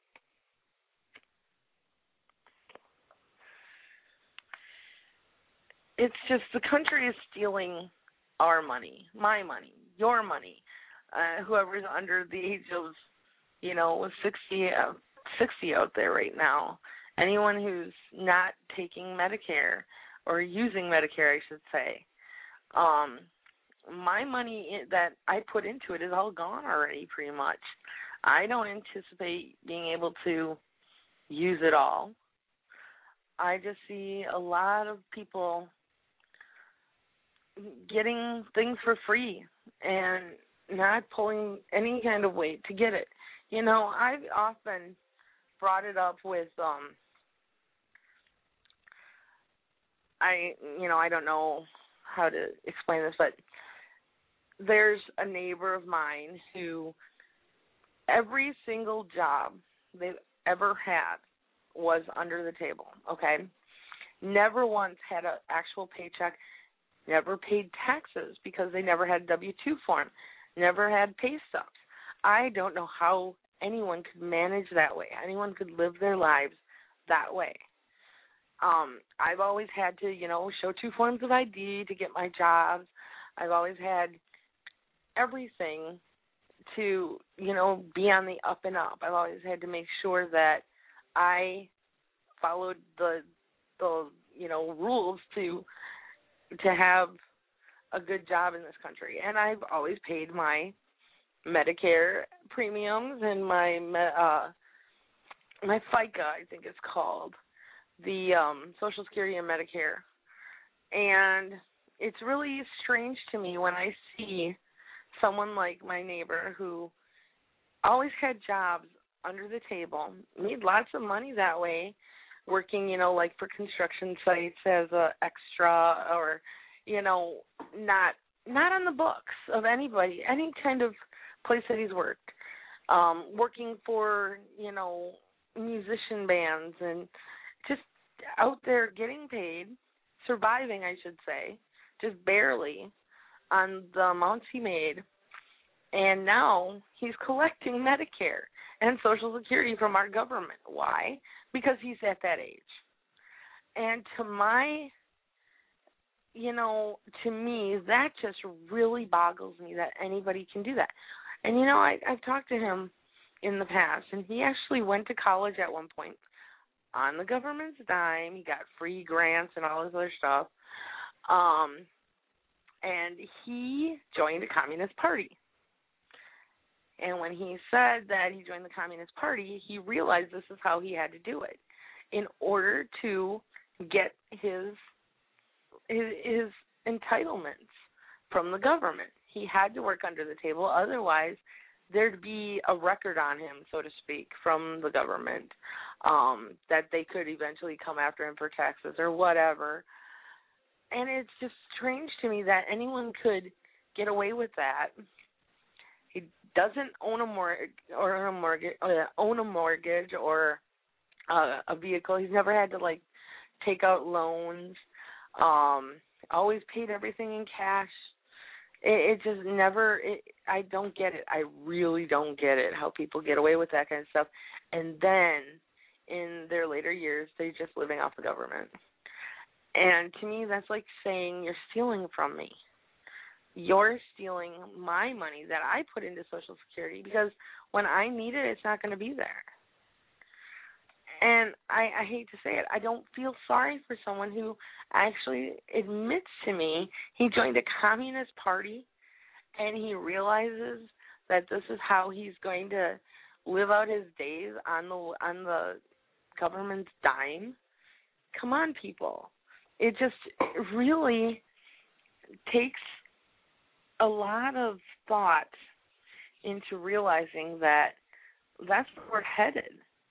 it's just the country is stealing our money, my money, your money. Uh, whoever's under the age of, you know, sixty, uh, sixty out there right now, anyone who's not taking Medicare or using Medicare, I should say, um, my money that I put into it is all gone already pretty much. I don't anticipate being able to use it all. I just see a lot of people getting things for free and not pulling any kind of weight to get it. You know, I've often brought it up with, um, I, you know, I don't know how to explain this, but there's a neighbor of mine who every single job they've ever had was under the table, okay? Never once had an actual paycheck, never paid taxes because they never had a W two form, never had pay stubs. I don't know how anyone could manage that way. Anyone could live their lives that way. Um, I've always had to, you know, show two forms of I D to get my jobs. I've always had everything to, you know, be on the up and up. I've always had to make sure that I followed the, the you know, rules to to have a good job in this country. And I've always paid my Medicare premiums and my uh, my FICA, I think it's called, the um, Social Security and Medicare. And it's really strange to me when I see someone like my neighbor who always had jobs under the table, made lots of money that way, working, you know, like for construction sites as a extra or, you know, not not on the books of anybody, any kind of place that he's worked, um, working for, you know, musician bands and just out there getting paid, surviving, I should say, just barely on the amounts he made. And now he's collecting Medicare and Social Security from our government. Why? Because he's at that age. And to my, you know, to me, that just really boggles me that anybody can do that. And, you know, I, I've talked to him in the past, and he actually went to college at one point on the government's dime. He got free grants and all this other stuff. Um, and he joined the Communist Party. And when he said that he joined the Communist Party, he realized this is how he had to do it in order to get his his, his entitlements from the government. He had to work under the table. Otherwise, there'd be a record on him, so to speak, from the government um, that they could eventually come after him for taxes or whatever. And it's just strange to me that anyone could get away with that. He doesn't own a mortgage or a mortgage, uh, own a mortgage or uh, a vehicle. He's never had to like take out loans. Um, always paid everything in cash. It, it just never. It, I don't get it. I really don't get it. How people get away with that kind of stuff, and then in their later years, they're just living off the government. And to me, that's like saying you're stealing from me. You're stealing my money that I put into Social Security because when I need it, it's not going to be there. And I, I hate to say it, I don't feel sorry for someone who actually admits to me he joined a Communist Party and he realizes that this is how he's going to live out his days on the on the government's dime? Come on, people. It just it really takes a lot of thought into realizing that that's where we're headed.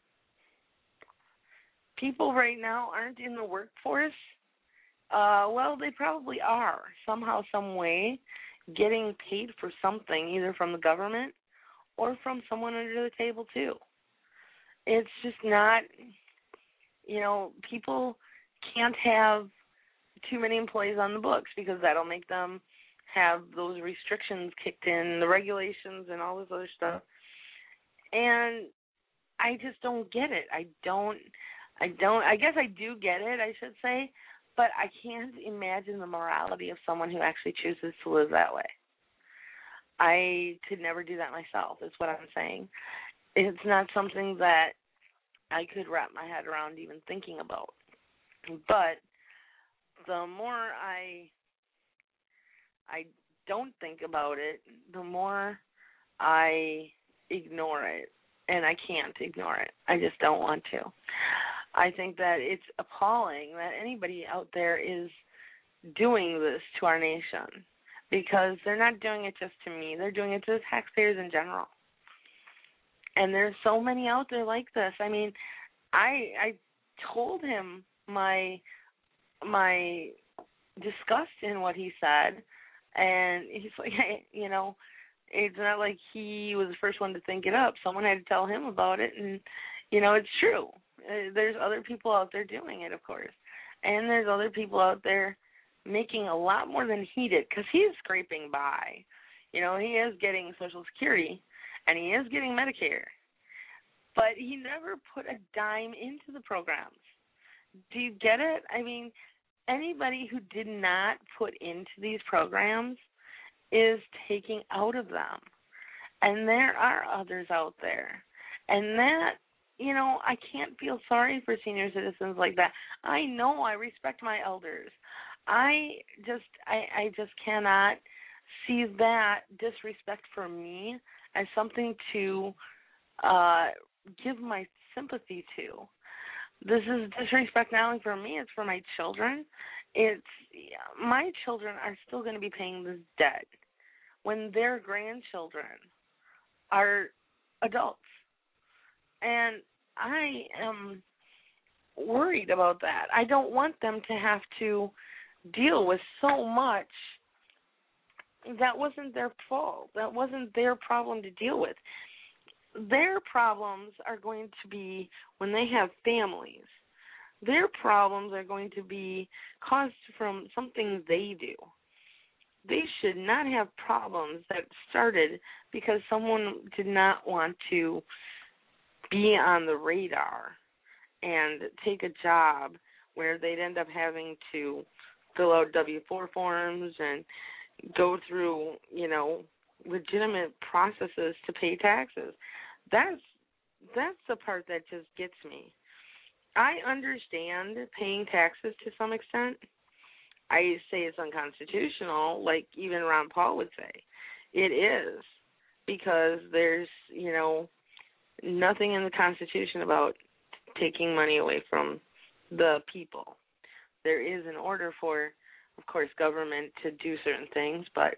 People right now aren't in the workforce. Uh, well, they probably are, somehow, some way, getting paid for something, either from the government or from someone under the table, too. It's just not, you know, people can't have too many employees on the books because that'll make them have those restrictions kicked in, the regulations and all this other stuff. And I just don't get it. I don't, I don't, I guess I do get it, I should say, but I can't imagine the morality of someone who actually chooses to live that way. I could never do that myself, is what I'm saying. It's not something that I could wrap my head around even thinking about. But the more I I don't think about it, the more I ignore it. And I can't ignore it. I just don't want to. I think that it's appalling that anybody out there is doing this to our nation, because they're not doing it just to me. They're doing it to the taxpayers in general. And there's so many out there like this. I mean, I I told him my my disgust in what he said, and he's like, hey, you know, it's not like he was the first one to think it up. Someone had to tell him about it, and, you know, it's true. There's other people out there doing it, of course. And there's other people out there making a lot more than he did, because he is scraping by. You know, he is getting Social Security, and he is getting Medicare. But he never put a dime into the programs. Do you get it? I mean, anybody who did not put into these programs is taking out of them. And there are others out there. And that, you know, I can't feel sorry for senior citizens like that. I know I respect my elders. I just I, I just cannot see that disrespect for me as something to uh, give my sympathy to. This is disrespect not only for me, it's for my children. It's my children are still going to be paying this debt when their grandchildren are adults. And I am worried about that. I don't want them to have to deal with so much that wasn't their fault. That wasn't their problem to deal with. Their problems are going to be when they have families. Their problems are going to be caused from something they do. They should not have problems that started because someone did not want to be on the radar and take a job where they'd end up having to fill out W four forms and go through, you know, legitimate processes to pay taxes. That's that's the part that just gets me. I understand paying taxes to some extent. I say it's unconstitutional, like even Ron Paul would say. It is, because there's, you know, nothing in the Constitution about taking money away from the people. There is an order for, of course, government to do certain things, but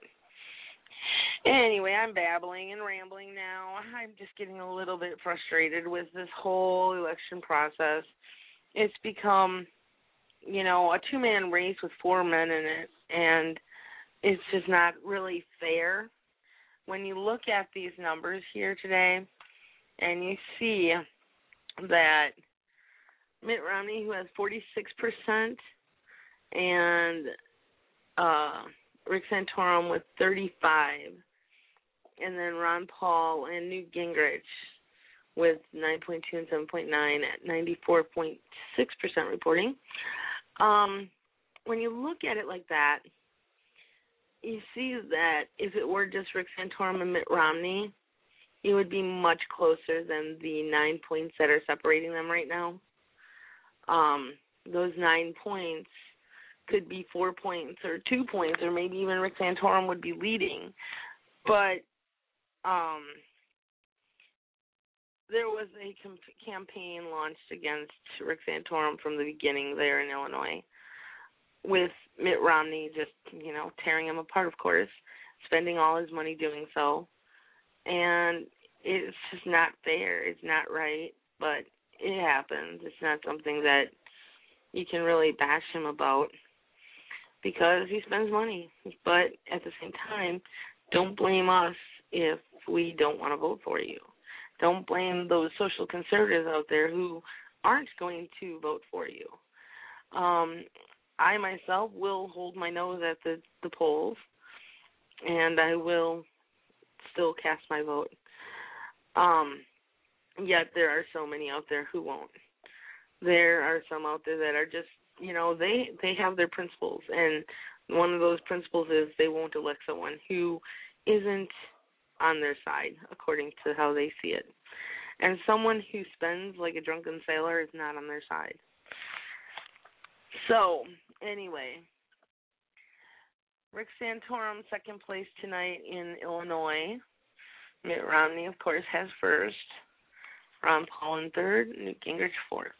anyway, I'm babbling and rambling now. I'm just getting a little bit frustrated with this whole election process. It's become, you know, a two-man race with four men in it, and it's just not really fair. When you look at these numbers here today, and you see that Mitt Romney, who has forty-six percent, and uh, Rick Santorum with thirty-five, and then Ron Paul and Newt Gingrich with nine point two and seven point nine at ninety-four point six percent reporting. Um, when you look at it like that, you see that if it were just Rick Santorum and Mitt Romney, it would be much closer than the nine points that are separating them right now. Um, those nine points could be four points or two points, or maybe even Rick Santorum would be leading. But um, there was a com- campaign launched against Rick Santorum from the beginning there in Illinois, with Mitt Romney just, you know, tearing him apart, of course, spending all his money doing so. And it's just not fair. It's not right, but it happens. It's not something that you can really bash him about because he spends money. But at the same time, don't blame us if we don't want to vote for you. Don't blame those social conservatives out there who aren't going to vote for you. Um, I myself will hold my nose at the, the polls, and I will still cast my vote. Um, yet there are so many out there who won't. There are some out there that are just, you know, they, they have their principles, and one of those principles is they won't elect someone who isn't on their side, according to how they see it. And someone who spends like a drunken sailor is not on their side. So, anyway, Rick Santorum, second place tonight in Illinois. Mitt Romney, of course, has first. Ron Paul in third. Newt Gingrich fourth.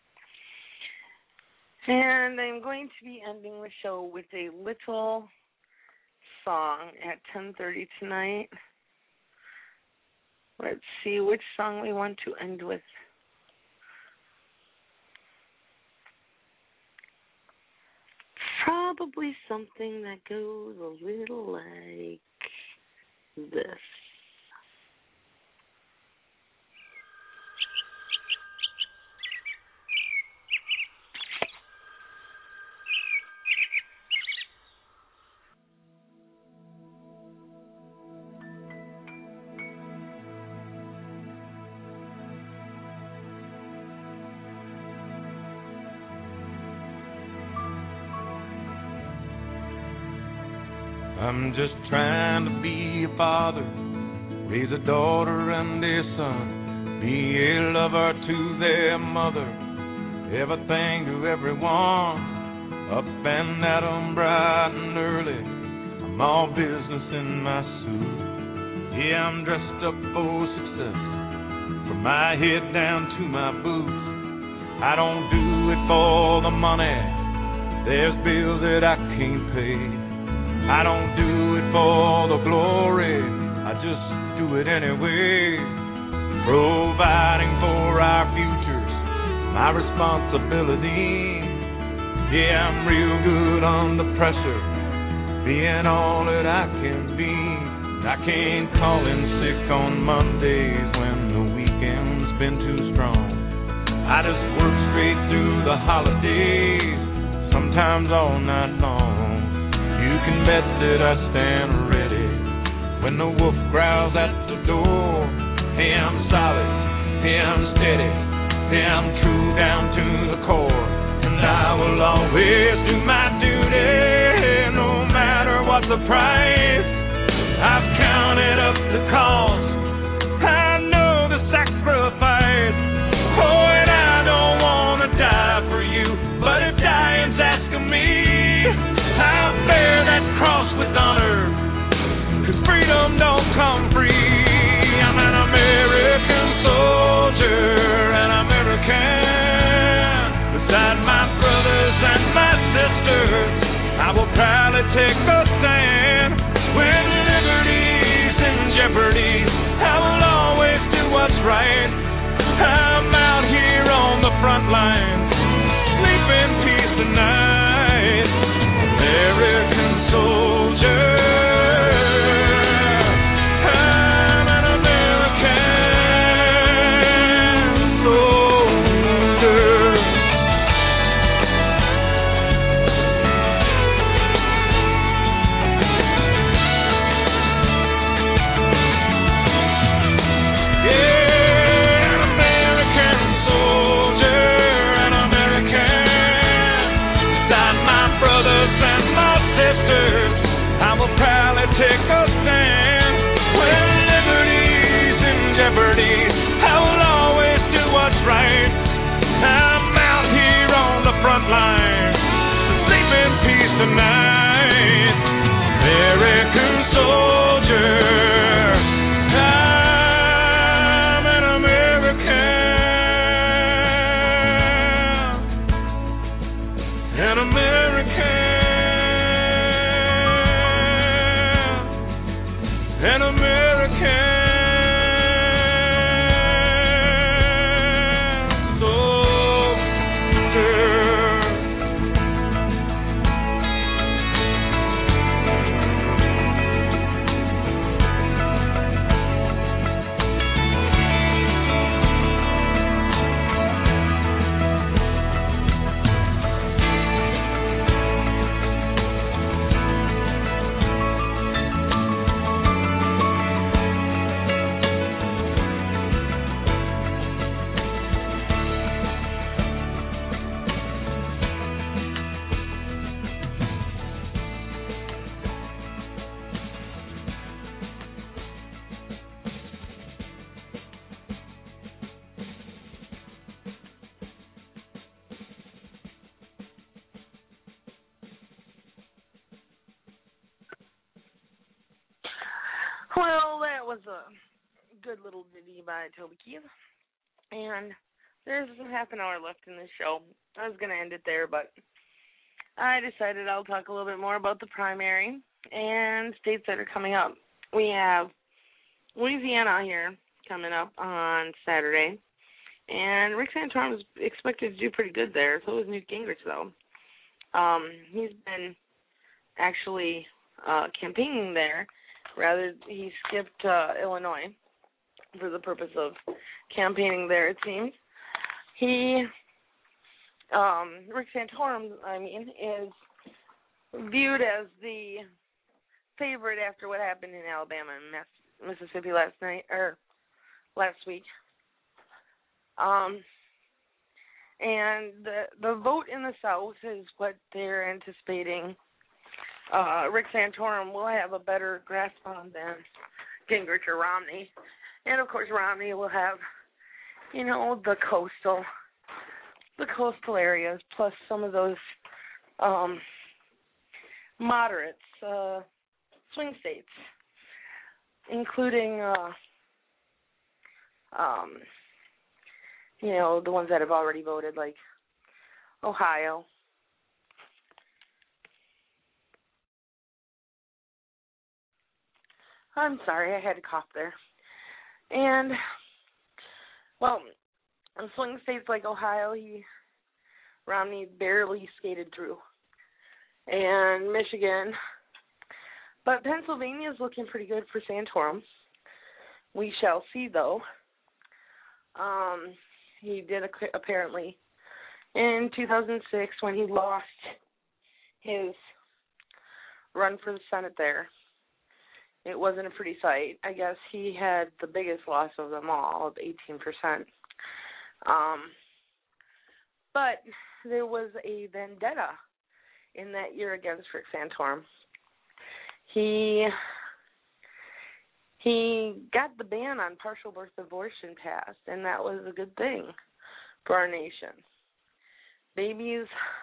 And I'm going to be ending the show with a little song at ten thirty tonight. Let's see which song we want to end with. Probably something that goes a little like this. I'm just trying to be a father, raise a daughter and a son, be a lover to their mother, everything to everyone, up and at 'em bright and early, I'm all business in my suit. Yeah, I'm dressed up for success, from my head down to my boots. I don't do it for the money, there's bills that I can't pay. I don't do it for the glory, I just do it anyway. Providing for our futures, my responsibility. Yeah, I'm real good under pressure, being all that I can be. I can't call in sick on Mondays when the weekend's been too strong. I just work straight through the holidays, sometimes all night long. You can bet that I stand ready when the wolf growls at the door. Hey, I'm solid, hey, I'm steady, hey, I'm true down to the core. And I will always do my duty, no matter what the price. I've counted up the cost, I know the sacrifice. Oh, and I don't want to die for you, but if dying's asking me, I'll bear that cross with honor, 'cause freedom don't come free. I'm an American soldier, an American. Beside my brothers and my sisters, I will proudly take a stand. When liberty's in jeopardy, I will always do what's right. I'm out here on the front lines, sleep in peace tonight. American soldier, I'm an American soldier. Yeah, an American soldier, an American. Well, that was a good little ditty by Toby Keith. And there's half an hour left in this show. I was going to end it there, but I decided I'll talk a little bit more about the primary and states that are coming up. We have Louisiana here coming up on Saturday, and Rick Santorum is expected to do pretty good there. So is Newt Gingrich, though. Um, he's been actually uh, campaigning there. Rather, he skipped uh, Illinois for the purpose of campaigning there, it seems. He, um, Rick Santorum, I mean, is viewed as the favorite after what happened in Alabama and Mississippi last night, or last week. Um, and the the vote in the South is what they're anticipating. Uh, Rick Santorum will have a better grasp on than Gingrich or Romney. And, of course, Romney will have, you know, the coastal, the coastal areas, plus some of those um, moderates, uh, swing states, including, uh, um, you know, the ones that have already voted, like Ohio. I'm sorry, I had a cough there. And, well, in swing states like Ohio, he Romney barely skated through. And Michigan. But Pennsylvania is looking pretty good for Santorum. We shall see, though. Um, he did apparently in two thousand six when he lost his run for the Senate there. It wasn't a pretty sight. I guess he had the biggest loss of them all, of eighteen percent. Um, but there was a vendetta in that year against Rick Santorum. He he got the ban on partial birth abortion passed, and that was a good thing for our nation. Babies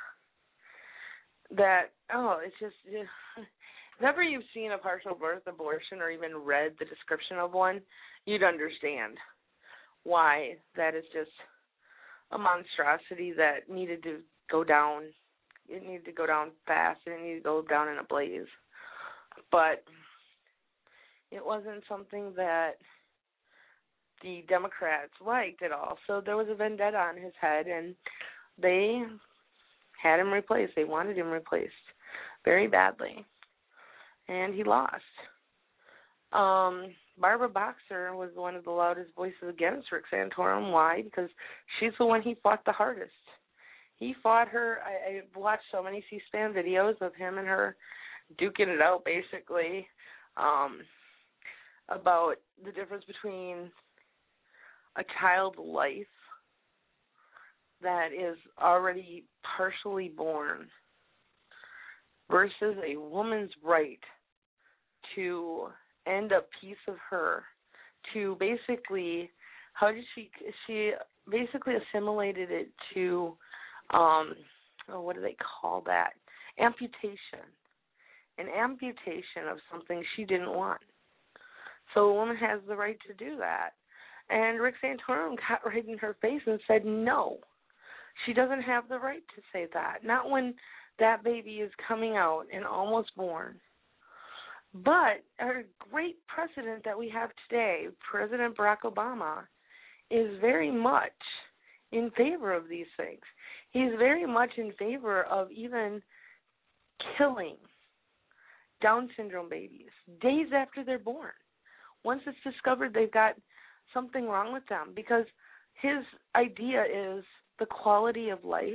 that, oh, it's just, if ever you've seen a partial birth abortion or even read the description of one, you'd understand why that is just a monstrosity that needed to go down. It needed to go down fast, and it needed to go down in a blaze. But it wasn't something that the Democrats liked at all. So there was a vendetta on his head, and they had him replaced. They wanted him replaced very badly, and he lost. Um, Barbara Boxer was one of the loudest voices against Rick Santorum. Why? Because she's the one he fought the hardest. He fought her. I, I watched so many C-SPAN videos of him and her duking it out, basically, um, about the difference between a child's life that is already partially born versus a woman's right to end a piece of her, to basically, how did she, she basically assimilated it to, um, oh, what do they call that? Amputation. An amputation of something she didn't want. So a woman has the right to do that. And Rick Santorum got right in her face and said, no, she doesn't have the right to say that. Not when that baby is coming out and almost born. But a great precedent that we have today, President Barack Obama, is very much in favor of these things. He's very much in favor of even killing Down syndrome babies days after they're born. Once it's discovered they've got something wrong with them, because his idea is the quality of life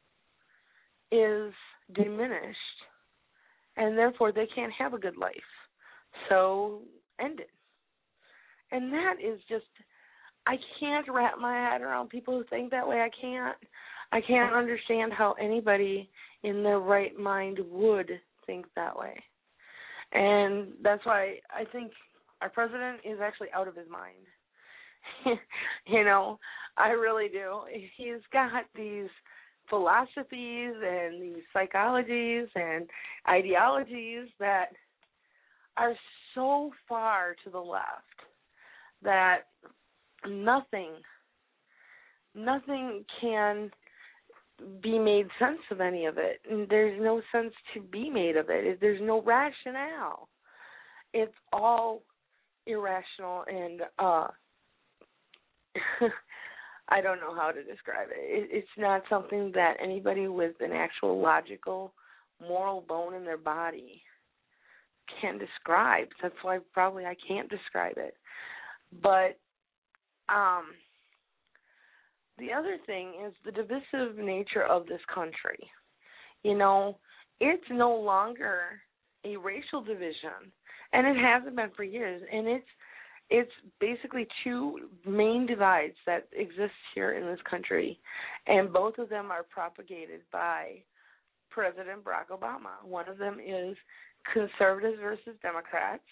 is diminished, and therefore they can't have a good life. So end it. And that is just, I can't wrap my head around people who think that way. I can't. I can't understand how anybody in their right mind would think that way. And that's why I think our president is actually out of his mind. You know, I really do. He's got these philosophies and these psychologies and ideologies that are so far to the left that nothing, nothing can be made sense of any of it. And there's no sense to be made of it. There's no rationale. It's all irrational and uh, I don't know how to describe it. it. It's not something that anybody with an actual logical, moral bone in their body can describe. That's why probably I can't describe it. But um, the other thing is the divisive nature of this country. You know, it's no longer a racial division, and it hasn't been for years. And it's it's basically two main divides that exist here in this country, and both of them are propagated by President Barack Obama. One of them is conservatives versus Democrats,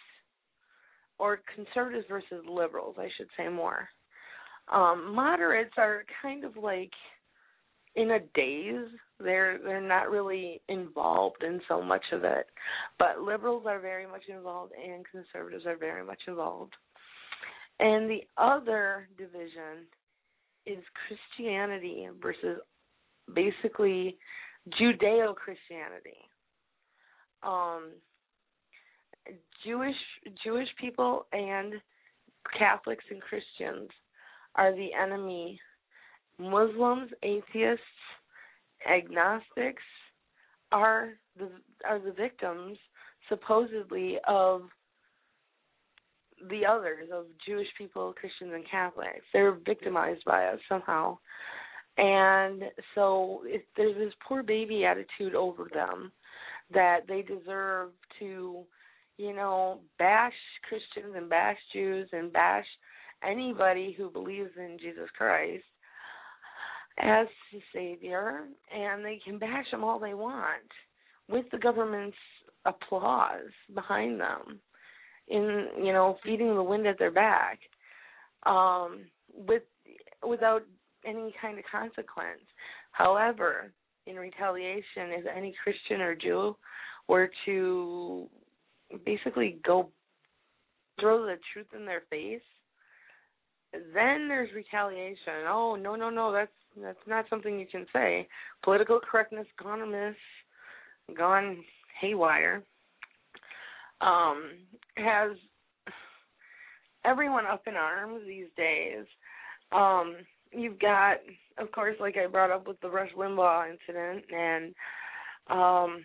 or conservatives versus liberals, I should say more. Um, moderates are kind of like in a daze. They're they're not really involved in so much of it. But liberals are very much involved and conservatives are very much involved. And the other division is Christianity versus basically Judeo-Christianity. Um, Jewish Jewish people and Catholics and Christians are the enemy. Muslims, atheists, agnostics are the are the victims, supposedly, of the others, of Jewish people, Christians, and Catholics. They're victimized by us somehow. And so if there's this poor baby attitude over them that they deserve to, you know, bash Christians and bash Jews and bash anybody who believes in Jesus Christ as the Savior, and they can bash them all they want with the government's applause behind them, in, you know, feeding the wind at their back, um, with without any kind of consequence. However, in retaliation, if any Christian or Jew were to basically go throw the truth in their face, then there's retaliation. Oh, no, no, no, that's that's not something you can say. Political correctness gone amiss, gone haywire, um, has everyone up in arms these days. Um, you've got, of course, like I brought up with the Rush Limbaugh incident, and um,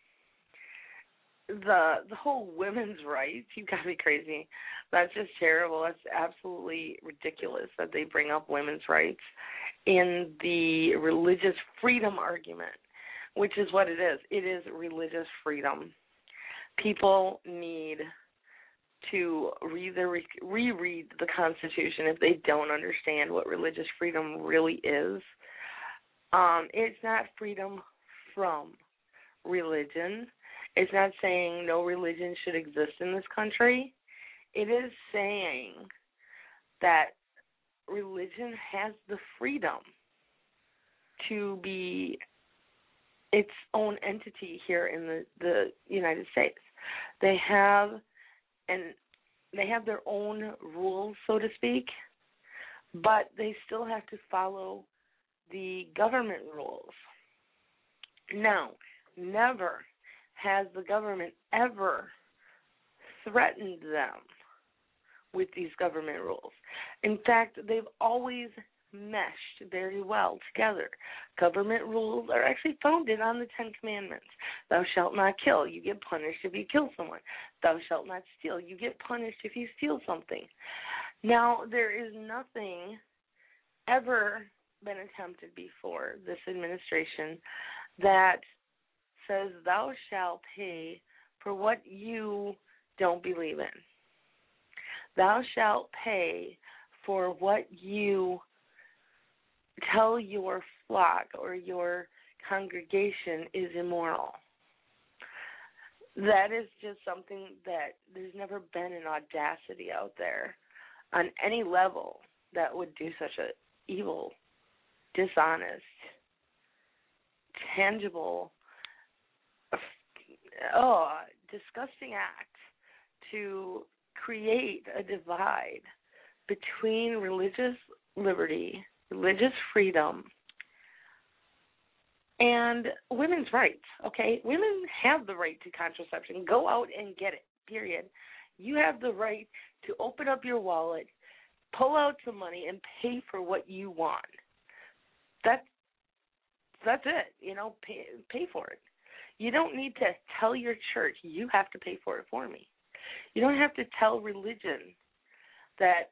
the the whole women's rights. You've got to be crazy. That's just terrible. That's absolutely ridiculous that they bring up women's rights in the religious freedom argument, which is what it is. It is religious freedom. People need to read the, reread the Constitution if they don't understand what religious freedom really is. Um, it's not freedom from religion. It's not saying no religion should exist in this country. It is saying that religion has the freedom to be its own entity here in the, the United States. They have and they have their own rules, so to speak, but they still have to follow the government rules. Now, never has the government ever threatened them with these government rules. In fact, they've always meshed very well together. Government rules are actually founded on the Ten Commandments. Thou shalt not kill. You get punished if you kill someone. Thou shalt not steal. You get punished if you steal something. Now, there is nothing ever been attempted before this administration that says thou shalt pay for what you don't believe in. Thou shalt pay for what you tell your flock or your congregation is immoral. That is just something that there's never been an audacity out there on any level that would do such a evil, dishonest, tangible, oh, disgusting act to create a divide between religious liberty, religious freedom, and women's rights, okay? Women have the right to contraception. Go out and get it, period. You have the right to open up your wallet, pull out some money, and pay for what you want. That's, that's it, you know, pay, pay for it. You don't need to tell your church, you have to pay for it for me. You don't have to tell religion that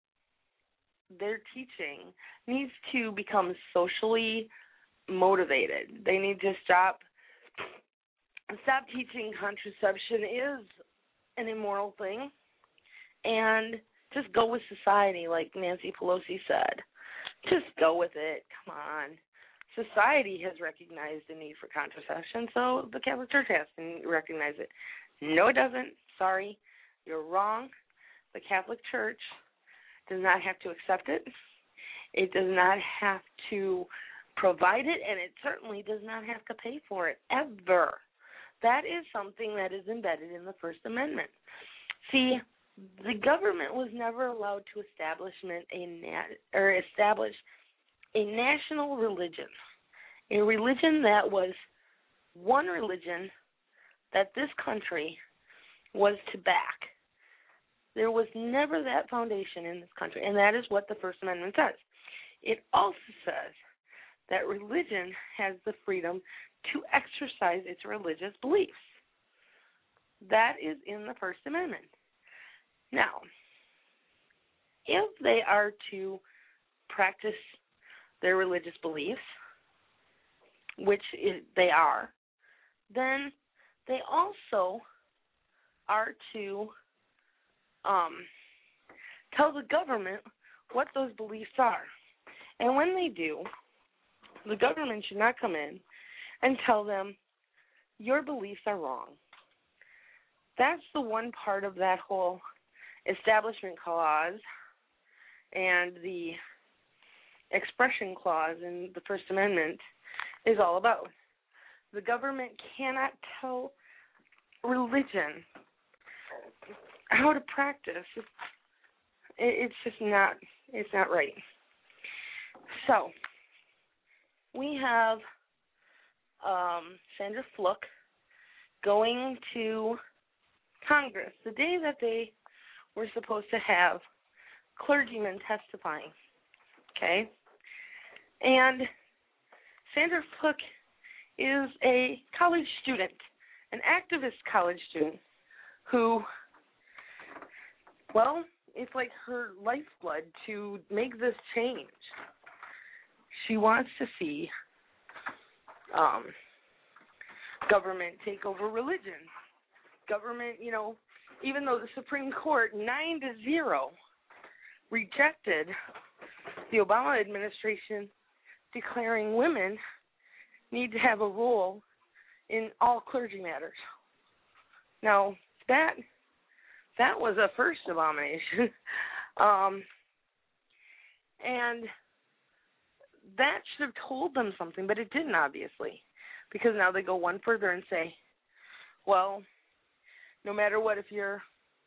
their teaching needs to become socially motivated. They need to stop stop teaching contraception is an immoral thing and just go with society, like Nancy Pelosi said. Just go with it. Come on. Society has recognized the need for contraception, so the Catholic Church has to recognize it. No, it doesn't. Sorry. You're wrong. The Catholic Church does not have to accept it. It does not have to provide it, and it certainly does not have to pay for it, ever. That is something that is embedded in the First Amendment. See, the government was never allowed to establishment a nat- or establish a national religion, a religion that was one religion that this country was to back. There was never that foundation in this country, and that is what the First Amendment says. It also says that religion has the freedom to exercise its religious beliefs. That is in the First Amendment. Now, if they are to practice their religious beliefs, which is, they are, then they also are to um, tell the government what those beliefs are. And when they do, the government should not come in and tell them, your beliefs are wrong. That's the one part of that whole Establishment Clause and the Expression Clause in the First Amendment is all about. The government cannot tell religion how to practice. It's just not, it's not right. So, we have um, Sandra Fluke going to Congress the day that they were supposed to have clergymen testifying, okay? And Sandra Fluke is a college student, an activist college student who, well, it's like her lifeblood to make this change. She wants to see um, government take over religion. Government, you know, even though the Supreme Court, nine to zero, rejected the Obama administration declaring women need to have a role in all clergy matters. Now, that that was a first abomination. um, and that should have told them something, but it didn't, obviously, because now they go one further and say, well, no matter what, if you're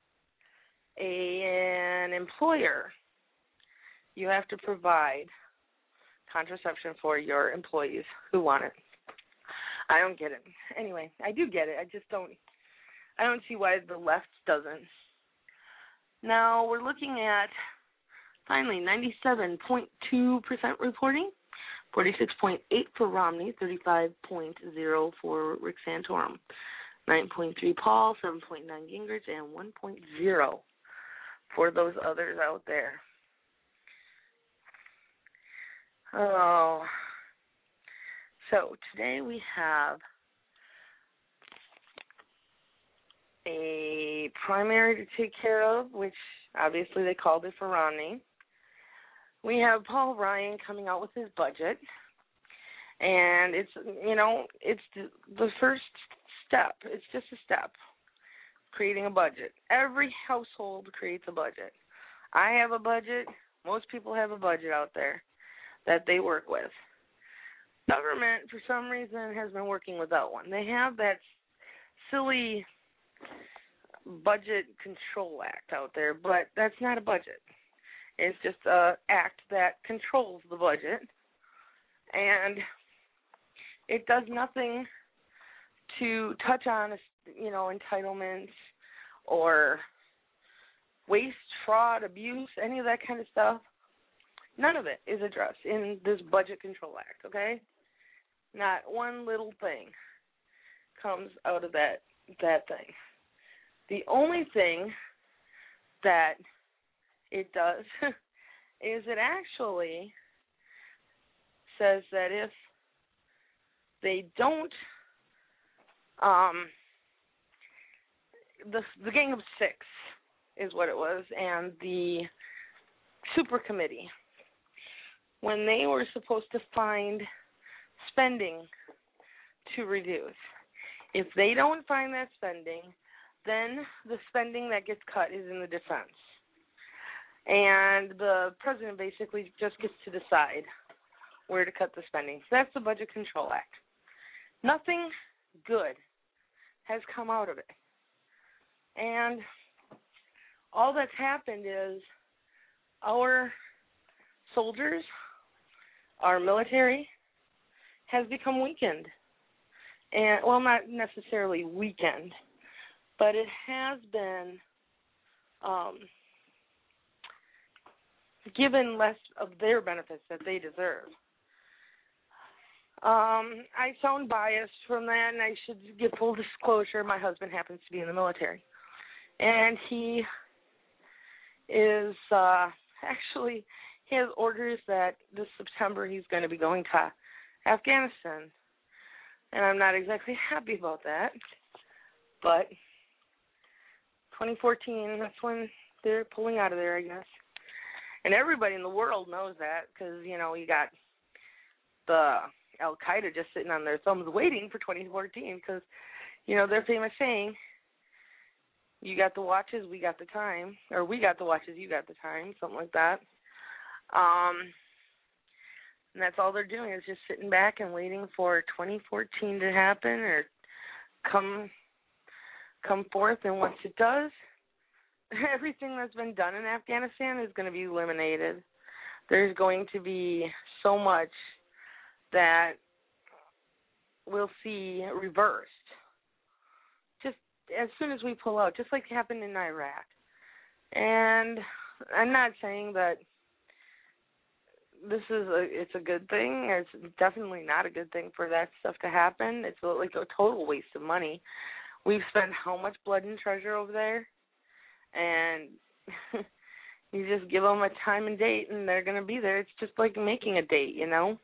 a, an employer, you have to provide contraception for your employees who want it. I don't get it. Anyway, I do get it. I just don't, I don't see why the left doesn't. Now, we're looking at, finally, ninety-seven point two percent reporting, forty-six point eight for Romney, thirty-five point zero for Rick Santorum, nine point three Paul, seven point nine Gingrich, and one point zero for those others out there. Oh, so today we have a primary to take care of, which obviously they called it for Romney. We have Paul Ryan coming out with his budget, and it's, you know, it's the first step. It's just a step, creating a budget. Every household creates a budget. I have a budget. Most people have a budget out there that they work with. Government, for some reason, has been working without one. They have that silly Budget Control Act out there, but that's not a budget. It's just an act that controls the budget, and it does nothing to touch on, you know, entitlements or waste, fraud, abuse, any of that kind of stuff. None of it is addressed in this Budget Control Act, okay? Not one little thing comes out of that that thing. The only thing that it does is it actually says that if they don't, um, the the Gang of Six is what it was, and the Super Committee, when they were supposed to find spending to reduce, if they don't find that spending, then the spending that gets cut is in the defense. And the president basically just gets to decide where to cut the spending. So that's the Budget Control Act. Nothing good has come out of it. And all that's happened is our soldiers, our military, has become weakened. And, well, not necessarily weakened, but it has been um, given less of their benefits that they deserve. Um, I sound biased from that, and I should give full disclosure. My husband happens to be in the military, and he is uh, actually, he has orders that this September he's going to be going to Afghanistan, and I'm not exactly happy about that, but twenty fourteen, that's when they're pulling out of there, I guess. And everybody in the world knows that because, you know, you got the Al-Qaeda just sitting on their thumbs waiting for twenty fourteen because, you know, their famous saying, you got the watches, we got the time, or we got the watches, you got the time, something like that. Um, and that's all they're doing is just sitting back and waiting for twenty fourteen to happen or come come forth, and once it does, everything that's been done in Afghanistan is going to be eliminated. There's going to be so much that we'll see reversed just as soon as we pull out, just like happened in Iraq. And I'm not saying that this is a, it's a good thing. It's definitely not a good thing for that stuff to happen. It's like a total waste of money. We've spent how much blood and treasure over there, and you just give them a time and date, and they're going to be there. It's just like making a date, you know?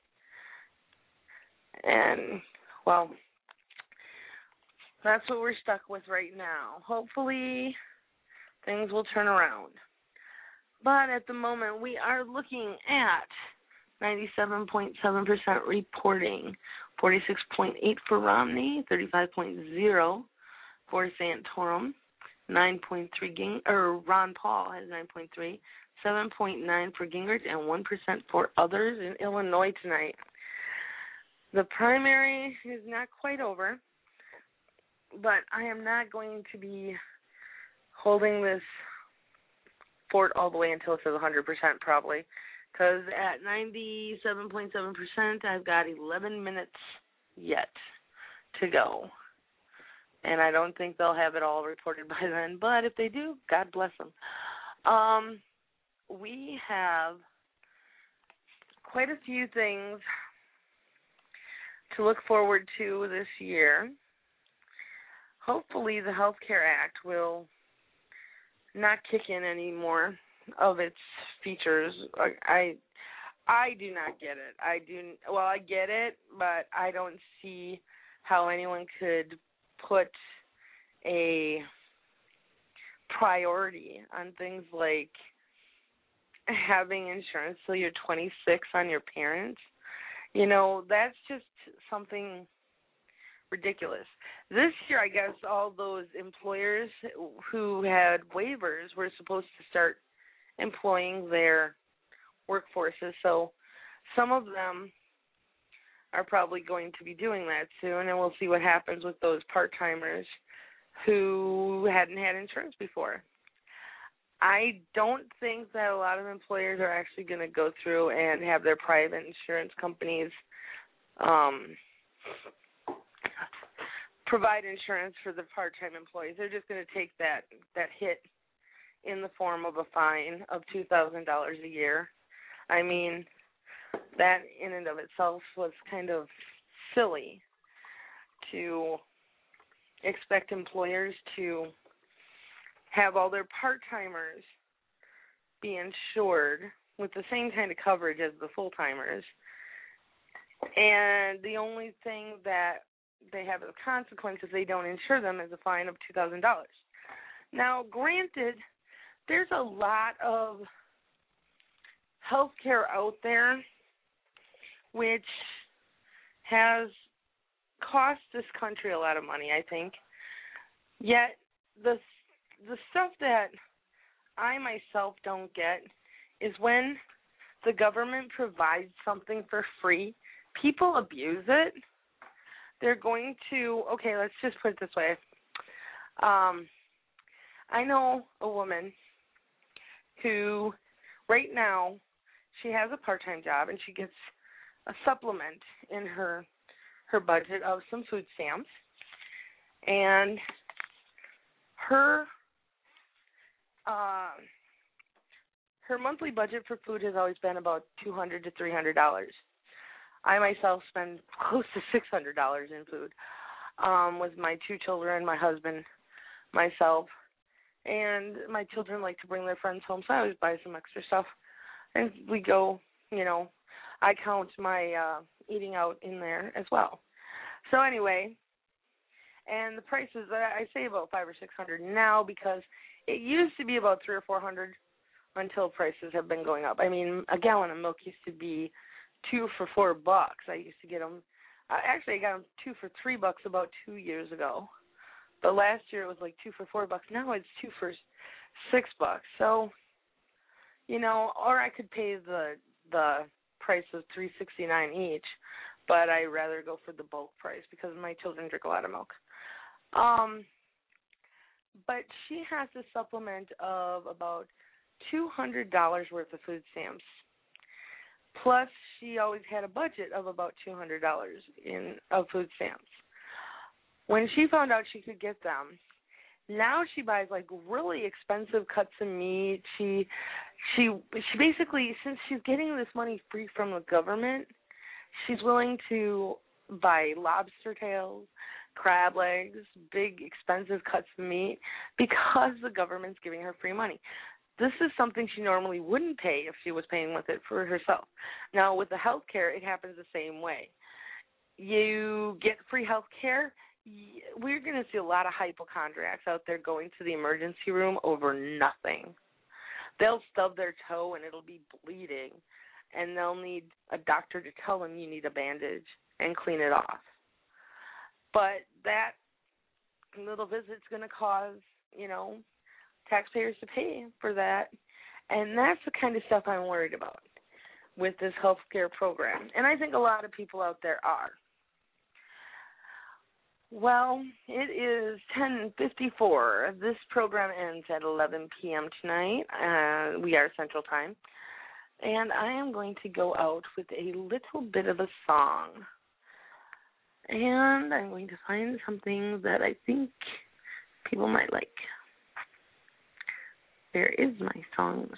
And, well, that's what we're stuck with right now. Hopefully things will turn around. But at the moment, we are looking at ninety-seven point seven percent reporting, forty-six point eight for Romney, thirty-five point zero for Santorum, nine point three Ging- or Ron Paul has nine point three, seven point nine for Gingrich, and one percent for others in Illinois tonight. The primary is not quite over, but I am not going to be holding this fort all the way until it says one hundred percent probably, because at ninety-seven point seven percent, I've got eleven minutes yet to go. And I don't think they'll have it all reported by then, but if they do, God bless them. Um, we have quite a few things to look forward to this year. Hopefully the Health Care Act will not kick in any more of its features. I I do not get it. I do well, I get it, but I don't see how anyone could put a priority on things like having insurance till you're twenty-six on your parents. You know, that's just something ridiculous. This year, I guess, all those employers who had waivers were supposed to start employing their workforces. So some of them are probably going to be doing that soon, and we'll see what happens with those part-timers who hadn't had insurance before. I don't think that a lot of employers are actually going to go through and have their private insurance companies um, provide insurance for the part-time employees. They're just going to take that, that hit in the form of a fine of two thousand dollars a year. I mean, that in and of itself was kind of silly to expect employers to have all their part-timers be insured with the same kind of coverage as the full-timers. And the only thing that they have as a consequence if they don't insure them is a fine of two thousand dollars. Now, granted, there's a lot of health care out there which has cost this country a lot of money, I think. Yet the the stuff that I myself don't get is when the government provides something for free, people abuse it. They're going to, okay, let's just put it this way. Um, I know a woman who right now she has a part-time job and she gets a supplement in her her budget of some food stamps, and her uh, her monthly budget for food has always been about two hundred to three hundred dollars. I myself spend close to six hundred dollars in food um, with my two children, my husband, myself, and my children like to bring their friends home, so I always buy some extra stuff. And we go, you know, I count my uh, eating out in there as well. So anyway, and the prices, I say about five or six hundred now because it used to be about three or four hundred until prices have been going up. I mean, a gallon of milk used to be two for four bucks. I used to get them. Uh, actually, I got them two for three bucks about two years ago. But last year it was like two for four bucks. Now it's two for six bucks. So, you know, or I could pay the the price of three sixty nine each, but I rather go for the bulk price because my children drink a lot of milk. Um, but she has a supplement of about two hundred dollars worth of food stamps. Plus, she always had a budget of about two hundred dollars in of food stamps. When she found out she could get them, now she buys like really expensive cuts of meat. She, she, she basically, since she's getting this money free from the government, she's willing to buy lobster tails, crab legs, big expensive cuts of meat because the government's giving her free money. This is something she normally wouldn't pay if she was paying with it for herself. Now, with the health care, it happens the same way. You get free health care. We're going to see a lot of hypochondriacs out there going to the emergency room over nothing. They'll stub their toe and it'll be bleeding, and they'll need a doctor to tell them you need a bandage and clean it off. But that little visit's going to cause, you know, taxpayers to pay for that, and that's the kind of stuff I'm worried about with this health care program, and I think a lot of people out there are. Well, it is ten fifty-four. This program ends at eleven p.m. tonight. Uh, we are Central Time, and I am going to go out with a little bit of a song, and I'm going to find something that I think people might like. There is my songs.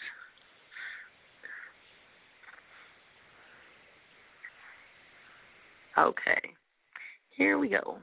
Okay, here we go.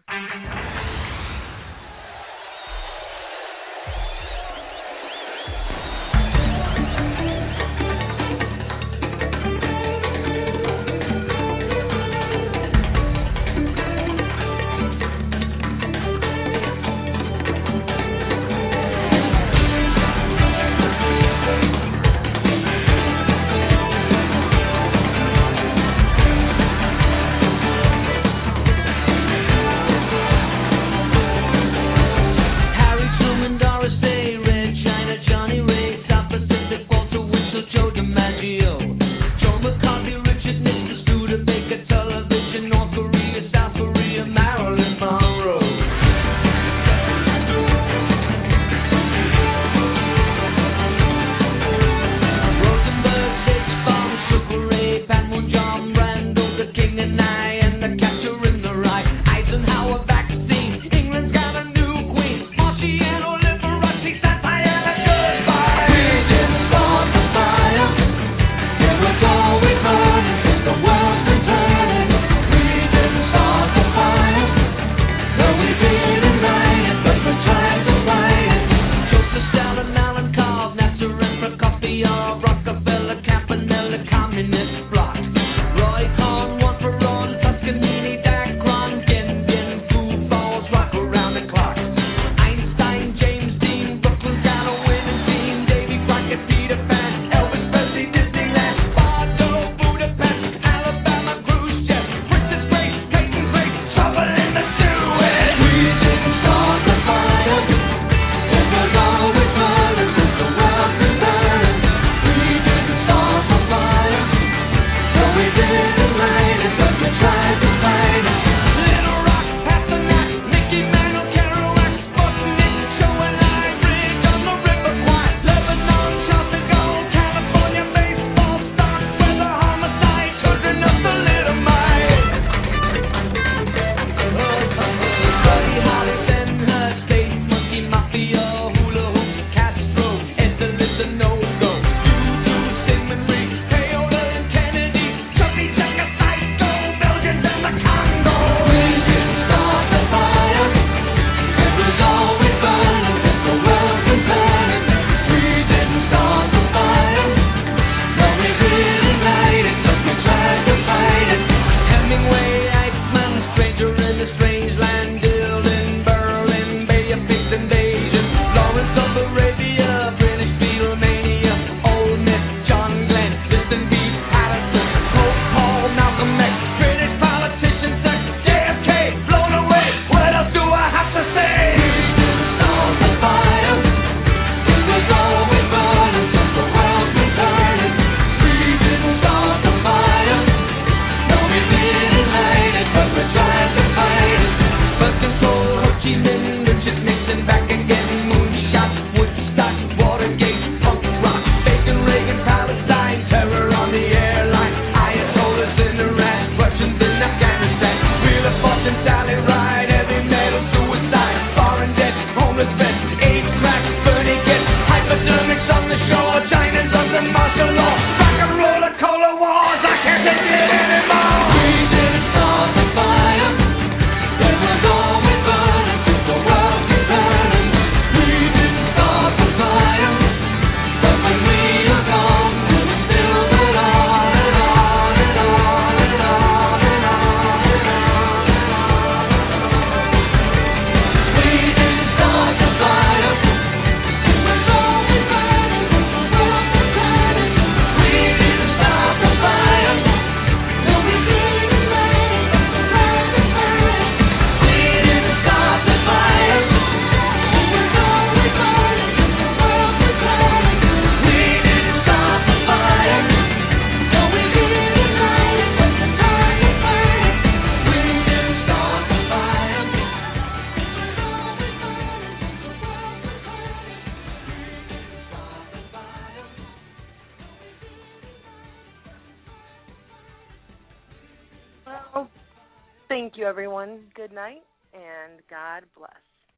Well, thank you, everyone. Good night, and God bless.